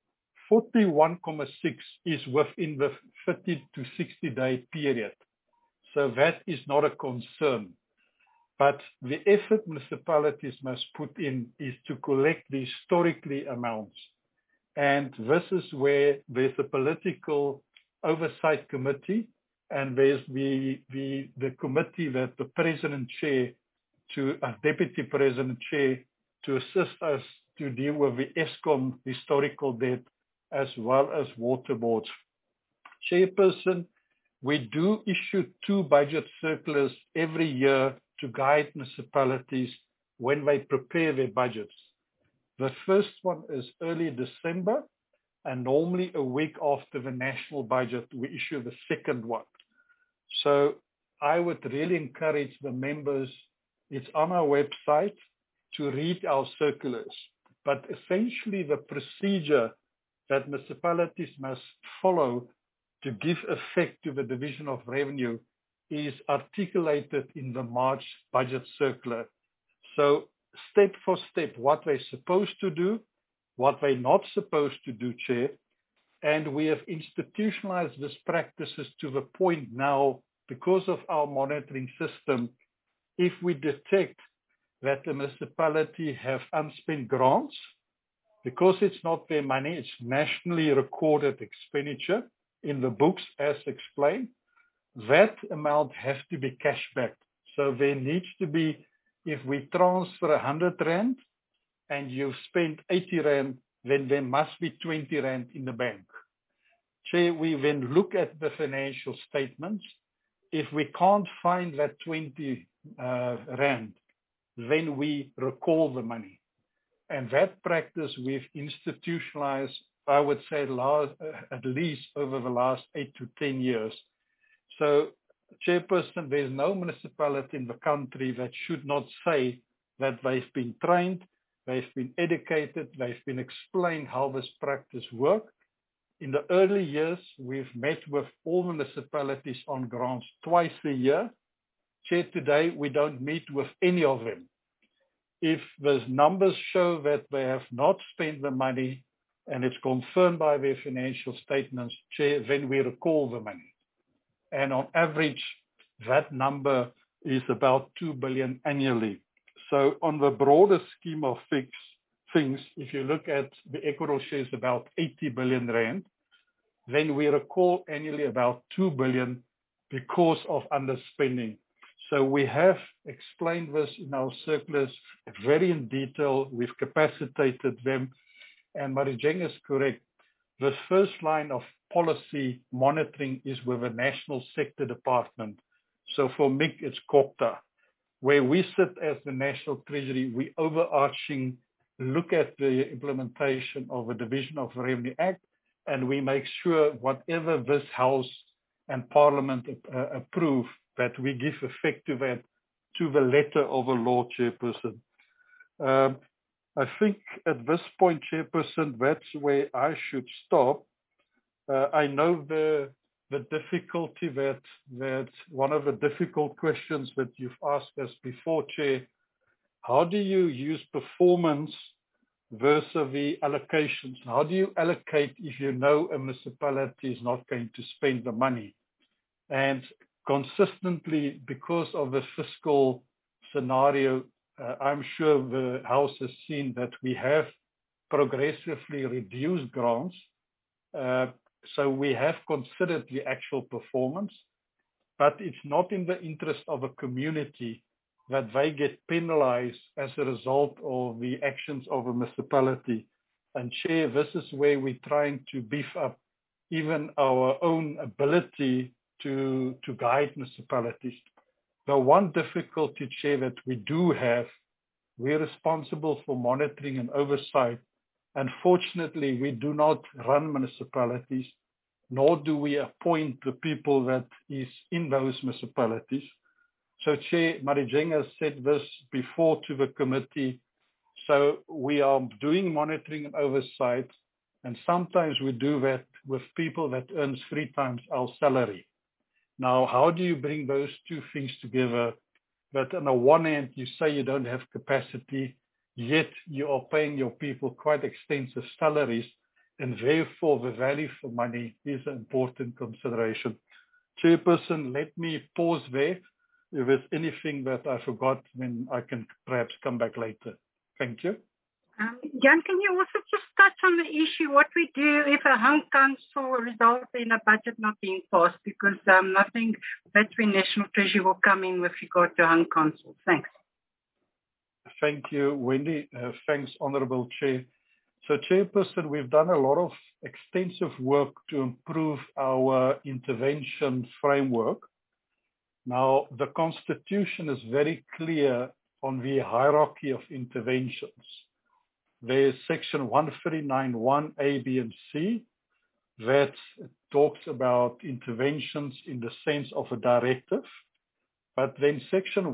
41.6 is within the 30 to 60-day period. So that is not a concern. But the effort municipalities must put in is to collect the historically amounts. And this is where there's a political oversight committee, and there's the committee that the president chair to a deputy president chair to assist us to deal with the ESCOM historical debt as well as water boards. Chairperson, we do issue 2 budget circulars every year to guide municipalities when they prepare their budgets. The first one is early December, and normally a week after the national budget, we issue the second one. So I would really encourage the members, it's on our website, to read our circulars. But essentially the procedure that municipalities must follow to give effect to the division of revenue is articulated in the March budget circular. So step for step, what they're supposed to do, what they're not supposed to do, Chair. And we have institutionalized these practices to the point now, because of our monitoring system, if we detect that the municipality have unspent grants, because it's not their money, it's nationally recorded expenditure in the books as explained, that amount has to be cash back. So there needs to be, if we transfer 100 Rand and you've spent 80 Rand, then there must be 20 Rand in the bank. Chair, we then look at the financial statements. If we can't find that 20 Rand, then we recall the money. And that practice we've institutionalized, I would say, at least over the last 8 to 10 years. So, Chairperson, there's no municipality in the country that should not say that they've been trained, they've been educated, they've been explained how this practice works. In the early years, we've met with all municipalities on grants twice a year. Chair, today we don't meet with any of them. If the numbers show that they have not spent the money and it's confirmed by their financial statements, Chair, then we recall the money. And on average, that number is about 2 billion annually. So on the broader scheme of things, if you look at the equitable shares, about 80 billion Rand, then we recall annually about 2 billion because of underspending. So we have explained this in our circulars very in detail. We've capacitated them. And Marijeng is correct. The first line of policy monitoring is with the National Sector Department. So for MIC, it's COGTA. Where we sit as the National Treasury, we overarching look at the implementation of the Division of Revenue Act, and we make sure whatever this House and Parliament approve, that we give effect to that, to the letter of a law, Chairperson. I think at this point, Chairperson, that's where I should stop. I know the difficulty that one of the difficult questions that you've asked us before, Chair, how do you use performance versus the allocations? How do you allocate if you know a municipality is not going to spend the money? And consistently, because of the fiscal scenario, I'm sure the House has seen that we have progressively reduced grants. So we have considered the actual performance, but it's not in the interest of a community that they get penalized as a result of the actions of a municipality. And Chair, this is where we're trying to beef up even our own ability to guide municipalities. The one difficulty, Chair, that we do have, we're responsible for monitoring and oversight. Unfortunately, we do not run municipalities, nor do we appoint the people that is in those municipalities. So Chair, Marijeng has said this before to the committee. So we are doing monitoring and oversight, and sometimes we do that with people that earns 3 times our salary. Now, how do you bring those two things together? That on the one hand, you say you don't have capacity, yet you are paying your people quite extensive salaries, and therefore the value for money is an important consideration. Chairperson, let me pause there. If there's anything that I forgot, then I can perhaps come back later. Thank you. Jan, can you also just touch on the issue, what we do if a hung council results in a budget not being passed? Because nothing between National Treasury will come in with regard to hung council. Thanks. Thank you, Wendy. Thanks, Honourable Chair. So, Chairperson, we've done a lot of extensive work to improve our intervention framework. Now, the Constitution is very clear on the hierarchy of interventions. There's section 1391 A, B, and C that talks about interventions in the sense of a directive. But then section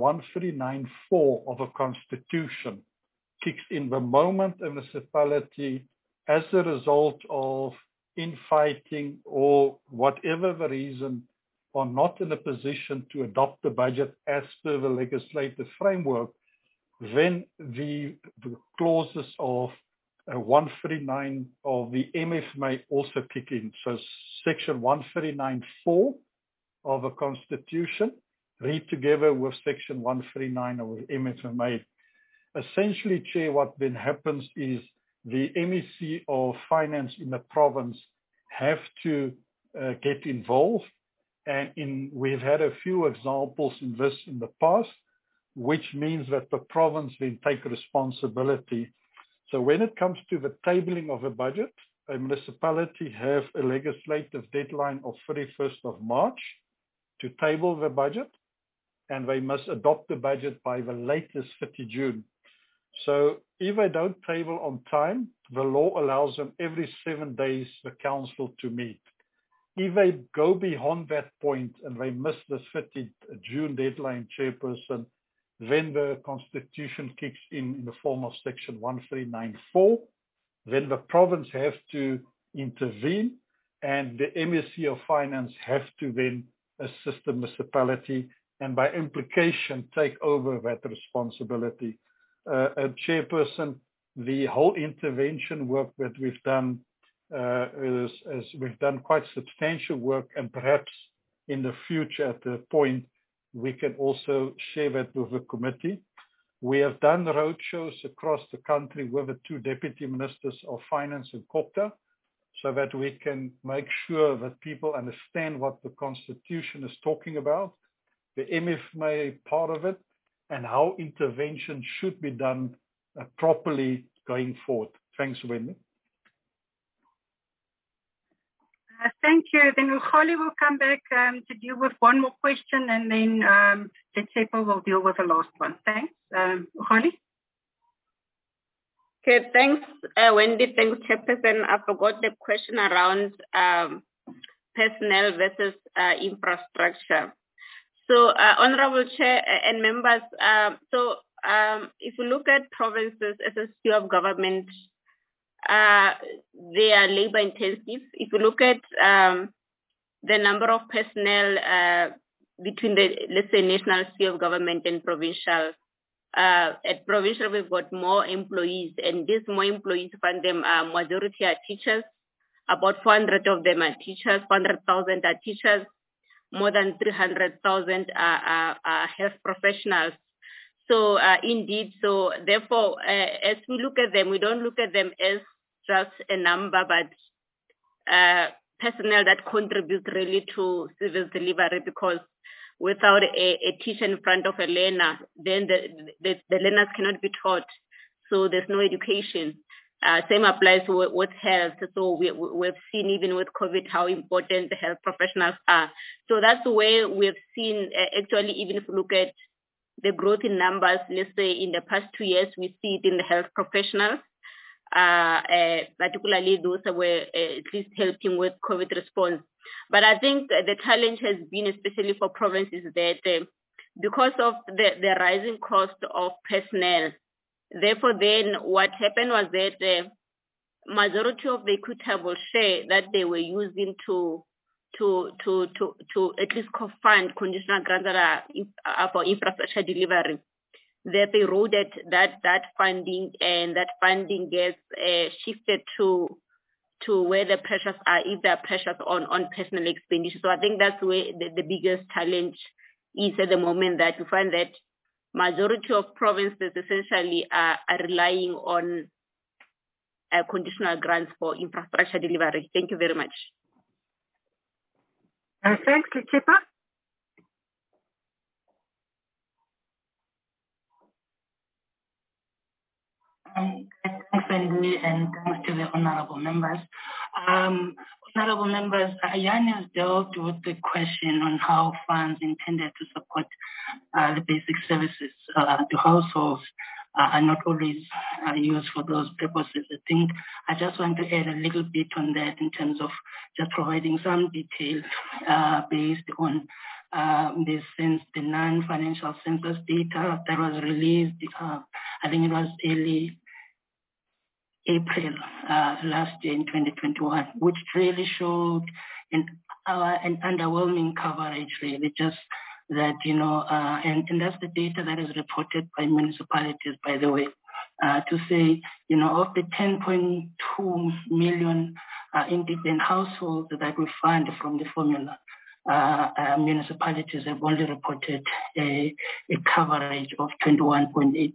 1394 of a constitution kicks in the moment a municipality, as a result of infighting or whatever the reason, are not in a position to adopt the budget as per the legislative framework, then the clauses of 139 of the MF may also kick in. So section 139.4 of the Constitution, read together with section 139 of the MFMA. Essentially, Chair, what then happens is the MEC of Finance in the province have to get involved. And we've had a few examples in this in the past, which means that the province then take responsibility. So when it comes to the tabling of a budget, a municipality have a legislative deadline of 31st of March to table the budget, and they must adopt the budget by the latest 30 June. So if they don't table on time, the law allows them every 7 days the council to meet. If they go beyond that point and they miss the 30 June deadline, Chairperson, then the Constitution kicks in the form of section 1394. Then the province has to intervene, and the MSC of Finance have to then assist the municipality and by implication take over that responsibility. Chairperson, the whole intervention work that we've done is we've done quite substantial work, and perhaps in the future at the point we can also share that with the committee. We have done roadshows across the country with the 2 deputy ministers of finance and COPTA, so that we can make sure that people understand what the Constitution is talking about, the MFMA part of it, and how intervention should be done properly going forward. Thanks, Wendy. Thank you. Then Ukholi will come back to deal with one more question, and then Letsepo will deal with the last one. Thanks. Ukholi? Okay, thanks, Wendy. Thanks, Chairperson. I forgot the question around personnel versus infrastructure. So, Honorable Chair and members, if you look at provinces, SSQ of government, they are labor intensive. If you look at the number of personnel between the, let's say, national sphere of government and provincial, at provincial we've got more employees, and these more employees, find them majority are teachers. About 400 of them are teachers, 400,000 are teachers, more than 300,000 are health professionals. So indeed, so therefore, as we look at them, we don't look at them as just a number, but personnel that contributes really to civil delivery, because without a teacher in front of a learner, then the learners cannot be taught. So there's no education. Same applies with health. So we've seen even with COVID how important the health professionals are. So that's the way we've seen, actually, even if you look at the growth in numbers, let's say in the past 2 years, we see it in the health professionals, particularly those that were at least helping with COVID response. But I think the challenge has been, especially for provinces, that because of the rising cost of personnel, therefore then what happened was that the majority of the equitable share that they were using to at least co-fund conditional grants that are for infrastructure delivery, that they eroded that funding, and that funding gets shifted to where the pressures are, if there are pressures on personal expenditure. So I think that's where the biggest challenge is at the moment, that we find that majority of provinces essentially are relying on conditional grants for infrastructure delivery. Thank you very much. Thanks, Letepa. Thanks, Wendy, and thanks to the honorable members. Honorable members, Jan has dealt with the question on how funds intended to support the basic services to households are not always used for those purposes. I think I just want to add a little bit on that in terms of just providing some detail based on the non-financial census data that was released, I think it was early April last year in 2021, which really showed an underwhelming coverage, really, just that, and that's the data that is reported by municipalities, by the way, to say, of the 10.2 million independent households that we fund from the formula, municipalities have only reported a coverage of 21.8%.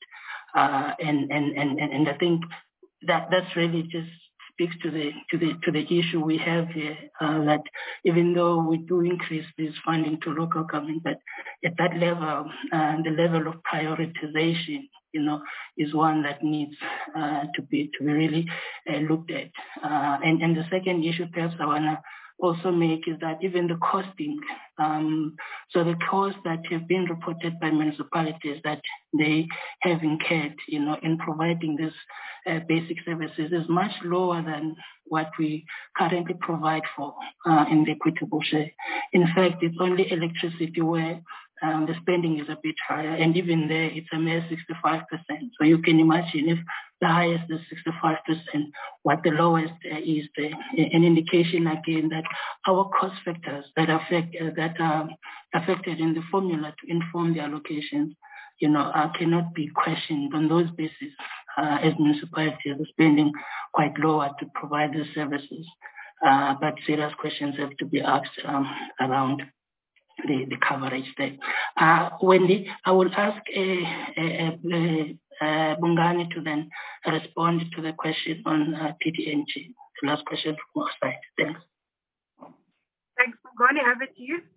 And I think that's really just speaks to the issue we have here, that even though we do increase this funding to local government, but at that level, the level of prioritization, is one that needs to be really looked at. And the second issue, perhaps I wanna also make, is that even the costing, so the costs that have been reported by municipalities that they have incurred, in providing this basic services is much lower than what we currently provide for in the equitable share. In fact, it's only electricity where the spending is a bit higher, and even there it's a mere 65%. So you can imagine if the highest is 65%, what the lowest is there. An indication again that our cost factors that are affected in the formula to inform the allocations, cannot be questioned on those bases, as municipalities are spending quite lower to provide the services. But serious questions have to be asked around the coverage there. Wendy, I will ask Bongani to then respond to the question on PTNG. The last question from our side. Thanks. Thanks, Bongani. Over to you.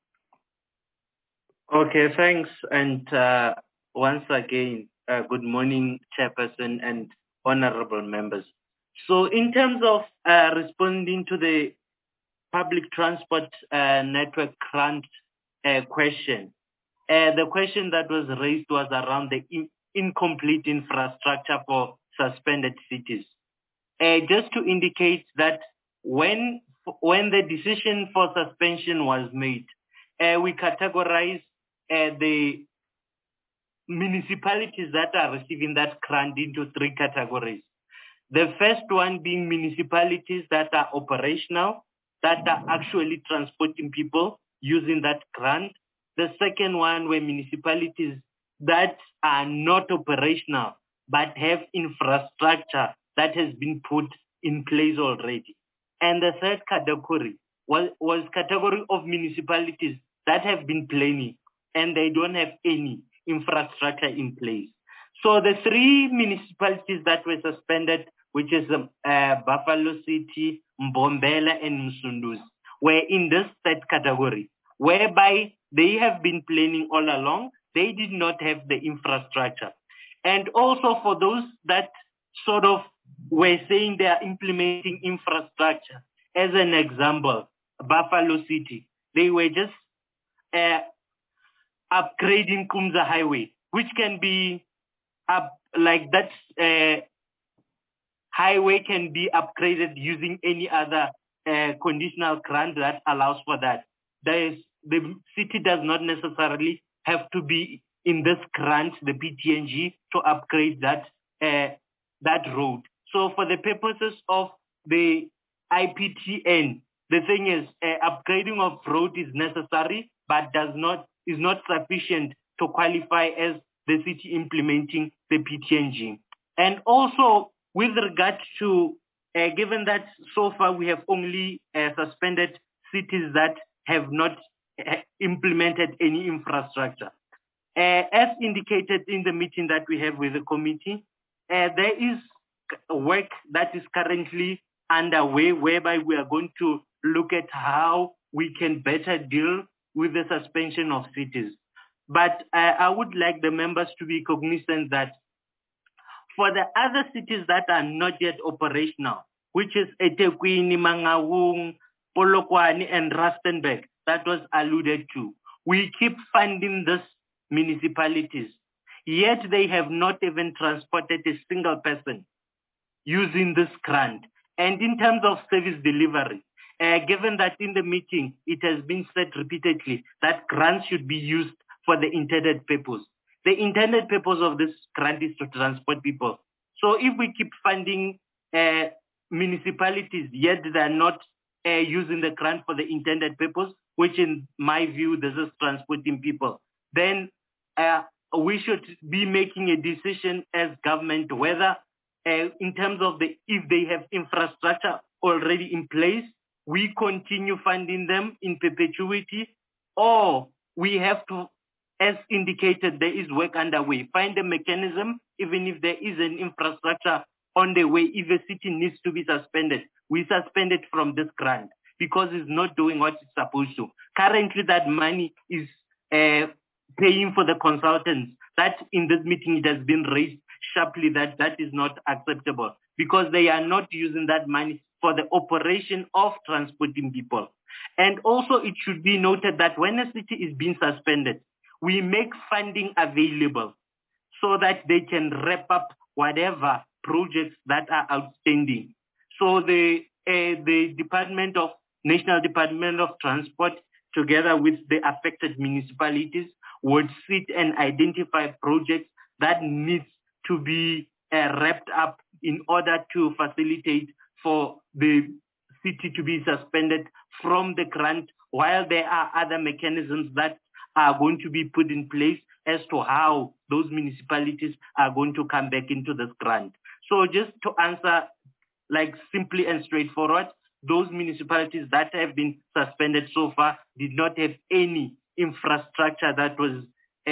Okay, thanks. And once again, good morning, Chairperson and honorable members. So in terms of responding to the public transport network grant question, the question that was raised was around the incomplete infrastructure for suspended cities. Just to indicate that when the decision for suspension was made, we categorize the municipalities that are receiving that grant into three categories. The first one being municipalities that are operational, that are actually transporting people using that grant. The second one were municipalities that are not operational, but have infrastructure that has been put in place already. And the third category was category of municipalities that have been planning and they don't have any infrastructure in place. So the three municipalities that were suspended, which is Buffalo City, Mbombela, and Msunduzi, were in this third category, whereby they have been planning all along. They did not have the infrastructure. And also for those that sort of were saying they are implementing infrastructure, as an example, Buffalo City, they were just upgrading Kumza Highway, which can be like that highway can be upgraded using any other conditional grant that allows for that. The city does not necessarily have to be in this grant, the PTNG, to upgrade that that road. So for the purposes of the IPTN, the thing is upgrading of road is necessary, but is not sufficient to qualify as the city implementing the PTNG. And also with regard to, given that so far we have only suspended cities that have not implemented any infrastructure. As indicated in the meeting that we have with the committee, there is work that is currently underway whereby we are going to look at how we can better deal with the suspension of cities. But I would like the members to be cognizant that for the other cities that are not yet operational, which is eThekwini, Mangaung, Polokwane, and Rustenburg, that was alluded to, we keep funding these municipalities, yet they have not even transported a single person using this grant. And in terms of service delivery, given that in the meeting it has been said repeatedly that grants should be used for the intended purpose. The intended purpose of this grant is to transport people. So if we keep funding municipalities, yet they're not using the grant for the intended purpose, which in my view, this is transporting people, then we should be making a decision as government whether in terms of if they have infrastructure already in place, we continue funding them in perpetuity, or we have to, as indicated, there is work underway. Find a mechanism, even if there is an infrastructure on the way, if a city needs to be suspended, we suspend it from this grant because it's not doing what it's supposed to. Currently, that money is paying for the consultants. That in this meeting, it has been raised sharply that that is not acceptable because they are not using that money for the operation of transporting people. And also, it should be noted that when a city is being suspended, we make funding available so that they can wrap up whatever projects that are outstanding. So the National Department of Transport, together with the affected municipalities, would sit and identify projects that needs to be wrapped up in order to facilitate for the city to be suspended from the grant, while there are other mechanisms that are going to be put in place as to how those municipalities are going to come back into this grant. So just to answer like simply and straightforward, those municipalities that have been suspended so far did not have any infrastructure that was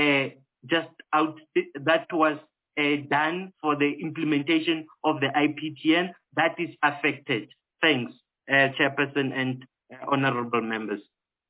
done for the implementation of the IPTN that is affected. Thanks, Chairperson and honorable members.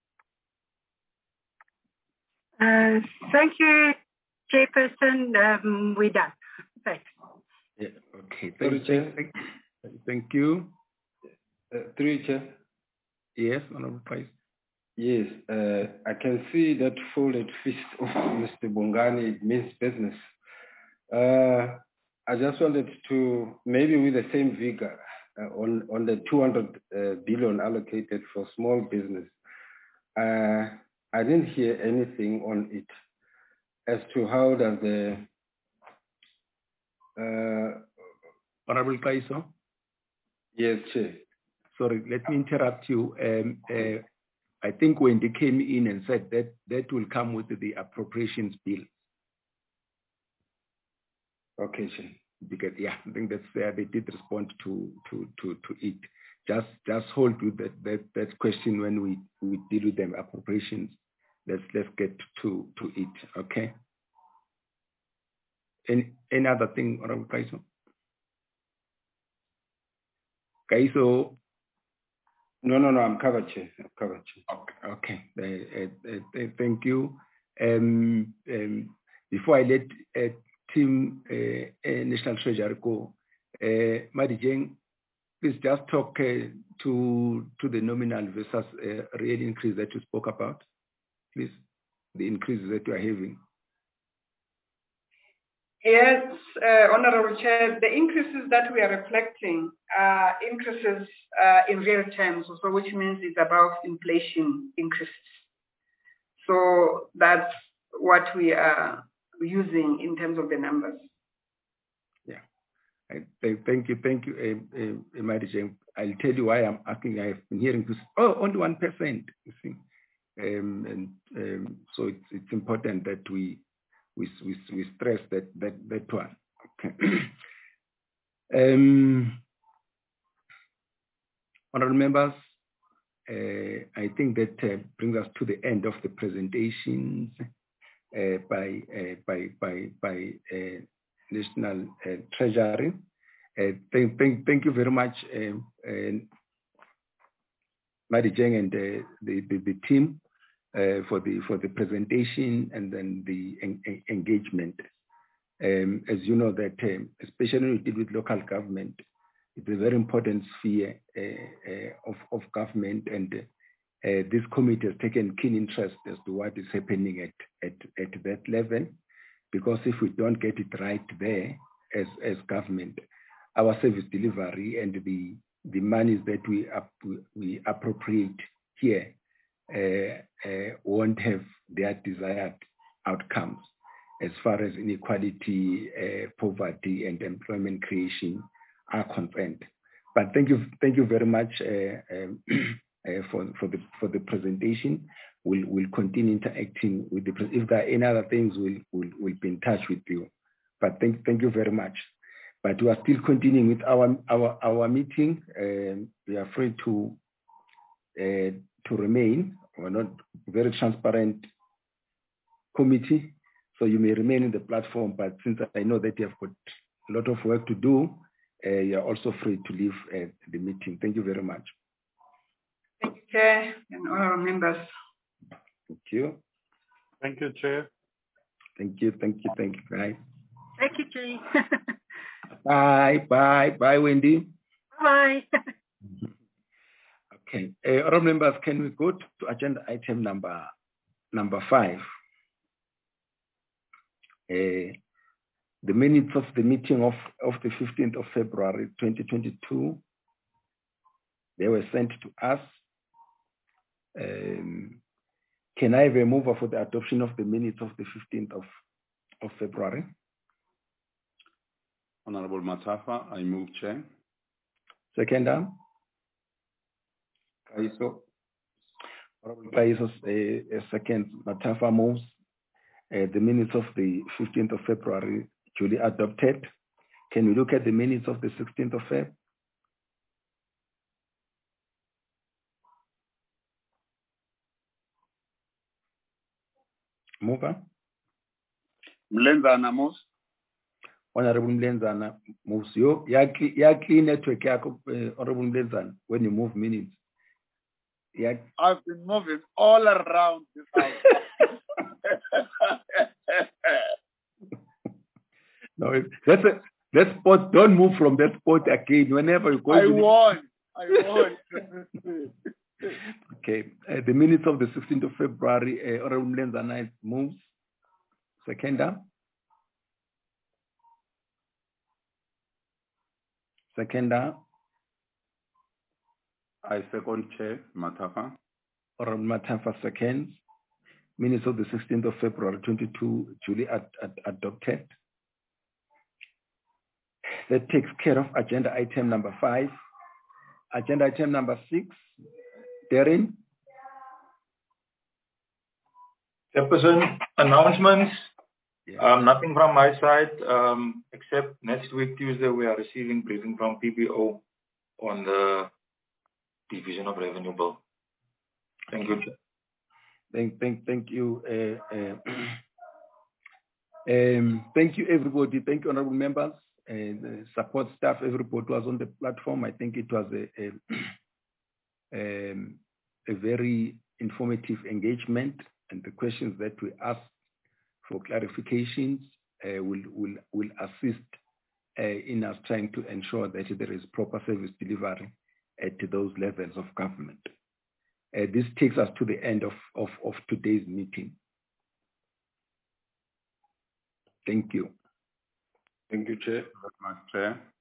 Thank you, Chairperson. We're done. Thanks. Yeah, okay. Thank you. Through you, Chair. Yes, Honorable Vice. Yes, I can see that folded fist of Mr. Bongani. It means business. I just wanted to, maybe with the same vigor, on the 200 billion allocated for small business. I didn't hear anything on it as to how does the Honorable Kaiso? Yes, Chair. Sorry, let me interrupt you. I think Wendy came in and said that that will come with the appropriations bill. Okay, Chair. Because yeah, I think that's there. They did respond to it. Just hold with that question when we deal with them appropriations. Let's get to it. Okay. Any other thing, Honorable Kaiso? Kaiso? No, I'm covered, Chair. I'm covered, Chair. Okay. Thank you. Before I let Team National Treasury go, Madijeng, please just talk to the nominal versus real increase that you spoke about, please. The increases that you are having. Yes, Honorable Chair, the increases that we are reflecting are increases in real terms, so which means it's above inflation increases. So that's what we are using in terms of the numbers. Yeah, thank you, Madam. I'll tell you why I'm asking. I've been hearing this. Oh, only 1%. You see, so it's important that we stress that one. Okay. Honorable members, I think that brings us to the end of the presentations by National Treasury. Thank you very much, Madijeng and the team for the presentation and then the engagement. As you know that, especially when we deal with local government, it's a very important sphere of government, and this committee has taken keen interest as to what is happening at that level, because if we don't get it right there as government, our service delivery and the monies that we appropriate here won't have their desired outcomes as far as inequality, poverty, and employment creation are concerned. But thank you very much for the presentation. We'll continue interacting with the. If there are any other things, we'll be in touch with you. But thank you very much. But we are still continuing with our meeting. We are free to remain. We're not very transparent committee, so you may remain in the platform. But since I know that you have got a lot of work to do, you're also free to leave the meeting. Thank you very much. Thank you, Chair, and all our members. Thank you. Thank you, Chair. Thank you, guys. Thank you, Chair. Bye, Wendy. Bye. Okay, all members, can we go to agenda item number 5? The minutes of the meeting of the 15th of February 2022, they were sent to us. Can I have a mover for the adoption of the minutes of the 15th of February? Honorable Matafa, I move, Chair. Seconder? Kaiso. Honorable Kaiso, second. Matafa moves. The minutes of the 15th of February duly adopted. Can we look at the minutes of the 16th of Feb? Mover? Mlenzana moves. Honorable Mlenzana moves. You clean network, Honorable Mlenzana, when you move minutes. I've been moving all around this house. No, that spot. Don't move from that spot again. Whenever you go. I won. Okay. The minutes of the 16th of February. Honorable Mlenzana moves. Seconder. I second, Chair. Matafa. Honorable Matafa seconds. Minutes of the 16th of February 22 duly adopted. That takes care of agenda item number 5. Agenda item number 6. Darren? Chairperson, announcements. Nothing from my side, except next week, Tuesday, we are receiving briefing from PPO on the Division of Revenue Bill. Thank you, Chair. Thank you. Thank you, everybody. Thank you, honorable members, the support staff. Everybody was on the platform. I think it was a very informative engagement, and the questions that we asked for clarifications will assist in us trying to ensure that there is proper service delivery at those levels of government. This takes us to the end of today's meeting. Thank you. Thank you, Chair. Chair.